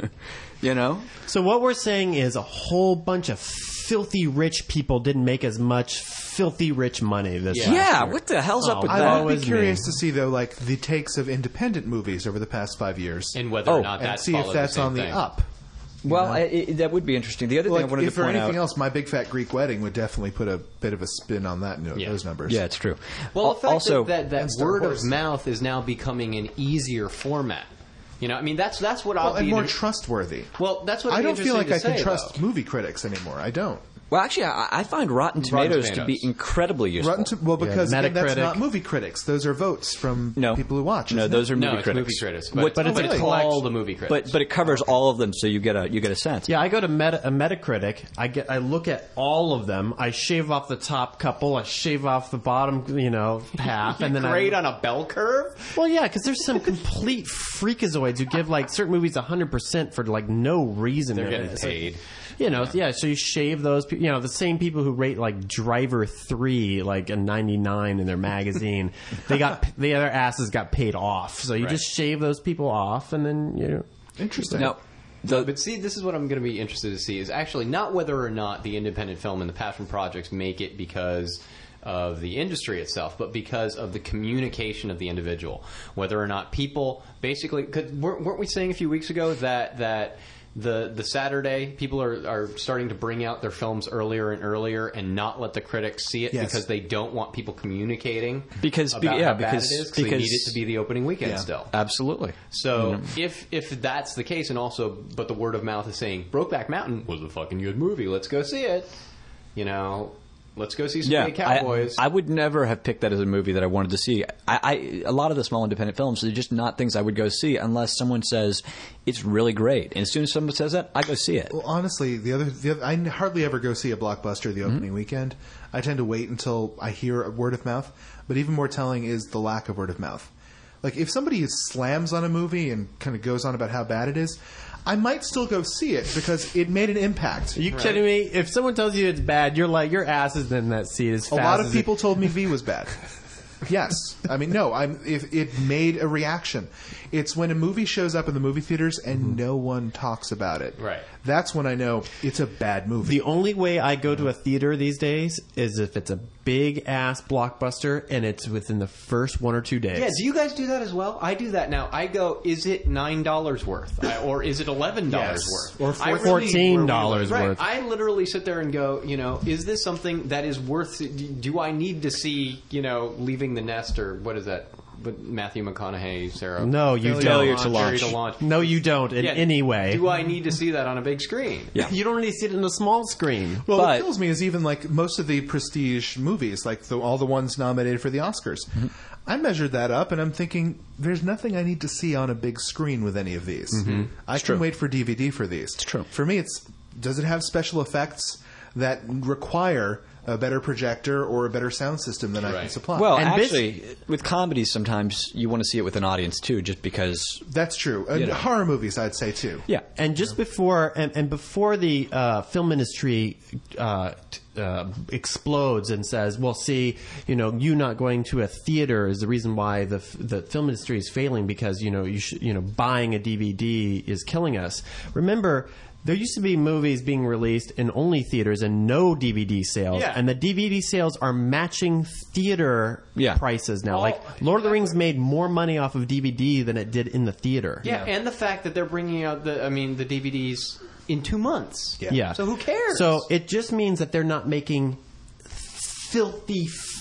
[SPEAKER 4] You know?
[SPEAKER 5] So what we're saying is a whole bunch of filthy rich people didn't make as much filthy rich money this
[SPEAKER 2] Yeah.
[SPEAKER 5] last
[SPEAKER 4] Yeah,
[SPEAKER 5] year.
[SPEAKER 4] what the hell's up
[SPEAKER 5] Oh,
[SPEAKER 4] with
[SPEAKER 5] I
[SPEAKER 3] I
[SPEAKER 4] that?
[SPEAKER 3] would
[SPEAKER 5] was
[SPEAKER 3] be curious
[SPEAKER 5] me.
[SPEAKER 3] to see, though, like the takes of independent movies over the past five years,
[SPEAKER 2] and whether
[SPEAKER 4] Oh,
[SPEAKER 2] or not
[SPEAKER 3] and
[SPEAKER 2] that's
[SPEAKER 3] see if that's on the up.
[SPEAKER 4] Well, I, it, that would be interesting. The other thing I
[SPEAKER 3] Like,
[SPEAKER 4] wanted
[SPEAKER 3] if
[SPEAKER 4] to
[SPEAKER 3] for
[SPEAKER 4] point
[SPEAKER 3] anything
[SPEAKER 4] out...
[SPEAKER 3] else, My Big Fat Greek Wedding would definitely put a bit of a spin on that note,
[SPEAKER 2] Yeah.
[SPEAKER 3] those numbers.
[SPEAKER 4] Yeah, it's true.
[SPEAKER 2] Well,
[SPEAKER 4] Al-
[SPEAKER 2] the fact
[SPEAKER 4] also,
[SPEAKER 2] that, that, that
[SPEAKER 3] And Star
[SPEAKER 2] word
[SPEAKER 3] Wars.
[SPEAKER 2] of mouth is now becoming an easier format. You know, I mean, that's that's what
[SPEAKER 3] Well,
[SPEAKER 2] I'll
[SPEAKER 3] and
[SPEAKER 2] be.
[SPEAKER 3] more
[SPEAKER 2] inter-
[SPEAKER 3] trustworthy.
[SPEAKER 2] well, that's what
[SPEAKER 3] I
[SPEAKER 2] I'd be
[SPEAKER 3] don't feel like
[SPEAKER 2] interesting
[SPEAKER 3] I
[SPEAKER 2] to
[SPEAKER 3] can
[SPEAKER 2] say,
[SPEAKER 3] trust
[SPEAKER 2] though.
[SPEAKER 3] movie critics anymore. I don't.
[SPEAKER 4] well, actually, I, I find Rotten Tomatoes, to be
[SPEAKER 2] Tomatoes.
[SPEAKER 4] incredibly useful.
[SPEAKER 3] Rotten to, well, because
[SPEAKER 5] Yeah,
[SPEAKER 3] again, that's
[SPEAKER 5] Metacritic.
[SPEAKER 3] not movie critics. Those are votes from
[SPEAKER 4] no
[SPEAKER 3] people who watch.
[SPEAKER 4] No,
[SPEAKER 3] isn't
[SPEAKER 4] those
[SPEAKER 3] it?
[SPEAKER 4] are
[SPEAKER 2] No,
[SPEAKER 4] movie
[SPEAKER 2] it's
[SPEAKER 4] critics.
[SPEAKER 2] movie critics, but,
[SPEAKER 4] What-
[SPEAKER 2] but,
[SPEAKER 3] but
[SPEAKER 2] it's
[SPEAKER 3] it's
[SPEAKER 2] all
[SPEAKER 5] like-
[SPEAKER 2] the movie critics.
[SPEAKER 4] But but it covers all of them, so you get a you get a sense.
[SPEAKER 5] Yeah, I go to Meta, a Metacritic. I get, I look at all of them. I shave off the top couple. I shave off the bottom, you know, half, and then
[SPEAKER 2] grade
[SPEAKER 5] I.
[SPEAKER 2] on a bell curve.
[SPEAKER 5] Well, yeah, because there's some complete freakazoids who give like certain movies one hundred percent for like no reason.
[SPEAKER 2] They're
[SPEAKER 5] And
[SPEAKER 2] getting
[SPEAKER 5] it's like-
[SPEAKER 2] paid.
[SPEAKER 5] You know, yeah. So you shave those. pe- You know, the same people who rate like Driver three like a ninety-nine in their magazine. they got the other asses got paid off. So you
[SPEAKER 2] Right.
[SPEAKER 5] just shave those people off, and then you know.
[SPEAKER 3] Interesting.
[SPEAKER 4] Now, the,
[SPEAKER 2] But see, this is what I'm going to be interested to see is actually not whether or not the independent film and the passion projects make it because of the industry itself, but because of the communication of the individual. Whether or not people basically, cause weren't weren't we saying a few weeks ago that that the the Saturday people are, are starting to bring out their films earlier and earlier and not let the critics see it
[SPEAKER 3] Yes.
[SPEAKER 2] because they don't want people communicating
[SPEAKER 4] Because-
[SPEAKER 2] about
[SPEAKER 4] yeah,
[SPEAKER 2] how bad
[SPEAKER 4] because-
[SPEAKER 2] it is 'cause they
[SPEAKER 4] because-
[SPEAKER 2] need it to be the opening weekend
[SPEAKER 3] Yeah.
[SPEAKER 2] still.
[SPEAKER 4] absolutely.
[SPEAKER 2] So if if that's the case, and also, but the word of mouth is saying Brokeback Mountain was a fucking good movie. Let's go see it. You know, let's go see some
[SPEAKER 4] Yeah,
[SPEAKER 2] gay cowboys.
[SPEAKER 4] I, I would never have picked that as a movie that I wanted to see. I, I a lot of the small independent films, they're just not things I would go see unless someone says it's really great. And as soon as someone says that, I go see it.
[SPEAKER 3] Well, honestly, the other, the other, I hardly ever go see a blockbuster the opening weekend. I tend to wait until I hear a word of mouth. But even more telling is the lack of word of mouth. Like if somebody slams on a movie and kind of goes on about how bad it is, I might still go see it because it made an impact.
[SPEAKER 5] Are you kidding me? If someone tells you it's bad, you're like your ass is in that seat as
[SPEAKER 3] A
[SPEAKER 5] fast
[SPEAKER 3] lot of
[SPEAKER 5] as it-
[SPEAKER 3] people told me V was bad. Yes, I mean no. I'm if it made a reaction. It's when a movie shows up in the movie theaters and no one talks about it.
[SPEAKER 2] Right.
[SPEAKER 3] That's when I know it's a bad movie.
[SPEAKER 5] The only way I go to a theater these days is if it's a big ass blockbuster and it's within the first one or two days.
[SPEAKER 2] yeah, do you guys do that as well? I do that now. I go, is it nine dollars worth, I, or is it eleven dollars
[SPEAKER 3] Yes.
[SPEAKER 2] worth,
[SPEAKER 5] Or
[SPEAKER 2] I really-
[SPEAKER 5] fourteen dollars
[SPEAKER 2] right,
[SPEAKER 5] worth.
[SPEAKER 2] I literally sit there and go, you know, is this something that is worth? Do I need to see, you know, Leaving the Nest or what is that? With Matthew McConaughey, Sarah.
[SPEAKER 5] No, you
[SPEAKER 4] Failure
[SPEAKER 5] don't.
[SPEAKER 4] to launch.
[SPEAKER 2] Failure to launch.
[SPEAKER 5] No, you don't in
[SPEAKER 2] Yeah,
[SPEAKER 5] any way.
[SPEAKER 2] Do I need to see that on a big screen?
[SPEAKER 4] Yeah.
[SPEAKER 5] You don't need to see it in a small screen.
[SPEAKER 3] Well,
[SPEAKER 4] But-
[SPEAKER 3] what kills me is even like most of the prestige movies, like the, all the ones nominated for the Oscars. I measured that up, and I'm thinking there's nothing I need to see on a big screen with any of these. I can wait for D V D for these. It's
[SPEAKER 4] true.
[SPEAKER 3] For me, it's does it have special effects that require a better projector or a better sound system than I can
[SPEAKER 2] Right.
[SPEAKER 3] supply?
[SPEAKER 4] Well,
[SPEAKER 5] And bis-
[SPEAKER 4] actually, with comedies, sometimes you want to see it with an audience too, just because.
[SPEAKER 3] that's true. And
[SPEAKER 4] You know.
[SPEAKER 3] horror movies, I'd say too.
[SPEAKER 4] Yeah,
[SPEAKER 5] And just before and, and before the uh, film industry uh, t- uh, explodes and says, "Well, see, you know, you not going to a theater is the reason why the f- the film industry is failing because you know you sh- you know buying a D V D is killing us." Remember. There used to be movies being released in only theaters and no D V D sales,
[SPEAKER 2] Yeah.
[SPEAKER 5] and the D V D sales are matching theater
[SPEAKER 4] Yeah.
[SPEAKER 5] prices now.
[SPEAKER 2] Oh,
[SPEAKER 5] like Lord of the Rings made more money off of D V D than it did in the theater.
[SPEAKER 2] Yeah, and the fact that they're bringing out the, I mean, the D V Ds in two months.
[SPEAKER 3] Yeah.
[SPEAKER 5] Yeah.
[SPEAKER 2] So who cares?
[SPEAKER 5] So it just means that they're not making filthy,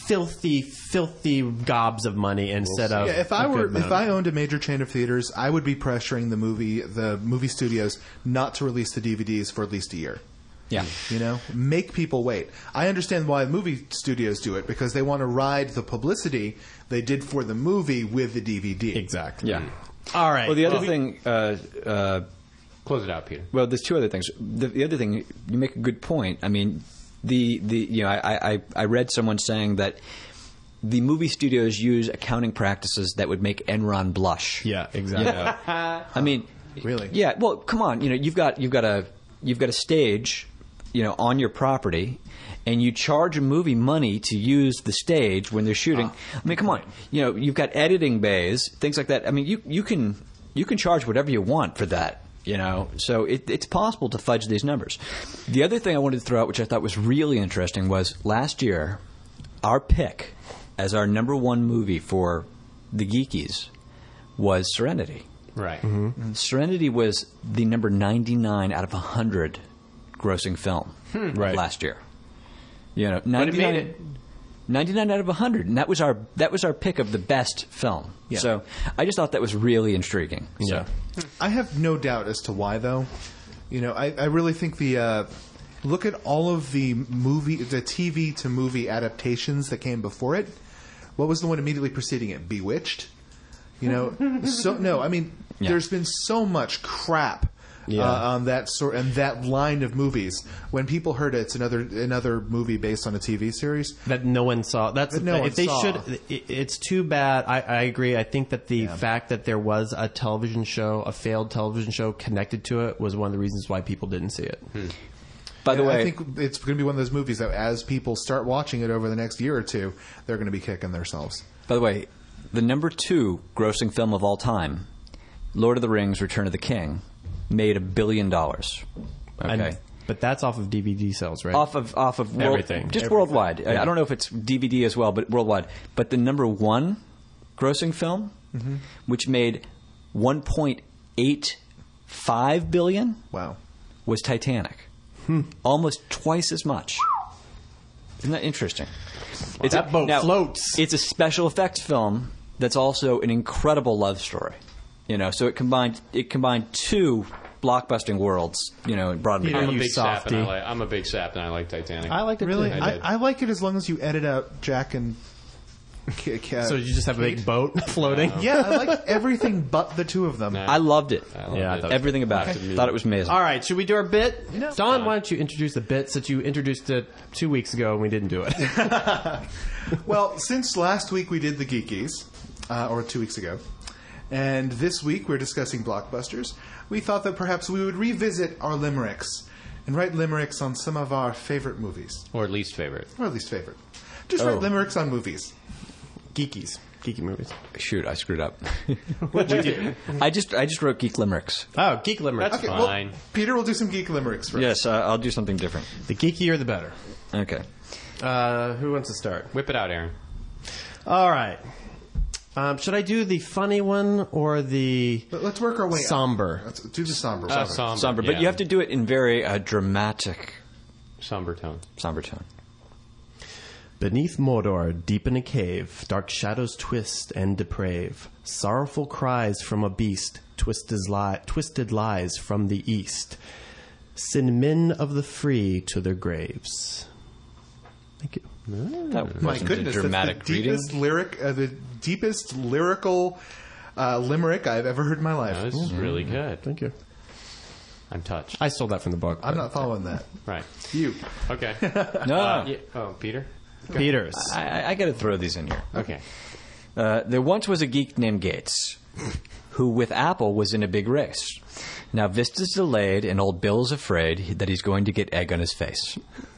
[SPEAKER 5] filthy, filthy gobs of money instead of.
[SPEAKER 3] Yeah, if I
[SPEAKER 5] a
[SPEAKER 3] were,
[SPEAKER 5] good amount
[SPEAKER 3] if
[SPEAKER 5] of
[SPEAKER 3] I owned a major chain of theaters, I would be pressuring the movie, the movie studios, not to release the D V Ds for at least a year.
[SPEAKER 4] Yeah.
[SPEAKER 3] You know, make people wait. I understand why movie studios do it because they want to ride the publicity they did for the movie with the D V D.
[SPEAKER 5] Exactly.
[SPEAKER 4] Yeah.
[SPEAKER 5] All right.
[SPEAKER 4] Well, the other thing, uh, uh,
[SPEAKER 2] Close it out, Peter.
[SPEAKER 4] well, there's two other things. The, the other thing, you make a good point. I mean, the the you know, I, I I read someone saying that the movie studios use accounting practices that would make Enron blush.
[SPEAKER 5] Yeah, exactly.
[SPEAKER 4] You know? I mean,
[SPEAKER 3] Really?
[SPEAKER 4] Yeah. Well, come on. You know, you've got you've got a you've got a stage, you know, on your property, and you charge a movie money to use the stage when they're shooting. I mean, come on. You know, you've got editing bays, things like that. I mean, you you can you can charge whatever you want for that. You know, so it, it's possible to fudge these numbers. The other thing I wanted to throw out, which I thought was really interesting, was last year, our pick as our number one movie for the Geekies was Serenity.
[SPEAKER 2] Right.
[SPEAKER 4] Mm-hmm. Serenity was the number ninety-nine out of one hundred grossing film
[SPEAKER 5] Right.
[SPEAKER 4] last year. You know,
[SPEAKER 2] it
[SPEAKER 4] ninety-nine,
[SPEAKER 2] made it.
[SPEAKER 4] ninety-nine out of one hundred, and that was our that was our pick of the best film.
[SPEAKER 3] Yeah.
[SPEAKER 4] So I just thought that was really intriguing. So.
[SPEAKER 5] Yeah.
[SPEAKER 3] I have no doubt as to why, though. You know, I, I really think the uh, look at all of the movie, the T V to movie adaptations that came before it. What was the one immediately preceding it? Bewitched. You know, so no, I mean,
[SPEAKER 4] Yeah.
[SPEAKER 3] there's been so much crap.
[SPEAKER 5] Yeah.
[SPEAKER 3] Uh, on that sort and that line of movies, when people heard it's another another movie based on a T V series,
[SPEAKER 5] That no one saw. That's
[SPEAKER 3] That
[SPEAKER 5] the
[SPEAKER 3] no
[SPEAKER 5] thing.
[SPEAKER 3] one
[SPEAKER 5] If they
[SPEAKER 3] saw.
[SPEAKER 5] should, it, it's too bad. I, I agree. I think that the fact that there was a television show, a failed television show connected to it, was one of the reasons why people didn't see it.
[SPEAKER 4] By the
[SPEAKER 3] And
[SPEAKER 4] way,
[SPEAKER 3] I think it's going to be one of those movies that as people start watching it over the next year or two, they're going to be kicking themselves.
[SPEAKER 4] by the way, the number two grossing film of all time, Lord of the Rings: Return of the King, made a billion dollars. Okay.
[SPEAKER 5] And- but that's off of D V D sales, right?
[SPEAKER 4] Off of off of world,
[SPEAKER 5] Everything.
[SPEAKER 4] just
[SPEAKER 5] Everything.
[SPEAKER 4] worldwide. I- I don't know if it's D V D as well, but worldwide. But the number one grossing film, which made one point eight five billion,
[SPEAKER 3] Wow.
[SPEAKER 4] was Titanic. Almost twice as much. Isn't that interesting? It's
[SPEAKER 5] That boat floats.
[SPEAKER 4] It's a special effects film that's also an incredible love story. You know, so it combined it combined two blockbusting worlds. You know, in broad
[SPEAKER 5] Peter,
[SPEAKER 2] I'm a
[SPEAKER 5] you
[SPEAKER 2] big sap, and I
[SPEAKER 5] softy.
[SPEAKER 2] like, I'm a big sap, and I like Titanic.
[SPEAKER 5] I liked it
[SPEAKER 3] Really,
[SPEAKER 5] too.
[SPEAKER 2] I
[SPEAKER 3] I,
[SPEAKER 2] did.
[SPEAKER 3] I like it as long as you edit out Jack and. K- K-
[SPEAKER 5] So you just have a big boat floating.
[SPEAKER 3] yeah, I like everything but the two of them.
[SPEAKER 2] Nah.
[SPEAKER 4] I loved it.
[SPEAKER 2] I loved
[SPEAKER 5] Yeah, I
[SPEAKER 2] it.
[SPEAKER 5] thought-
[SPEAKER 4] Everything about it. Thought it was amazing.
[SPEAKER 5] All right, should we do our bit?
[SPEAKER 3] No.
[SPEAKER 5] Don, why don't you introduce the bits that you introduced it two weeks ago and we didn't do it?
[SPEAKER 3] Well, since last week we did the Geekies, uh, or two weeks ago, and this week we're discussing blockbusters, we thought that perhaps we would revisit our limericks and write limericks on some of our favorite movies,
[SPEAKER 2] Or least favorite.
[SPEAKER 3] or at least favorite. Just
[SPEAKER 4] Oh.
[SPEAKER 3] write limericks on movies.
[SPEAKER 5] Geekies. Geeky movies.
[SPEAKER 4] Shoot, I screwed up.
[SPEAKER 5] What'd you do?
[SPEAKER 4] I just I just wrote geek limericks.
[SPEAKER 5] Oh, Geek Limericks.
[SPEAKER 2] That's
[SPEAKER 3] Okay,
[SPEAKER 2] fine.
[SPEAKER 3] well, Peter will do some geek limericks first.
[SPEAKER 4] Yes, uh, I'll do something different.
[SPEAKER 5] The geekier the better.
[SPEAKER 4] Okay.
[SPEAKER 5] Uh, who wants to start?
[SPEAKER 2] Whip it out, Aaron.
[SPEAKER 5] All right. Um, should I do the funny one or the
[SPEAKER 3] But let's work our way
[SPEAKER 5] somber?
[SPEAKER 3] up. Let's do the somber.
[SPEAKER 2] Uh,
[SPEAKER 3] somber.
[SPEAKER 2] somber,
[SPEAKER 4] Somber, but
[SPEAKER 2] yeah.
[SPEAKER 4] you have to do it in very uh, dramatic
[SPEAKER 2] Somber tone.
[SPEAKER 4] somber tone.
[SPEAKER 5] Beneath Mordor, deep in a cave, dark shadows twist and deprave. Sorrowful cries from a beast, twisted, li- twisted lies from the east. Send men of the free to their graves. Thank you.
[SPEAKER 4] That
[SPEAKER 3] My
[SPEAKER 4] wasn't
[SPEAKER 3] goodness,
[SPEAKER 4] a dramatic
[SPEAKER 3] that's the
[SPEAKER 4] reading.
[SPEAKER 3] deepest lyric, uh, the deepest lyrical uh, limerick I've ever heard in my life.
[SPEAKER 2] No, this is really good.
[SPEAKER 5] Thank you.
[SPEAKER 2] I'm touched.
[SPEAKER 5] I stole that from the book.
[SPEAKER 3] I'm
[SPEAKER 5] but-
[SPEAKER 3] not following that.
[SPEAKER 2] Right.
[SPEAKER 3] You.
[SPEAKER 2] Okay.
[SPEAKER 4] No,
[SPEAKER 2] Uh, yeah. Oh, Peter?
[SPEAKER 5] Peters.
[SPEAKER 4] I, I, I got to throw these in here.
[SPEAKER 2] Okay.
[SPEAKER 4] Uh, there once was a geek named Gates, who with Apple was in a big race. Now Vista's delayed, and old Bill's afraid that he's going to get egg on his face.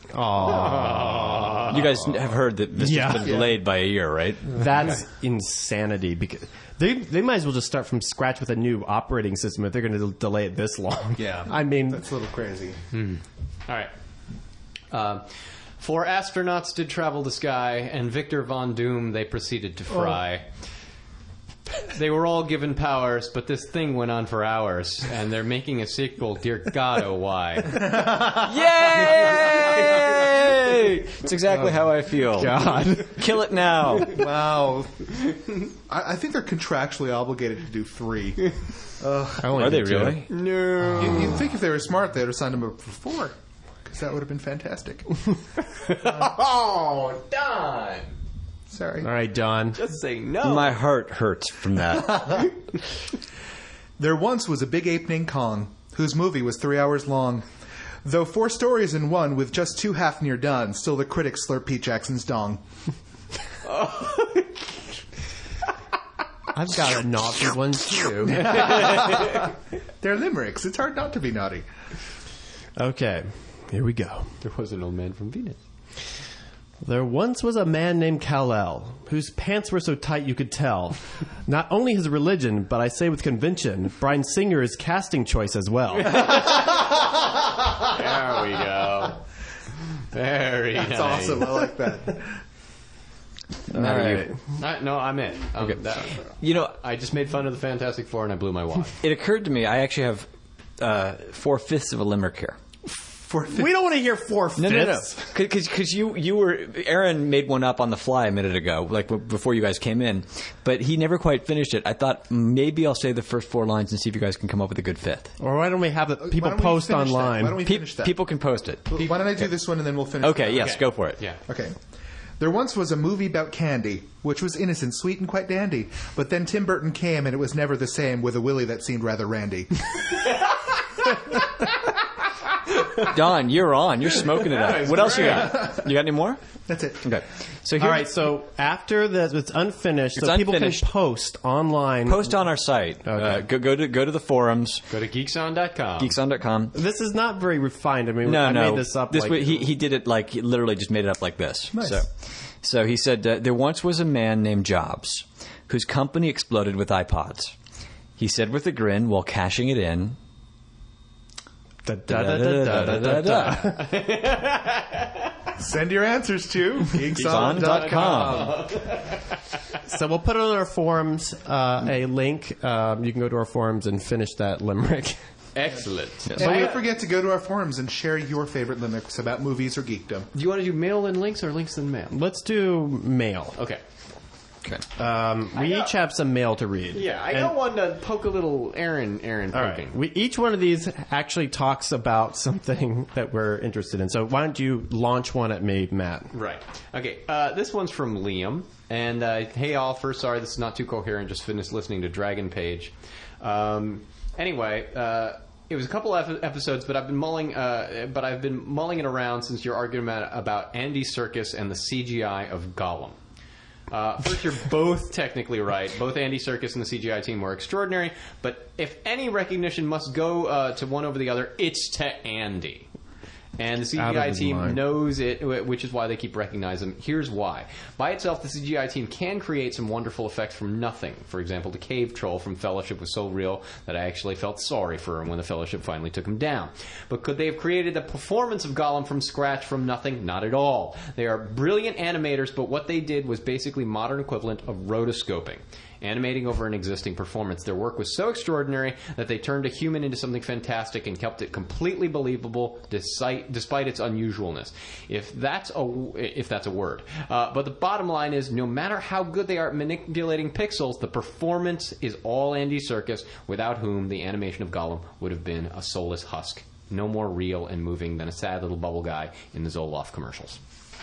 [SPEAKER 5] Aww.
[SPEAKER 4] You guys have heard that Vista's
[SPEAKER 5] Yeah.
[SPEAKER 4] been delayed by a year, right?
[SPEAKER 5] That's insanity. Because they they might as well just start from scratch with a new operating system if they're going to delay it this long.
[SPEAKER 3] Yeah.
[SPEAKER 5] I mean,
[SPEAKER 3] That's a little crazy.
[SPEAKER 2] All right. Um, four astronauts did travel the sky, and Victor Von Doom they proceeded to fry. They were all given powers, but this thing went on for hours, and they're making a sequel. Dear God, oh why?
[SPEAKER 4] Yay! Yay! It's exactly how I feel.
[SPEAKER 5] God.
[SPEAKER 4] Kill it now.
[SPEAKER 3] Wow. I, I think they're contractually obligated to do three.
[SPEAKER 4] Are they really?
[SPEAKER 2] No.
[SPEAKER 3] You, you'd think if they were smart, they would have signed them up for four. Because that would have been fantastic.
[SPEAKER 2] Oh, Don.
[SPEAKER 3] Sorry.
[SPEAKER 5] All right, Don.
[SPEAKER 2] Just say no.
[SPEAKER 4] My heart hurts from that.
[SPEAKER 3] There once was a big ape named Kong, whose movie was three hours long. Though four stories in one with just two half near done, still the critics slurp Pete Jackson's dong.
[SPEAKER 5] I've got a naughty one, too.
[SPEAKER 3] They're limericks. It's hard not to be naughty.
[SPEAKER 5] Okay, here we go.
[SPEAKER 2] There was an old man from Venus.
[SPEAKER 5] There once was a man named Kal-El, whose pants were so tight you could tell. Not only his religion, but I say with convention, Bryan Singer's casting choice as well.
[SPEAKER 2] There we go. Very
[SPEAKER 3] That's
[SPEAKER 2] nice.
[SPEAKER 3] awesome. I like that.
[SPEAKER 5] All right.
[SPEAKER 2] I, no, I'm in. Um, that,
[SPEAKER 4] You know,
[SPEAKER 2] I just made fun of the Fantastic Four and I blew my wad.
[SPEAKER 4] it occurred to me I actually have uh, four-fifths of a limerick here.
[SPEAKER 3] For
[SPEAKER 5] We don't want to hear four fifths.
[SPEAKER 4] No, no, no. Because you, you were... Aaron made one up on the fly a minute ago, like w- before you guys came in. But he never quite finished it. I thought maybe I'll say the first four lines and see if you guys can come up with a good fifth.
[SPEAKER 5] Or why don't we have the people
[SPEAKER 3] Why don't we
[SPEAKER 5] post
[SPEAKER 3] finish that?
[SPEAKER 5] online?
[SPEAKER 3] Why don't we
[SPEAKER 4] Pe-
[SPEAKER 3] finish that?
[SPEAKER 4] people can post it.
[SPEAKER 3] Why don't I do this one and then we'll finish
[SPEAKER 4] Okay,
[SPEAKER 3] that?
[SPEAKER 4] yes,
[SPEAKER 2] Okay.
[SPEAKER 4] go for it.
[SPEAKER 2] Yeah.
[SPEAKER 3] Okay. There once was a movie about candy, which was innocent, sweet, and quite dandy. But then Tim Burton came, and it was never the same, with a willy that seemed rather randy.
[SPEAKER 4] Don, you're on. You're smoking it up. What else you got? You got any more?
[SPEAKER 3] That's it.
[SPEAKER 4] Okay. So here,
[SPEAKER 5] All right, so after this, it's unfinished,
[SPEAKER 4] It's
[SPEAKER 5] so people
[SPEAKER 4] unfinished.
[SPEAKER 5] can post online.
[SPEAKER 4] post on our site. Uh, go, go to go to the forums,
[SPEAKER 2] Go to geekson dot com.
[SPEAKER 4] geekson dot com.
[SPEAKER 5] This is not very refined. I mean,
[SPEAKER 4] No,
[SPEAKER 5] I
[SPEAKER 4] no.
[SPEAKER 5] made this up.
[SPEAKER 4] This
[SPEAKER 5] like,
[SPEAKER 4] wa- he he did it like he literally just made it up like this.
[SPEAKER 3] Nice.
[SPEAKER 4] So, so he said uh, there once was a man named Jobs, whose company exploded with iPods. He said with a grin while cashing it in.
[SPEAKER 5] Da, da, da, da, da, da, da.
[SPEAKER 3] Send your answers to
[SPEAKER 4] geekson dot com.
[SPEAKER 5] So we'll put on our forums uh, a link. Um, you can go to our forums and finish that limerick.
[SPEAKER 2] Excellent.
[SPEAKER 3] And don't forget to go to our forums and share your favorite limericks about movies or geekdom.
[SPEAKER 2] Do you want to do mail in links or links in mail?
[SPEAKER 5] Let's do mail.
[SPEAKER 2] Okay.
[SPEAKER 4] Okay.
[SPEAKER 5] Um, we
[SPEAKER 2] got-
[SPEAKER 5] each have some mail to read.
[SPEAKER 2] Yeah, I
[SPEAKER 5] And-
[SPEAKER 2] got one to poke a little Aaron, Aaron
[SPEAKER 5] All
[SPEAKER 2] poking.
[SPEAKER 5] right. We, each one of these actually talks about something that we're interested in. So why don't you launch one at me, Matt?
[SPEAKER 2] Right. Okay. Uh, this one's from Liam. And uh, hey, all. First, sorry, this is not too coherent. Just finished listening to Dragon Page. Um, anyway, uh, it was a couple of episodes, but I've been mulling. Uh, but I've been mulling it around since your argument about Andy Serkis and the C G I of Gollum. Uh, first, you're both technically right. Both Andy Serkis and the C G I team were extraordinary. But if any recognition must go uh, to one over the other, it's to Andy. And the C G
[SPEAKER 5] Out of
[SPEAKER 2] I
[SPEAKER 5] his
[SPEAKER 2] team
[SPEAKER 5] mind.
[SPEAKER 2] knows it, which is why they keep recognizing him. Here's why. By itself, the C G I team can create some wonderful effects from nothing. For example, the cave troll from Fellowship was so real that I actually felt sorry for him when the Fellowship finally took him down. But could they have created the performance of Gollum from scratch from nothing? Not at all. They are brilliant animators, but what they did was basically modern equivalent of rotoscoping. Animating over an existing performance. Their work was so extraordinary that they turned a human into something fantastic and kept it completely believable despite, despite its unusualness. If that's a, if that's a word. Uh, but the bottom line is, no matter how good they are at manipulating pixels, the performance is all Andy Serkis, without whom the animation of Gollum would have been a soulless husk. No more real and moving than a sad little bubble guy in the Zoloft commercials.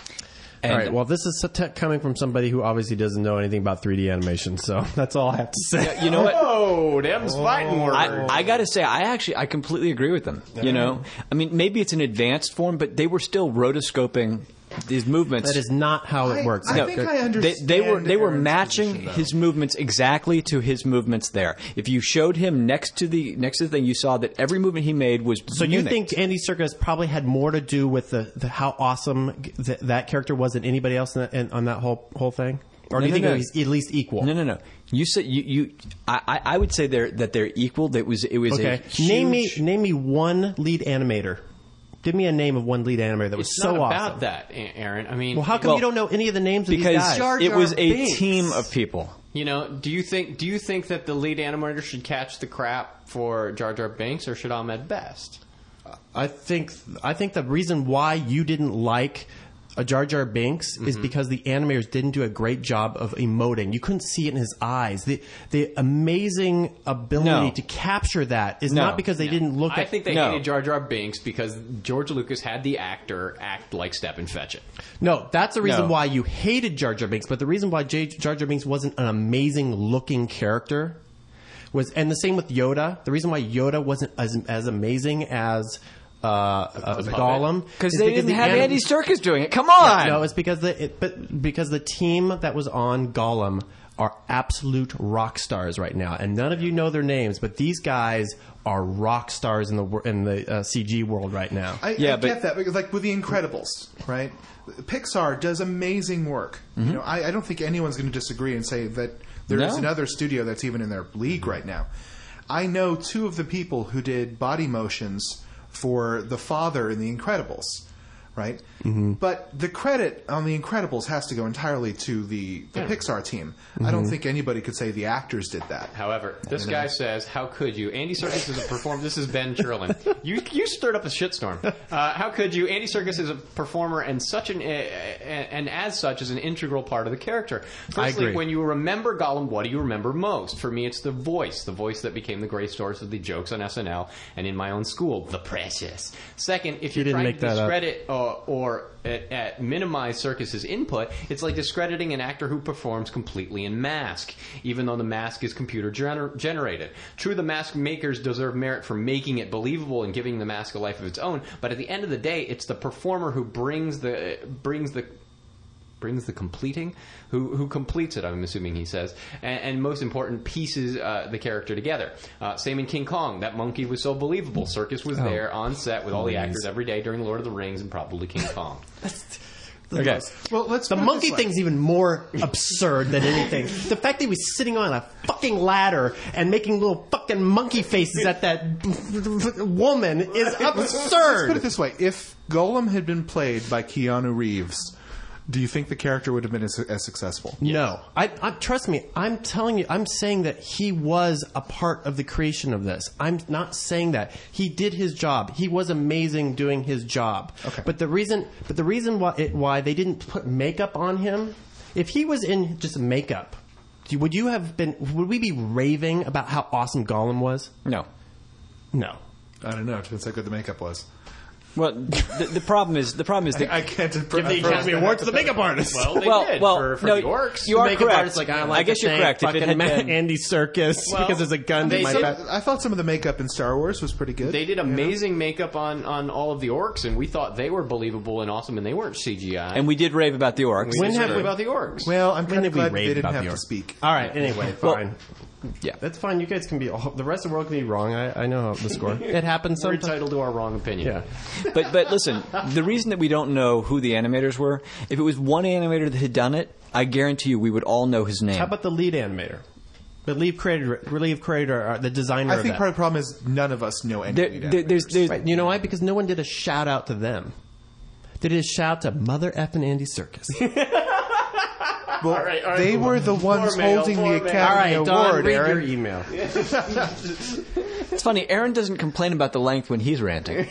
[SPEAKER 4] And
[SPEAKER 5] all right. Well, this is t- coming from somebody who obviously doesn't know anything about three D animation, so that's all I have to say.
[SPEAKER 4] you know what?
[SPEAKER 2] Oh, them's fighting words.
[SPEAKER 4] I, I got to say, I actually, I completely agree with them. You know, I mean, maybe it's an advanced form, but they were still rotoscoping these movements.
[SPEAKER 5] That is not how it
[SPEAKER 3] I-
[SPEAKER 5] works.
[SPEAKER 3] I
[SPEAKER 5] No,
[SPEAKER 3] think
[SPEAKER 5] uh,
[SPEAKER 3] I understand.
[SPEAKER 4] They, they were they were
[SPEAKER 3] Aaron's
[SPEAKER 4] matching
[SPEAKER 3] position, though.
[SPEAKER 4] his movements exactly to his movements there. If you showed him next to the next to the thing, you saw that every movement he made was.
[SPEAKER 5] So you
[SPEAKER 4] mimicked.
[SPEAKER 5] think Andy Serkis probably had more to do with the, the how awesome th- that character was than anybody else in, in, on that whole whole thing, or do
[SPEAKER 4] No,
[SPEAKER 5] you
[SPEAKER 4] no,
[SPEAKER 5] think
[SPEAKER 4] no.
[SPEAKER 5] it was at least equal?
[SPEAKER 4] No, no, no. You said you you. I, I I would say they're that they're equal. That was it was
[SPEAKER 5] Okay,
[SPEAKER 4] a huge,
[SPEAKER 5] name me name me one lead animator. Give me a name of one lead animator that was
[SPEAKER 2] It's
[SPEAKER 5] so
[SPEAKER 2] not
[SPEAKER 5] awesome.
[SPEAKER 2] about that, A- Aaron. I mean,
[SPEAKER 5] Well, how come
[SPEAKER 4] Well,
[SPEAKER 5] you don't know any of the names of these
[SPEAKER 4] because
[SPEAKER 5] guys?
[SPEAKER 2] Jar
[SPEAKER 4] it
[SPEAKER 2] Jar
[SPEAKER 4] was a
[SPEAKER 2] Binks.
[SPEAKER 4] team of people.
[SPEAKER 2] you know, do you think do you think that the lead animator should catch the crap for Jar Jar Binks, or should Ahmed Best?
[SPEAKER 5] I think I think the reason why you didn't like a Jar Jar Binks mm-hmm. is because the animators didn't do a great job of emoting. You couldn't see it in his eyes. The the amazing ability
[SPEAKER 4] No.
[SPEAKER 5] to capture that is
[SPEAKER 4] No.
[SPEAKER 5] not because they
[SPEAKER 2] No.
[SPEAKER 5] didn't look
[SPEAKER 2] I
[SPEAKER 5] at...
[SPEAKER 2] think they
[SPEAKER 4] No.
[SPEAKER 2] hated Jar Jar Binks because George Lucas had the actor act like Stepin Fetchit.
[SPEAKER 5] No, that's the reason
[SPEAKER 4] No.
[SPEAKER 5] why you hated Jar Jar Binks, but the reason why J- Jar Jar Binks wasn't an amazing looking character was, and the same with Yoda, the reason why Yoda wasn't as, as amazing as uh, uh, Gollum
[SPEAKER 4] Because
[SPEAKER 5] is
[SPEAKER 4] they
[SPEAKER 5] because
[SPEAKER 4] didn't
[SPEAKER 5] the
[SPEAKER 4] have
[SPEAKER 5] anim-
[SPEAKER 4] Andy Serkis doing it. Come on!
[SPEAKER 5] No, it's because the it, but because the team that was on Gollum are absolute rock stars right now, and none of you know their names, but these guys are rock stars in the wor- in the uh, C G world right now.
[SPEAKER 3] I,
[SPEAKER 4] Yeah,
[SPEAKER 3] I
[SPEAKER 4] but-
[SPEAKER 3] get that because, like with the Incredibles, right? Pixar does amazing work.
[SPEAKER 4] Mm-hmm.
[SPEAKER 3] You know, I, I don't think anyone's going to disagree and say that there is
[SPEAKER 4] No.
[SPEAKER 3] another studio that's even in their league right now. I know two of the people who did body motions for the father in The Incredibles, right? Mm-hmm. But the credit on The Incredibles has to go entirely to the, the Pixar team.
[SPEAKER 5] Mm-hmm.
[SPEAKER 3] I don't think anybody could say the actors did that.
[SPEAKER 2] However, this guy says, "How could you?" Andy Serkis is a performer. This is Ben Cherlin. You you stirred up a shitstorm. Uh, how could you? Andy Serkis is a performer, and such an uh, and as such is an integral part of the character. Firstly,
[SPEAKER 5] agree.
[SPEAKER 2] when you remember Gollum, what do you remember most? For me, it's the voice, the voice that became the great source of the jokes on S N L and in my own school, The Precious. Second, if you're
[SPEAKER 5] didn't
[SPEAKER 2] trying
[SPEAKER 5] make
[SPEAKER 2] to
[SPEAKER 5] that up.
[SPEAKER 2] discredit uh, or at, at minimize Serkis's input, it's like discrediting an actor who performs completely in mask, even though the mask is computer gener- generated. True, the mask makers deserve merit for making it believable and giving the mask a life of its own, but at the end of the day, it's the performer who brings the brings the brings the completing, who who completes it, I'm assuming he says, and, and most important, pieces uh, the character together. Uh, same in King Kong. That monkey was so believable. Serkis was there on set with all the actors every day during Lord of the Rings and probably King Kong.
[SPEAKER 5] Okay.
[SPEAKER 3] Well, let's
[SPEAKER 5] The
[SPEAKER 3] put it
[SPEAKER 5] monkey
[SPEAKER 3] this way.
[SPEAKER 5] thing's even more absurd than anything. The fact that he was sitting on a fucking ladder and making little fucking monkey faces at that woman is
[SPEAKER 3] Let's put it
[SPEAKER 5] absurd.
[SPEAKER 3] this way: if Gollum had been played by Keanu Reeves, do you think the character would have been as, as successful?
[SPEAKER 5] No, I, I trust me. I'm telling you. I'm saying that he was a part of the creation of this. I'm not saying that he did his job. He was amazing doing his job.
[SPEAKER 3] Okay.
[SPEAKER 5] But the reason, but the reason why it, why they didn't put makeup on him, if he was in just makeup, do- would you have been? Would we be raving about how awesome Gollum was?
[SPEAKER 4] No.
[SPEAKER 5] No.
[SPEAKER 3] I don't know. It depends how good the makeup was.
[SPEAKER 4] Well, the, the problem is the problem is that
[SPEAKER 3] I can't.
[SPEAKER 5] Give the Academy Award to the makeup artist.
[SPEAKER 2] Well, they
[SPEAKER 4] well,
[SPEAKER 2] did
[SPEAKER 4] well,
[SPEAKER 2] for, for
[SPEAKER 4] no,
[SPEAKER 2] the orcs.
[SPEAKER 4] you are
[SPEAKER 5] makeup
[SPEAKER 4] correct.
[SPEAKER 5] artist, like, I, like
[SPEAKER 4] I guess
[SPEAKER 5] to
[SPEAKER 4] you're
[SPEAKER 5] thank
[SPEAKER 4] correct. If it
[SPEAKER 5] fucking
[SPEAKER 4] had been,
[SPEAKER 5] Andy Serkis
[SPEAKER 2] Well,
[SPEAKER 5] because there's a gun to
[SPEAKER 2] they
[SPEAKER 5] my
[SPEAKER 2] said-
[SPEAKER 5] back.
[SPEAKER 3] I thought some of the makeup in Star Wars was pretty good.
[SPEAKER 2] They did amazing makeup on, on all of the orcs, and we thought they were believable and awesome, and they weren't C G I.
[SPEAKER 4] and we did rave about the orcs.
[SPEAKER 2] we
[SPEAKER 5] When
[SPEAKER 2] did
[SPEAKER 5] have
[SPEAKER 2] rave
[SPEAKER 5] we-
[SPEAKER 2] about the orcs.
[SPEAKER 3] Well, I'm
[SPEAKER 5] When
[SPEAKER 3] kind
[SPEAKER 5] did
[SPEAKER 3] of
[SPEAKER 5] we
[SPEAKER 3] glad they
[SPEAKER 5] rave
[SPEAKER 3] didn't
[SPEAKER 5] about
[SPEAKER 3] have
[SPEAKER 5] the
[SPEAKER 3] to
[SPEAKER 5] orc?
[SPEAKER 3] speak.
[SPEAKER 5] All right. Anyway,
[SPEAKER 4] Well,
[SPEAKER 5] fine.
[SPEAKER 4] yeah.
[SPEAKER 5] That's fine. You guys can be. Oh, the rest of the world can be wrong. I, I know the score. It happens
[SPEAKER 2] We're
[SPEAKER 5] sometimes.
[SPEAKER 2] entitled to our wrong opinion.
[SPEAKER 5] Yeah.
[SPEAKER 4] But but listen, the reason that we don't know who the animators were, if it was one animator that had done it, I guarantee you we would all know his name.
[SPEAKER 5] How about the lead animator? The lead creator, lead creator, uh, the designer.
[SPEAKER 3] I
[SPEAKER 5] of
[SPEAKER 3] think
[SPEAKER 5] that.
[SPEAKER 3] part of the problem is none of us know any
[SPEAKER 4] there,
[SPEAKER 3] lead
[SPEAKER 4] there, there's,
[SPEAKER 3] animators.
[SPEAKER 4] there's,
[SPEAKER 5] Right. You know why? Because no one did a shout out to them. They did a shout to Mother effing Andy Serkis.
[SPEAKER 3] Well,
[SPEAKER 2] All right, all right,
[SPEAKER 3] they
[SPEAKER 2] move
[SPEAKER 3] were
[SPEAKER 2] on.
[SPEAKER 3] the ones
[SPEAKER 2] Poor male,
[SPEAKER 3] holding
[SPEAKER 2] poor
[SPEAKER 3] the
[SPEAKER 2] male.
[SPEAKER 3] Academy
[SPEAKER 5] All right, Don,
[SPEAKER 3] Award,
[SPEAKER 5] read
[SPEAKER 3] Aaron.
[SPEAKER 5] your email.
[SPEAKER 4] It's funny, Aaron doesn't complain about the length when he's ranting.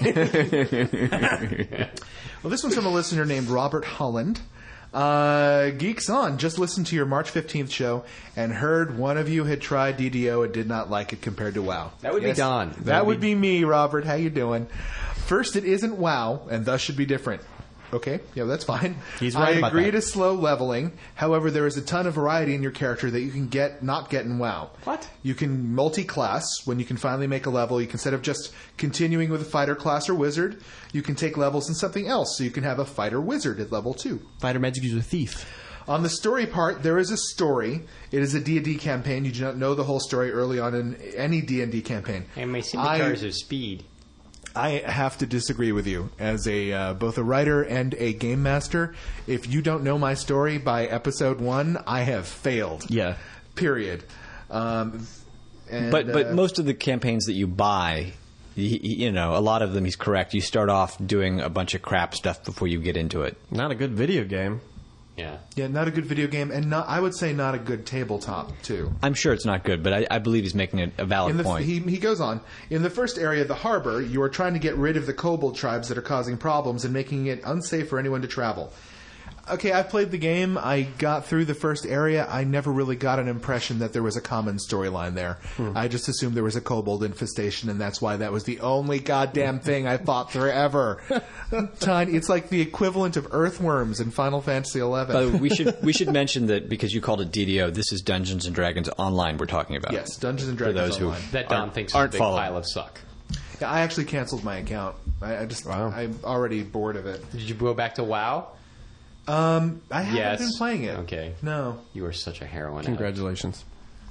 [SPEAKER 3] Well, this one's from a listener named Robert Holland. Uh, Geeks On, just listened to your March fifteenth show and heard one of you had tried D D O and did not like it compared to WoW.
[SPEAKER 2] That would be Don.
[SPEAKER 3] That,
[SPEAKER 2] That would
[SPEAKER 3] would be me, Robert. How you doing? First, it isn't WoW, and thus should be different. Okay, yeah, that's fine.
[SPEAKER 5] He's right
[SPEAKER 3] I
[SPEAKER 5] about
[SPEAKER 3] agree
[SPEAKER 5] that.
[SPEAKER 3] to slow leveling. However, there is a ton of variety in your character that you can get not get in WoW.
[SPEAKER 2] What?
[SPEAKER 3] You can multi-class when you can finally make a level. You can, instead of just continuing with a fighter class or wizard, you can take levels in something else. So you can have a fighter wizard at level two.
[SPEAKER 5] Fighter Magic is a thief.
[SPEAKER 3] On the story part, there is a story. It is a D and D campaign. You do not know the whole story early on in any D and D campaign.
[SPEAKER 2] And my
[SPEAKER 3] I-
[SPEAKER 2] scimitars are speed.
[SPEAKER 3] I have to disagree with you as a uh, both a writer and a game master. If you don't know my story by episode one, I have failed.
[SPEAKER 5] Yeah.
[SPEAKER 3] Period. Um, and,
[SPEAKER 4] but but
[SPEAKER 3] uh,
[SPEAKER 4] most of the campaigns that you buy, y- y- you know, a lot of them, he's correct. You start off doing a bunch of crap stuff before you get into it.
[SPEAKER 5] Not a good video game.
[SPEAKER 2] Yeah.
[SPEAKER 3] Yeah, not a good video game, and not, I would say not a good tabletop, too.
[SPEAKER 4] I'm sure it's not good, but I, I believe he's making a, a valid
[SPEAKER 3] In the,
[SPEAKER 4] point.
[SPEAKER 3] he, he goes on. In the first area, the harbor, you are trying to get rid of the kobold tribes that are causing problems and making it unsafe for anyone to travel. Okay, I played the game. I got through the first area. I never really got an impression that there was a common storyline there. Hmm. I just assumed there was a kobold infestation, and that's why that was the only goddamn thing I fought forever. Tiny. It's like the equivalent of earthworms in Final Fantasy eleven.
[SPEAKER 4] But we should we should mention that because you called it D D O, this is Dungeons and Dragons Online we're talking about.
[SPEAKER 3] Yes, Dungeons and
[SPEAKER 4] For
[SPEAKER 3] Dragons
[SPEAKER 4] those
[SPEAKER 3] Online.
[SPEAKER 4] who
[SPEAKER 2] That Don
[SPEAKER 4] aren't-
[SPEAKER 2] thinks is a
[SPEAKER 4] aren't
[SPEAKER 2] big
[SPEAKER 4] following.
[SPEAKER 2] pile of suck.
[SPEAKER 3] Yeah, I actually canceled my account. I, I just,
[SPEAKER 5] Wow.
[SPEAKER 3] I'm already bored of it.
[SPEAKER 2] Did you go back to WoW?
[SPEAKER 3] Um, I haven't
[SPEAKER 2] Yes.
[SPEAKER 3] been playing it.
[SPEAKER 2] Okay.
[SPEAKER 3] No.
[SPEAKER 2] You are such a heroin addict.
[SPEAKER 5] Congratulations.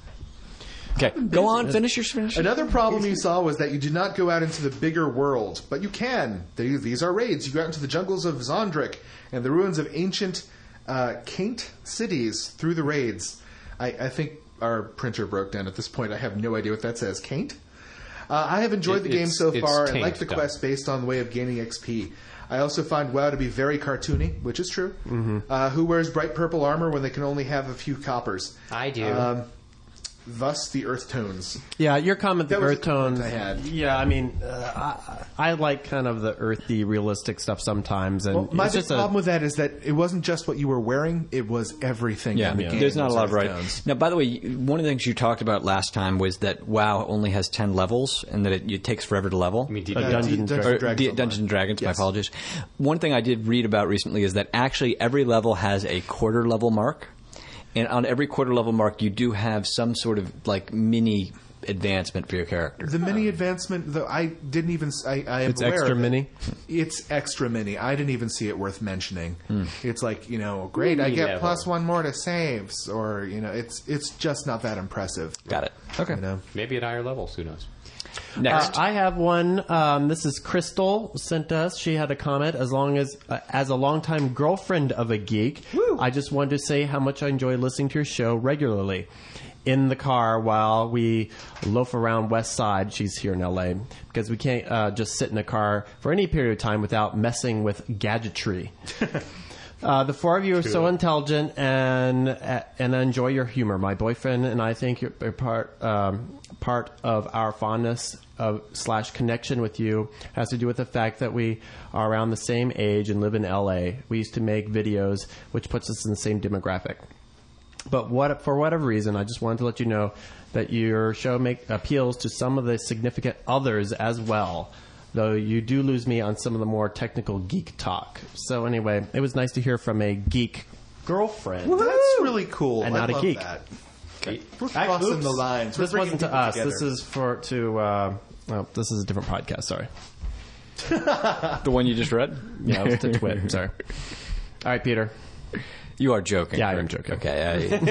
[SPEAKER 4] Okay, go on, finish your finish.
[SPEAKER 3] Another problem you saw was that you did not go out into the bigger world, but you can. They, these are raids. You go out into the jungles of Zondrick and the ruins of ancient uh, Kaint cities through the raids. I, I think our printer broke down at this point. I have no idea what that says. Kaint? Uh, I have enjoyed
[SPEAKER 2] It-
[SPEAKER 3] the game
[SPEAKER 2] it's-
[SPEAKER 3] so
[SPEAKER 2] it's
[SPEAKER 3] far and
[SPEAKER 2] taint,
[SPEAKER 3] like the
[SPEAKER 2] Doug.
[SPEAKER 3] quest based on the way of gaining X P. I also find WoW to be very cartoony, which is true. Mm-hmm. Uh, who wears bright purple armor when they can only have a few coppers?
[SPEAKER 2] I do.
[SPEAKER 3] Um, thus, the earth tones.
[SPEAKER 5] Yeah, your comment, the
[SPEAKER 3] That was
[SPEAKER 5] earth
[SPEAKER 3] a comment
[SPEAKER 5] tones.
[SPEAKER 3] I had.
[SPEAKER 5] Yeah, I mean, uh, I, I like kind of the earthy, realistic stuff sometimes. And
[SPEAKER 3] Well, my
[SPEAKER 5] it's
[SPEAKER 3] big
[SPEAKER 5] just a-
[SPEAKER 3] problem with that is that it wasn't just what you were wearing; it was everything.
[SPEAKER 4] Yeah,
[SPEAKER 3] in the game
[SPEAKER 4] there's not a
[SPEAKER 3] was
[SPEAKER 4] lot of
[SPEAKER 3] earth
[SPEAKER 4] right.
[SPEAKER 3] tones.
[SPEAKER 4] Now, by the way, one of the things you talked about last time was that WoW only has ten levels and that it, it takes forever to level.
[SPEAKER 2] I mean, D-
[SPEAKER 5] a
[SPEAKER 2] uh,
[SPEAKER 5] dungeon.
[SPEAKER 3] Dungeons
[SPEAKER 4] Or
[SPEAKER 3] and Dragons
[SPEAKER 4] D-
[SPEAKER 3] Online.
[SPEAKER 4] Dungeons and Dragons. My
[SPEAKER 3] Yes.
[SPEAKER 4] apologies. One thing I did read about recently is that actually every level has a quarter level mark, and on every quarter level mark, you do have some sort of like mini advancement for your character.
[SPEAKER 3] The mini advancement, though, I didn't even. s- I, I am
[SPEAKER 5] It's
[SPEAKER 3] aware
[SPEAKER 5] extra
[SPEAKER 3] of it.
[SPEAKER 5] mini?
[SPEAKER 3] It's extra mini. I didn't even see it worth mentioning.
[SPEAKER 4] Hmm.
[SPEAKER 3] It's like, you know, great. I
[SPEAKER 2] Mini
[SPEAKER 3] get
[SPEAKER 2] level.
[SPEAKER 3] plus one more to saves, or you know, it's it's just not that impressive.
[SPEAKER 4] Got it. Okay.
[SPEAKER 3] You know,
[SPEAKER 2] Maybe at higher levels. Who knows?
[SPEAKER 4] Next.
[SPEAKER 5] Uh, I have one. Um, this is Crystal sent us. She had a comment. As long as, uh, as a longtime girlfriend of a geek, I just wanted to say how much I enjoy listening to your show regularly. In the car while we loaf around West Side, she's here in L A, because we can't uh, just sit in a car for any period of time without messing with gadgetry. Uh, the four of you are so intelligent and uh, and I enjoy your humor. My boyfriend and I think you're a part um, part of our fondness of slash connection with you has to do with the fact that we are around the same age and live in L A. We used to make videos, which puts us in the same demographic. But what for whatever reason, I just wanted to let you know that your show make, appeals to some of the significant others as well. Though you do lose me on some of the more technical geek talk. So anyway, it was nice to hear from a geek girlfriend.
[SPEAKER 3] that's really cool.
[SPEAKER 5] And
[SPEAKER 3] I
[SPEAKER 5] not a
[SPEAKER 3] love
[SPEAKER 5] geek.
[SPEAKER 3] That.
[SPEAKER 2] Okay.
[SPEAKER 3] We're
[SPEAKER 5] Ac-
[SPEAKER 3] crossing
[SPEAKER 5] oops.
[SPEAKER 3] the lines. We're
[SPEAKER 5] This
[SPEAKER 3] bringing
[SPEAKER 5] wasn't to
[SPEAKER 3] people
[SPEAKER 5] us.
[SPEAKER 3] together.
[SPEAKER 5] This is for to. Uh, oh, this is a different podcast. Sorry.
[SPEAKER 4] The one you just read?
[SPEAKER 5] Yeah, it was to Twit. Sorry. All right, Peter.
[SPEAKER 4] You are joking.
[SPEAKER 5] Yeah, I am
[SPEAKER 4] correct?
[SPEAKER 5] joking.
[SPEAKER 4] Okay.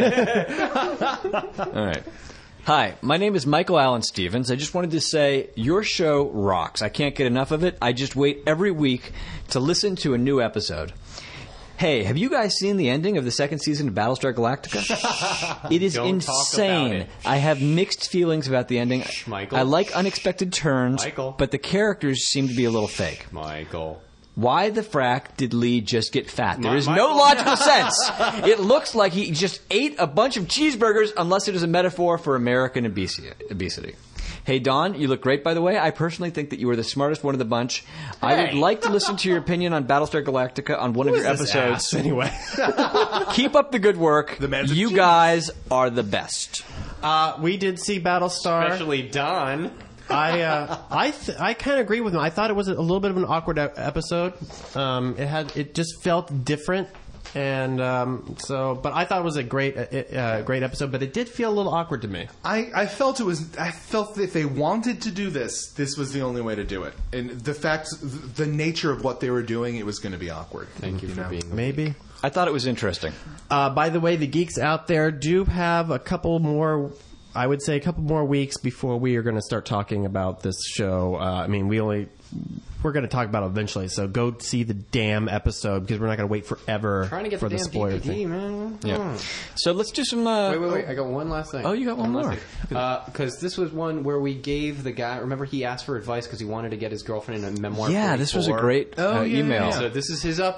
[SPEAKER 4] I... All right. Hi, my name is Michael Allen Stevens. I just wanted to say your show rocks. I can't get enough of it. I just wait every week to listen to a new episode. Hey, have you guys seen the ending of the second season of Battlestar Galactica? It is
[SPEAKER 2] Don't talk
[SPEAKER 4] insane.
[SPEAKER 2] about it.
[SPEAKER 4] I have mixed feelings about the ending.
[SPEAKER 2] Michael.
[SPEAKER 4] I like unexpected turns,
[SPEAKER 2] Michael.
[SPEAKER 4] but the characters seem to be a little fake.
[SPEAKER 2] Michael.
[SPEAKER 4] Why the frack did Lee just get fat? There
[SPEAKER 2] Mi-
[SPEAKER 4] is no
[SPEAKER 2] Michael.
[SPEAKER 4] logical sense. It looks like he just ate a bunch of cheeseburgers, unless it is a metaphor for American obesity. obesity. Hey, Don, you look great, by the way. I personally think that you are the smartest one of the bunch. I would like to listen to your opinion on Battlestar Galactica on one of your episodes.
[SPEAKER 5] Anyway.
[SPEAKER 4] Keep up the good work.
[SPEAKER 3] The man's a
[SPEAKER 4] you
[SPEAKER 3] genius.
[SPEAKER 4] guys are the best.
[SPEAKER 5] Uh, we did see Battlestar.
[SPEAKER 2] Especially Don.
[SPEAKER 5] I uh, I th- I kind of agree with him. I thought it was a little bit of an awkward e- episode. Um, it had it just felt different, and um, so. But I thought it was a great uh, uh, great episode. But it did feel a little awkward to me.
[SPEAKER 3] I, I felt it was. I felt that if they wanted to do this, this was the only way to do it. And the fact, the nature of what they were doing, it was going to be awkward.
[SPEAKER 2] Thank you for
[SPEAKER 3] know?
[SPEAKER 2] being
[SPEAKER 5] Maybe.
[SPEAKER 4] I thought it was interesting.
[SPEAKER 5] Uh, by the way, the geeks out there do have a couple more. I would say a couple more weeks before we are going to start talking about this show. Uh, I mean, we only we're going to talk about it eventually. So go see the damn episode because we're not going to wait forever
[SPEAKER 2] Trying to get
[SPEAKER 5] for
[SPEAKER 2] the
[SPEAKER 5] the,
[SPEAKER 2] damn
[SPEAKER 5] spoiler
[SPEAKER 2] D V D,
[SPEAKER 5] thing.
[SPEAKER 2] man.
[SPEAKER 4] Yeah. So let's do some. Uh,
[SPEAKER 2] Wait, wait, wait. I got one last thing.
[SPEAKER 4] Oh, you got one more.
[SPEAKER 2] Because this was one where we gave the guy, remember he asked for advice because he wanted to get his girlfriend in a memoir.
[SPEAKER 4] Yeah, this was a
[SPEAKER 2] forty-four?
[SPEAKER 4] great uh,
[SPEAKER 3] Oh, yeah,
[SPEAKER 4] email.
[SPEAKER 3] yeah.
[SPEAKER 2] So this is his update.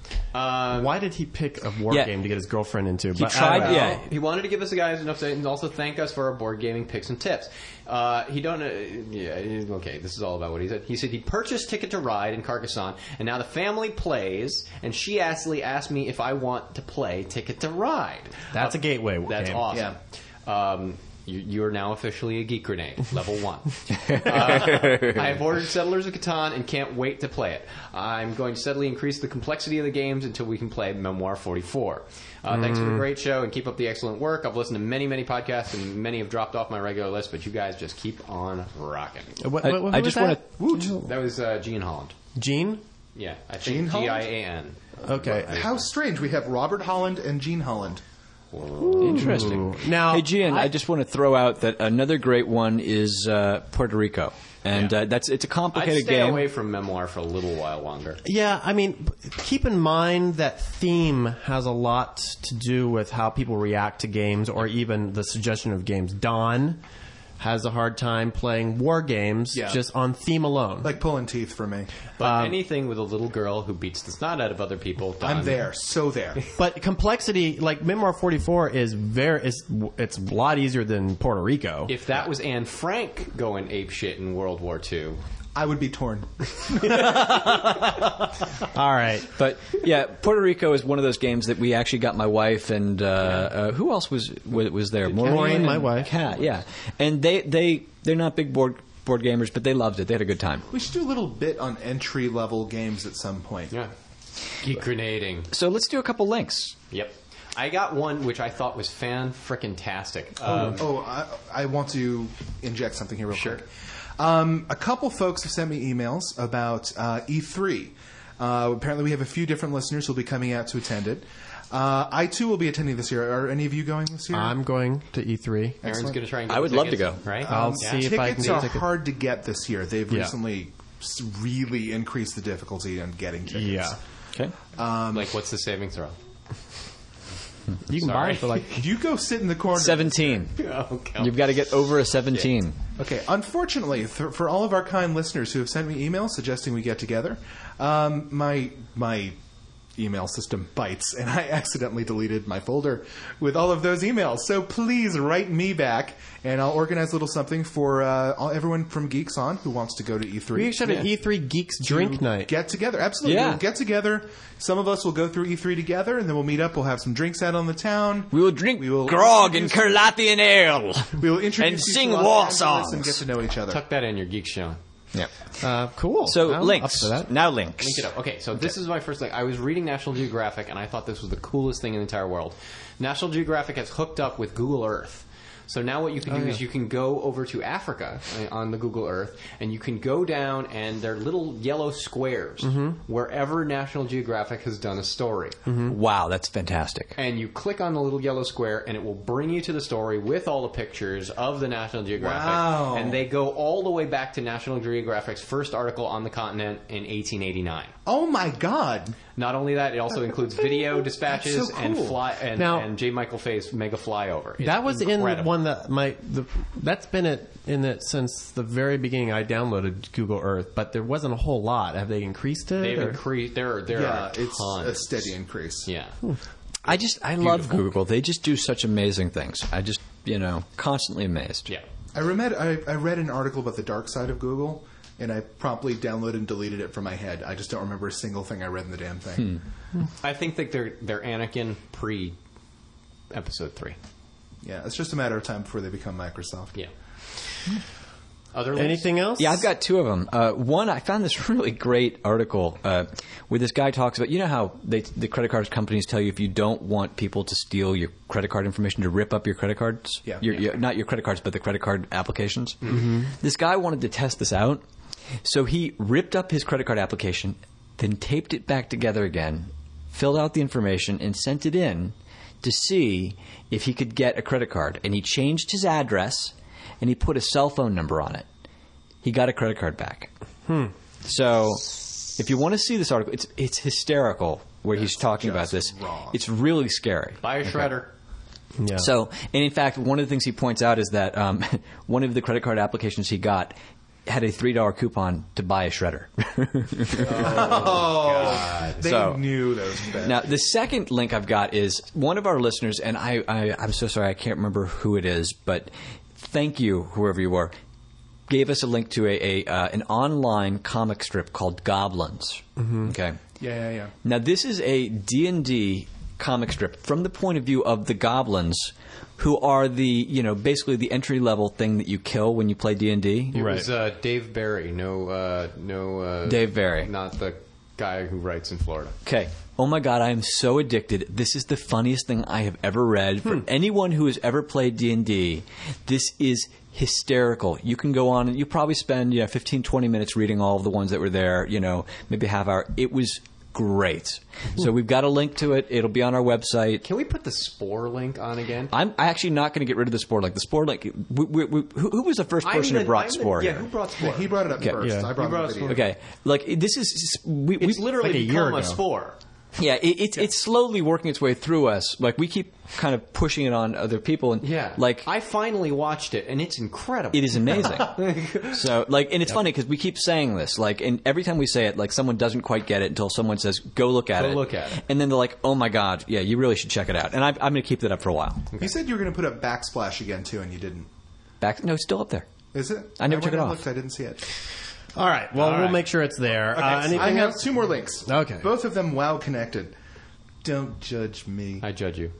[SPEAKER 2] Um,
[SPEAKER 5] Why did he pick a war
[SPEAKER 4] Yeah.
[SPEAKER 5] game to get his girlfriend into?
[SPEAKER 4] He tried, yeah.
[SPEAKER 2] He wanted to give us the guys enough to and also thank us for our board gaming picks and tips. Uh, he don't. Uh, yeah, okay. This is all about what he said. He said he purchased Ticket to Ride in Carcassonne, and now the family plays. And she actually asked me if I want to play Ticket to Ride.
[SPEAKER 5] That's a gateway
[SPEAKER 2] That's
[SPEAKER 5] game.
[SPEAKER 2] awesome. Um, you, you are now officially a Geek Grenade, level one. uh, I have ordered Settlers of Catan and can't wait to play it. I'm going to steadily increase the complexity of the games until we can play Memoir forty-four. Uh, Thanks for the great show and keep up the excellent work. I've listened to many, many podcasts and many have dropped off my regular list, but you guys just keep on rocking.
[SPEAKER 5] Uh, What,
[SPEAKER 4] I,
[SPEAKER 5] what, what
[SPEAKER 4] I
[SPEAKER 5] was
[SPEAKER 4] just
[SPEAKER 5] that?
[SPEAKER 4] want to.
[SPEAKER 2] That was uh, Gene Holland.
[SPEAKER 5] Gene?
[SPEAKER 2] Yeah, I
[SPEAKER 3] Gene
[SPEAKER 2] think
[SPEAKER 3] Holland?
[SPEAKER 2] G I A N.
[SPEAKER 5] Okay.
[SPEAKER 3] How strange. We have Robert Holland and Gene Holland.
[SPEAKER 4] Interesting.
[SPEAKER 5] Now,
[SPEAKER 4] Hey, Gian, I, just want to throw out that another great one is uh, Puerto Rico. And
[SPEAKER 2] Yeah.
[SPEAKER 4] uh, that's it's a
[SPEAKER 2] I'd
[SPEAKER 4] complicated
[SPEAKER 2] stay
[SPEAKER 4] game.
[SPEAKER 2] away from Memoir for a little while longer.
[SPEAKER 5] Yeah, I mean, keep in mind that theme has a lot to do with how people react to games or even the suggestion of games. Don has a hard time playing war games
[SPEAKER 3] Yeah.
[SPEAKER 5] just on theme alone.
[SPEAKER 3] Like pulling teeth for me.
[SPEAKER 2] But anything with a little girl who beats the snot out of other people, done.
[SPEAKER 3] I'm there. So there.
[SPEAKER 5] But complexity, like Memoir forty-four, is very it's it's a lot easier than Puerto Rico.
[SPEAKER 2] If that was Anne Frank going ape shit in World War Two,
[SPEAKER 3] I would be torn.
[SPEAKER 5] All right,
[SPEAKER 4] But yeah, Puerto Rico is one of those games that we actually got my wife and uh, uh, who else was was, was there?
[SPEAKER 5] Maureen,
[SPEAKER 4] and
[SPEAKER 5] my wife.
[SPEAKER 4] Kat, yeah, and they they they're not big board board gamers, but they loved it. They had a good time.
[SPEAKER 3] We should do a little bit on entry level games at some point.
[SPEAKER 2] yeah, geek grenading.
[SPEAKER 4] So let's do a couple links.
[SPEAKER 2] Yep. I got one which I thought was fan frickin' tastic. Um,
[SPEAKER 3] Oh, I, I want to inject something here real
[SPEAKER 2] Sure.
[SPEAKER 3] quick. Um, a couple folks have sent me emails about uh, E three. Uh, apparently, we have a few different listeners who will be coming out to attend it. Uh, I too will be attending this year. Are any of you going this year?
[SPEAKER 5] I'm going to E three.
[SPEAKER 2] Aaron's going to try and get
[SPEAKER 4] I would
[SPEAKER 2] the
[SPEAKER 4] love to
[SPEAKER 2] tickets,
[SPEAKER 4] go.
[SPEAKER 2] Right?
[SPEAKER 5] I'll
[SPEAKER 2] Yeah.
[SPEAKER 5] see if I can
[SPEAKER 3] Tickets
[SPEAKER 5] get
[SPEAKER 3] are
[SPEAKER 5] tickets.
[SPEAKER 3] hard to get this year. They've
[SPEAKER 5] Yeah.
[SPEAKER 3] recently s- really increased the difficulty on getting tickets.
[SPEAKER 5] Yeah,
[SPEAKER 4] Okay.
[SPEAKER 2] Like, what's the saving throw?
[SPEAKER 5] you can buy
[SPEAKER 2] Sorry.
[SPEAKER 5] it for like
[SPEAKER 3] You go sit in the corner.
[SPEAKER 4] Seventeen.
[SPEAKER 2] Okay.
[SPEAKER 4] You've got to get over a seventeen.
[SPEAKER 3] Okay, unfortunately, th- for all of our kind listeners who have sent me emails suggesting we get together, um, my my email system bites, and I accidentally deleted my folder with all of those emails. So please write me back, and I'll organize a little something for uh, all, everyone from Geeks On who wants to go to E three.
[SPEAKER 5] we should have an E three Geeks drink night.
[SPEAKER 3] Get together, absolutely.
[SPEAKER 4] Yeah.
[SPEAKER 3] We'll get together. Some of us will go through E three together, and then we'll meet up. We'll have some drinks out on the town.
[SPEAKER 4] We will drink
[SPEAKER 3] We will
[SPEAKER 4] grog and
[SPEAKER 3] introduce-
[SPEAKER 4] Carlathian ale.
[SPEAKER 3] We will introduce
[SPEAKER 4] and
[SPEAKER 3] you to
[SPEAKER 4] sing
[SPEAKER 3] Los
[SPEAKER 4] war
[SPEAKER 3] Angeles
[SPEAKER 4] songs.
[SPEAKER 3] and get to know each other.
[SPEAKER 2] Tuck that in your geek show.
[SPEAKER 4] Yeah.
[SPEAKER 5] Uh, cool.
[SPEAKER 4] So
[SPEAKER 5] I'm
[SPEAKER 4] links.
[SPEAKER 5] up for that.
[SPEAKER 4] Now links.
[SPEAKER 2] Link it up. Okay, so this is my first link. I was reading National Geographic, and I thought this was the coolest thing in the entire world. National Geographic has hooked up with Google Earth. So now what you can do is you can go over to Africa uh, on the Google Earth, and you can go down, and they're little yellow squares wherever National Geographic has done a story.
[SPEAKER 4] Wow, that's fantastic.
[SPEAKER 2] And you click on the little yellow square, and it will bring you to the story with all the pictures of the National Geographic.
[SPEAKER 3] Wow.
[SPEAKER 2] And they go all the way back to National Geographic's first article on the continent in eighteen eighty-nine.
[SPEAKER 3] Oh my God!
[SPEAKER 2] Not only that, it also includes video dispatches
[SPEAKER 3] That's so
[SPEAKER 2] and
[SPEAKER 3] cool.
[SPEAKER 2] fly and,
[SPEAKER 5] Now-
[SPEAKER 2] and J. Michael Fay's Mega Flyover. It's
[SPEAKER 5] That was
[SPEAKER 2] incredible.
[SPEAKER 5] in one that my the, that's been it in it since the very beginning. I downloaded Google Earth, but there wasn't a whole lot. Have they increased it?
[SPEAKER 2] They've
[SPEAKER 5] or-
[SPEAKER 2] increased. There, are- there
[SPEAKER 3] Yeah,
[SPEAKER 2] are
[SPEAKER 3] it's
[SPEAKER 2] tons.
[SPEAKER 3] a steady increase.
[SPEAKER 2] Yeah.
[SPEAKER 4] I just I love Google. They just do such amazing things. I just you know constantly amazed.
[SPEAKER 2] Yeah.
[SPEAKER 3] I, remed, I, I read an article about the dark side of Google, and I promptly downloaded and deleted it from my head. I just don't remember a single thing I read in the damn thing.
[SPEAKER 2] I think that they're they're Anakin pre episode three.
[SPEAKER 3] Yeah, it's just a matter of time before they become Microsoft.
[SPEAKER 2] Yeah. Other links?
[SPEAKER 5] Anything else?
[SPEAKER 4] Yeah, I've got two of them. Uh, one, I found this really great article uh, where this guy talks about, you know how they, the credit card companies tell you if you don't want people to steal your credit card information to rip up your credit cards?
[SPEAKER 3] Yeah.
[SPEAKER 4] Your, your, not your credit cards, but the credit card applications. Mm-hmm. This guy wanted to test this out, so he ripped up his credit card application, then taped it back together again, filled out the information, and sent it in to see if he could get a credit card. And he changed his address, and he put a cell phone number on it. He got a credit card back. Hmm. So, if you want to see this article, it's it's hysterical where he's talking about this.
[SPEAKER 3] just wrong.
[SPEAKER 4] It's really scary.
[SPEAKER 2] Buy a shredder.
[SPEAKER 5] Yeah.
[SPEAKER 4] So, and in fact, one of the things he points out is that um, one of the credit card applications he got had a three dollar coupon to buy a shredder.
[SPEAKER 3] Oh, they
[SPEAKER 4] So-
[SPEAKER 3] knew those bad.
[SPEAKER 4] Now, the second link I've got is one of our listeners, and I, I, I'm so sorry, I can't remember who it is, but thank you, whoever you are, gave us a link to a, a uh, an online comic strip called Goblins. Okay.
[SPEAKER 3] Yeah, yeah, yeah.
[SPEAKER 4] Now, this is a D and D comic strip from the point of view of the goblins, who are the, you know, basically the entry-level thing that you kill when you play D and D.
[SPEAKER 2] It
[SPEAKER 5] Right.
[SPEAKER 2] was uh, Dave Barry, no, uh, no, uh,
[SPEAKER 4] Dave Barry.
[SPEAKER 2] not the guy who writes in Florida.
[SPEAKER 4] Okay. Oh my God, I am so addicted. This is the funniest thing I have ever read. For anyone who has ever played D and D, this is hysterical. You can go on and you probably spend, you know, fifteen, twenty minutes reading all of the ones that were there, you know, maybe a half hour. It was great. So we've got a link to it. It'll be on our website.
[SPEAKER 2] Can we put the Spore link on again?
[SPEAKER 4] I'm actually not going to get rid of the Spore link. The Spore link, we, we, we, who, who was the first
[SPEAKER 2] I'm
[SPEAKER 4] person
[SPEAKER 2] the-
[SPEAKER 4] who brought
[SPEAKER 2] I'm the-
[SPEAKER 4] Spore
[SPEAKER 2] Yeah,
[SPEAKER 4] here?
[SPEAKER 2] who brought Spore?
[SPEAKER 3] Yeah, he brought it up
[SPEAKER 4] Okay.
[SPEAKER 3] first.
[SPEAKER 5] Yeah.
[SPEAKER 3] I brought
[SPEAKER 2] He brought
[SPEAKER 3] the
[SPEAKER 2] us
[SPEAKER 3] video.
[SPEAKER 4] Okay. Like, this is... We,
[SPEAKER 2] It's
[SPEAKER 4] we,
[SPEAKER 2] literally
[SPEAKER 5] like a year
[SPEAKER 2] become a
[SPEAKER 5] ago.
[SPEAKER 2] Spore.
[SPEAKER 4] Yeah, it, it's it's slowly working its way through us. Like, we keep kind of pushing it on other people, and
[SPEAKER 2] Yeah.
[SPEAKER 4] like
[SPEAKER 2] I finally watched it, and it's incredible.
[SPEAKER 4] it is amazing. So, like, and it's funny because we keep saying this, like, and every time we say it, like, someone doesn't quite get it until someone says, "Go look at
[SPEAKER 2] Go
[SPEAKER 4] it."
[SPEAKER 2] look at it.
[SPEAKER 4] and then they're like, "Oh my God, yeah, you really should check it out." And I, I'm going to keep that up for a while.
[SPEAKER 3] You said you were going to put up Backsplash again, too, and you didn't.
[SPEAKER 4] Back, no, it's still up there.
[SPEAKER 3] Is it?
[SPEAKER 4] I never took
[SPEAKER 3] went
[SPEAKER 4] it
[SPEAKER 3] and
[SPEAKER 4] off.
[SPEAKER 3] Looked, I didn't see it.
[SPEAKER 5] All right. Well,
[SPEAKER 2] All
[SPEAKER 5] we'll
[SPEAKER 2] right.
[SPEAKER 5] make sure it's there.
[SPEAKER 3] Okay,
[SPEAKER 5] Uh, anything
[SPEAKER 3] I have
[SPEAKER 5] else?
[SPEAKER 3] two more links.
[SPEAKER 5] Okay.
[SPEAKER 3] Both of them WoW connected. Don't judge me.
[SPEAKER 2] I judge you.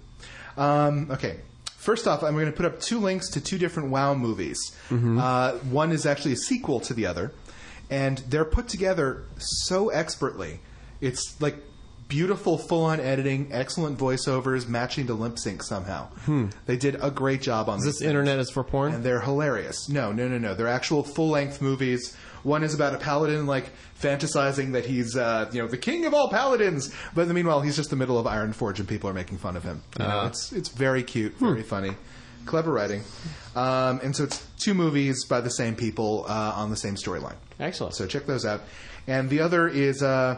[SPEAKER 3] Um, okay. First off, I'm going to put up two links to two different WoW movies. Uh, one is actually a sequel to the other, and they're put together so expertly. It's like beautiful, full-on editing, excellent voiceovers, matching to lip sync somehow. They did a great job on
[SPEAKER 5] Is
[SPEAKER 3] these
[SPEAKER 5] this
[SPEAKER 3] things.
[SPEAKER 5] internet is for porn?
[SPEAKER 3] And they're hilarious. No, no, no, no. They're actual full-length movies. One is about a paladin, like, fantasizing that he's, uh, you know, the king of all paladins. But in the meanwhile, he's just the middle of Ironforge and people are making fun of him. You know, it's it's very cute, very funny. Clever writing. Um, and so it's two movies by the same people uh, on the same storyline.
[SPEAKER 2] Excellent.
[SPEAKER 3] So check those out. And the other is, uh,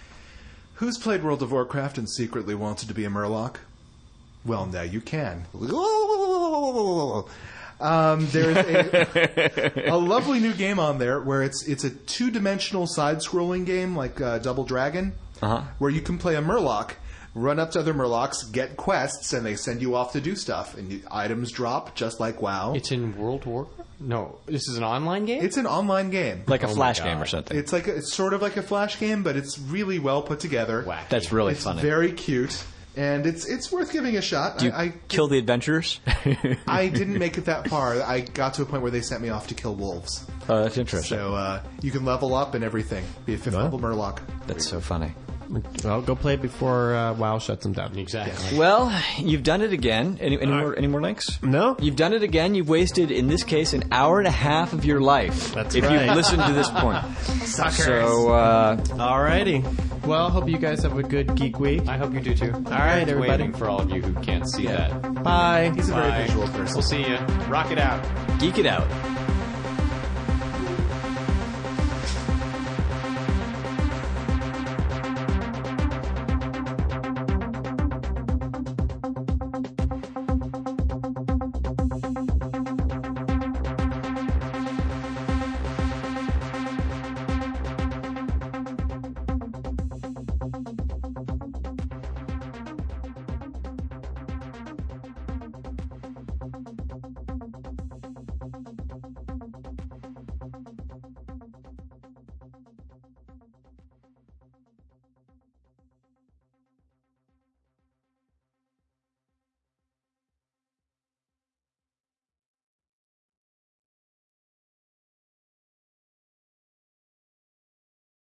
[SPEAKER 3] who's played World of Warcraft and secretly wanted to be a Murloc? Well, now you can. Um, there's a, a lovely new game on there where it's it's a two dimensional side scrolling game like uh, Double Dragon,
[SPEAKER 4] Uh-huh.
[SPEAKER 3] where you can play a Murloc, run up to other Murlocs, get quests, and they send you off to do stuff, and you, items drop just like WoW.
[SPEAKER 2] It's in World War? No, this is an online game?
[SPEAKER 3] It's an online game.
[SPEAKER 4] Like a
[SPEAKER 2] Oh my
[SPEAKER 4] flash
[SPEAKER 2] God.
[SPEAKER 4] game or something.
[SPEAKER 3] It's like a, it's sort of like a flash game, but it's really well put together.
[SPEAKER 2] Wacky.
[SPEAKER 4] That's really
[SPEAKER 3] It's
[SPEAKER 4] funny.
[SPEAKER 3] very cute, and it's it's worth giving a shot.
[SPEAKER 4] Do you
[SPEAKER 3] I, I
[SPEAKER 4] kill the adventurers?
[SPEAKER 3] I didn't make it that far. I got to a point where they sent me off to kill wolves.
[SPEAKER 4] Oh, that's interesting.
[SPEAKER 3] So uh, you can level up and everything. Be a fifth
[SPEAKER 5] Wow.
[SPEAKER 3] level Murloc.
[SPEAKER 4] That's so funny.
[SPEAKER 5] Well, go play it before uh, WoW shuts them down.
[SPEAKER 2] Exactly.
[SPEAKER 4] Well, you've done it again. Any, any more? Any more links?
[SPEAKER 5] No?
[SPEAKER 4] You've done it again. You've wasted, in this case, an hour and a half of your life.
[SPEAKER 5] That's
[SPEAKER 4] if
[SPEAKER 5] right.
[SPEAKER 4] you've listened to this point.
[SPEAKER 6] Suckers.
[SPEAKER 4] So, uh,
[SPEAKER 5] Alrighty. Well, hope you guys have a good geek week.
[SPEAKER 2] I hope you do too. All
[SPEAKER 5] right, everybody.
[SPEAKER 2] Waiting for all of you who can't see that.
[SPEAKER 5] Bye.
[SPEAKER 3] He's a
[SPEAKER 2] Bye.
[SPEAKER 3] very visual person.
[SPEAKER 2] We'll see you. Rock it out.
[SPEAKER 4] geek it out.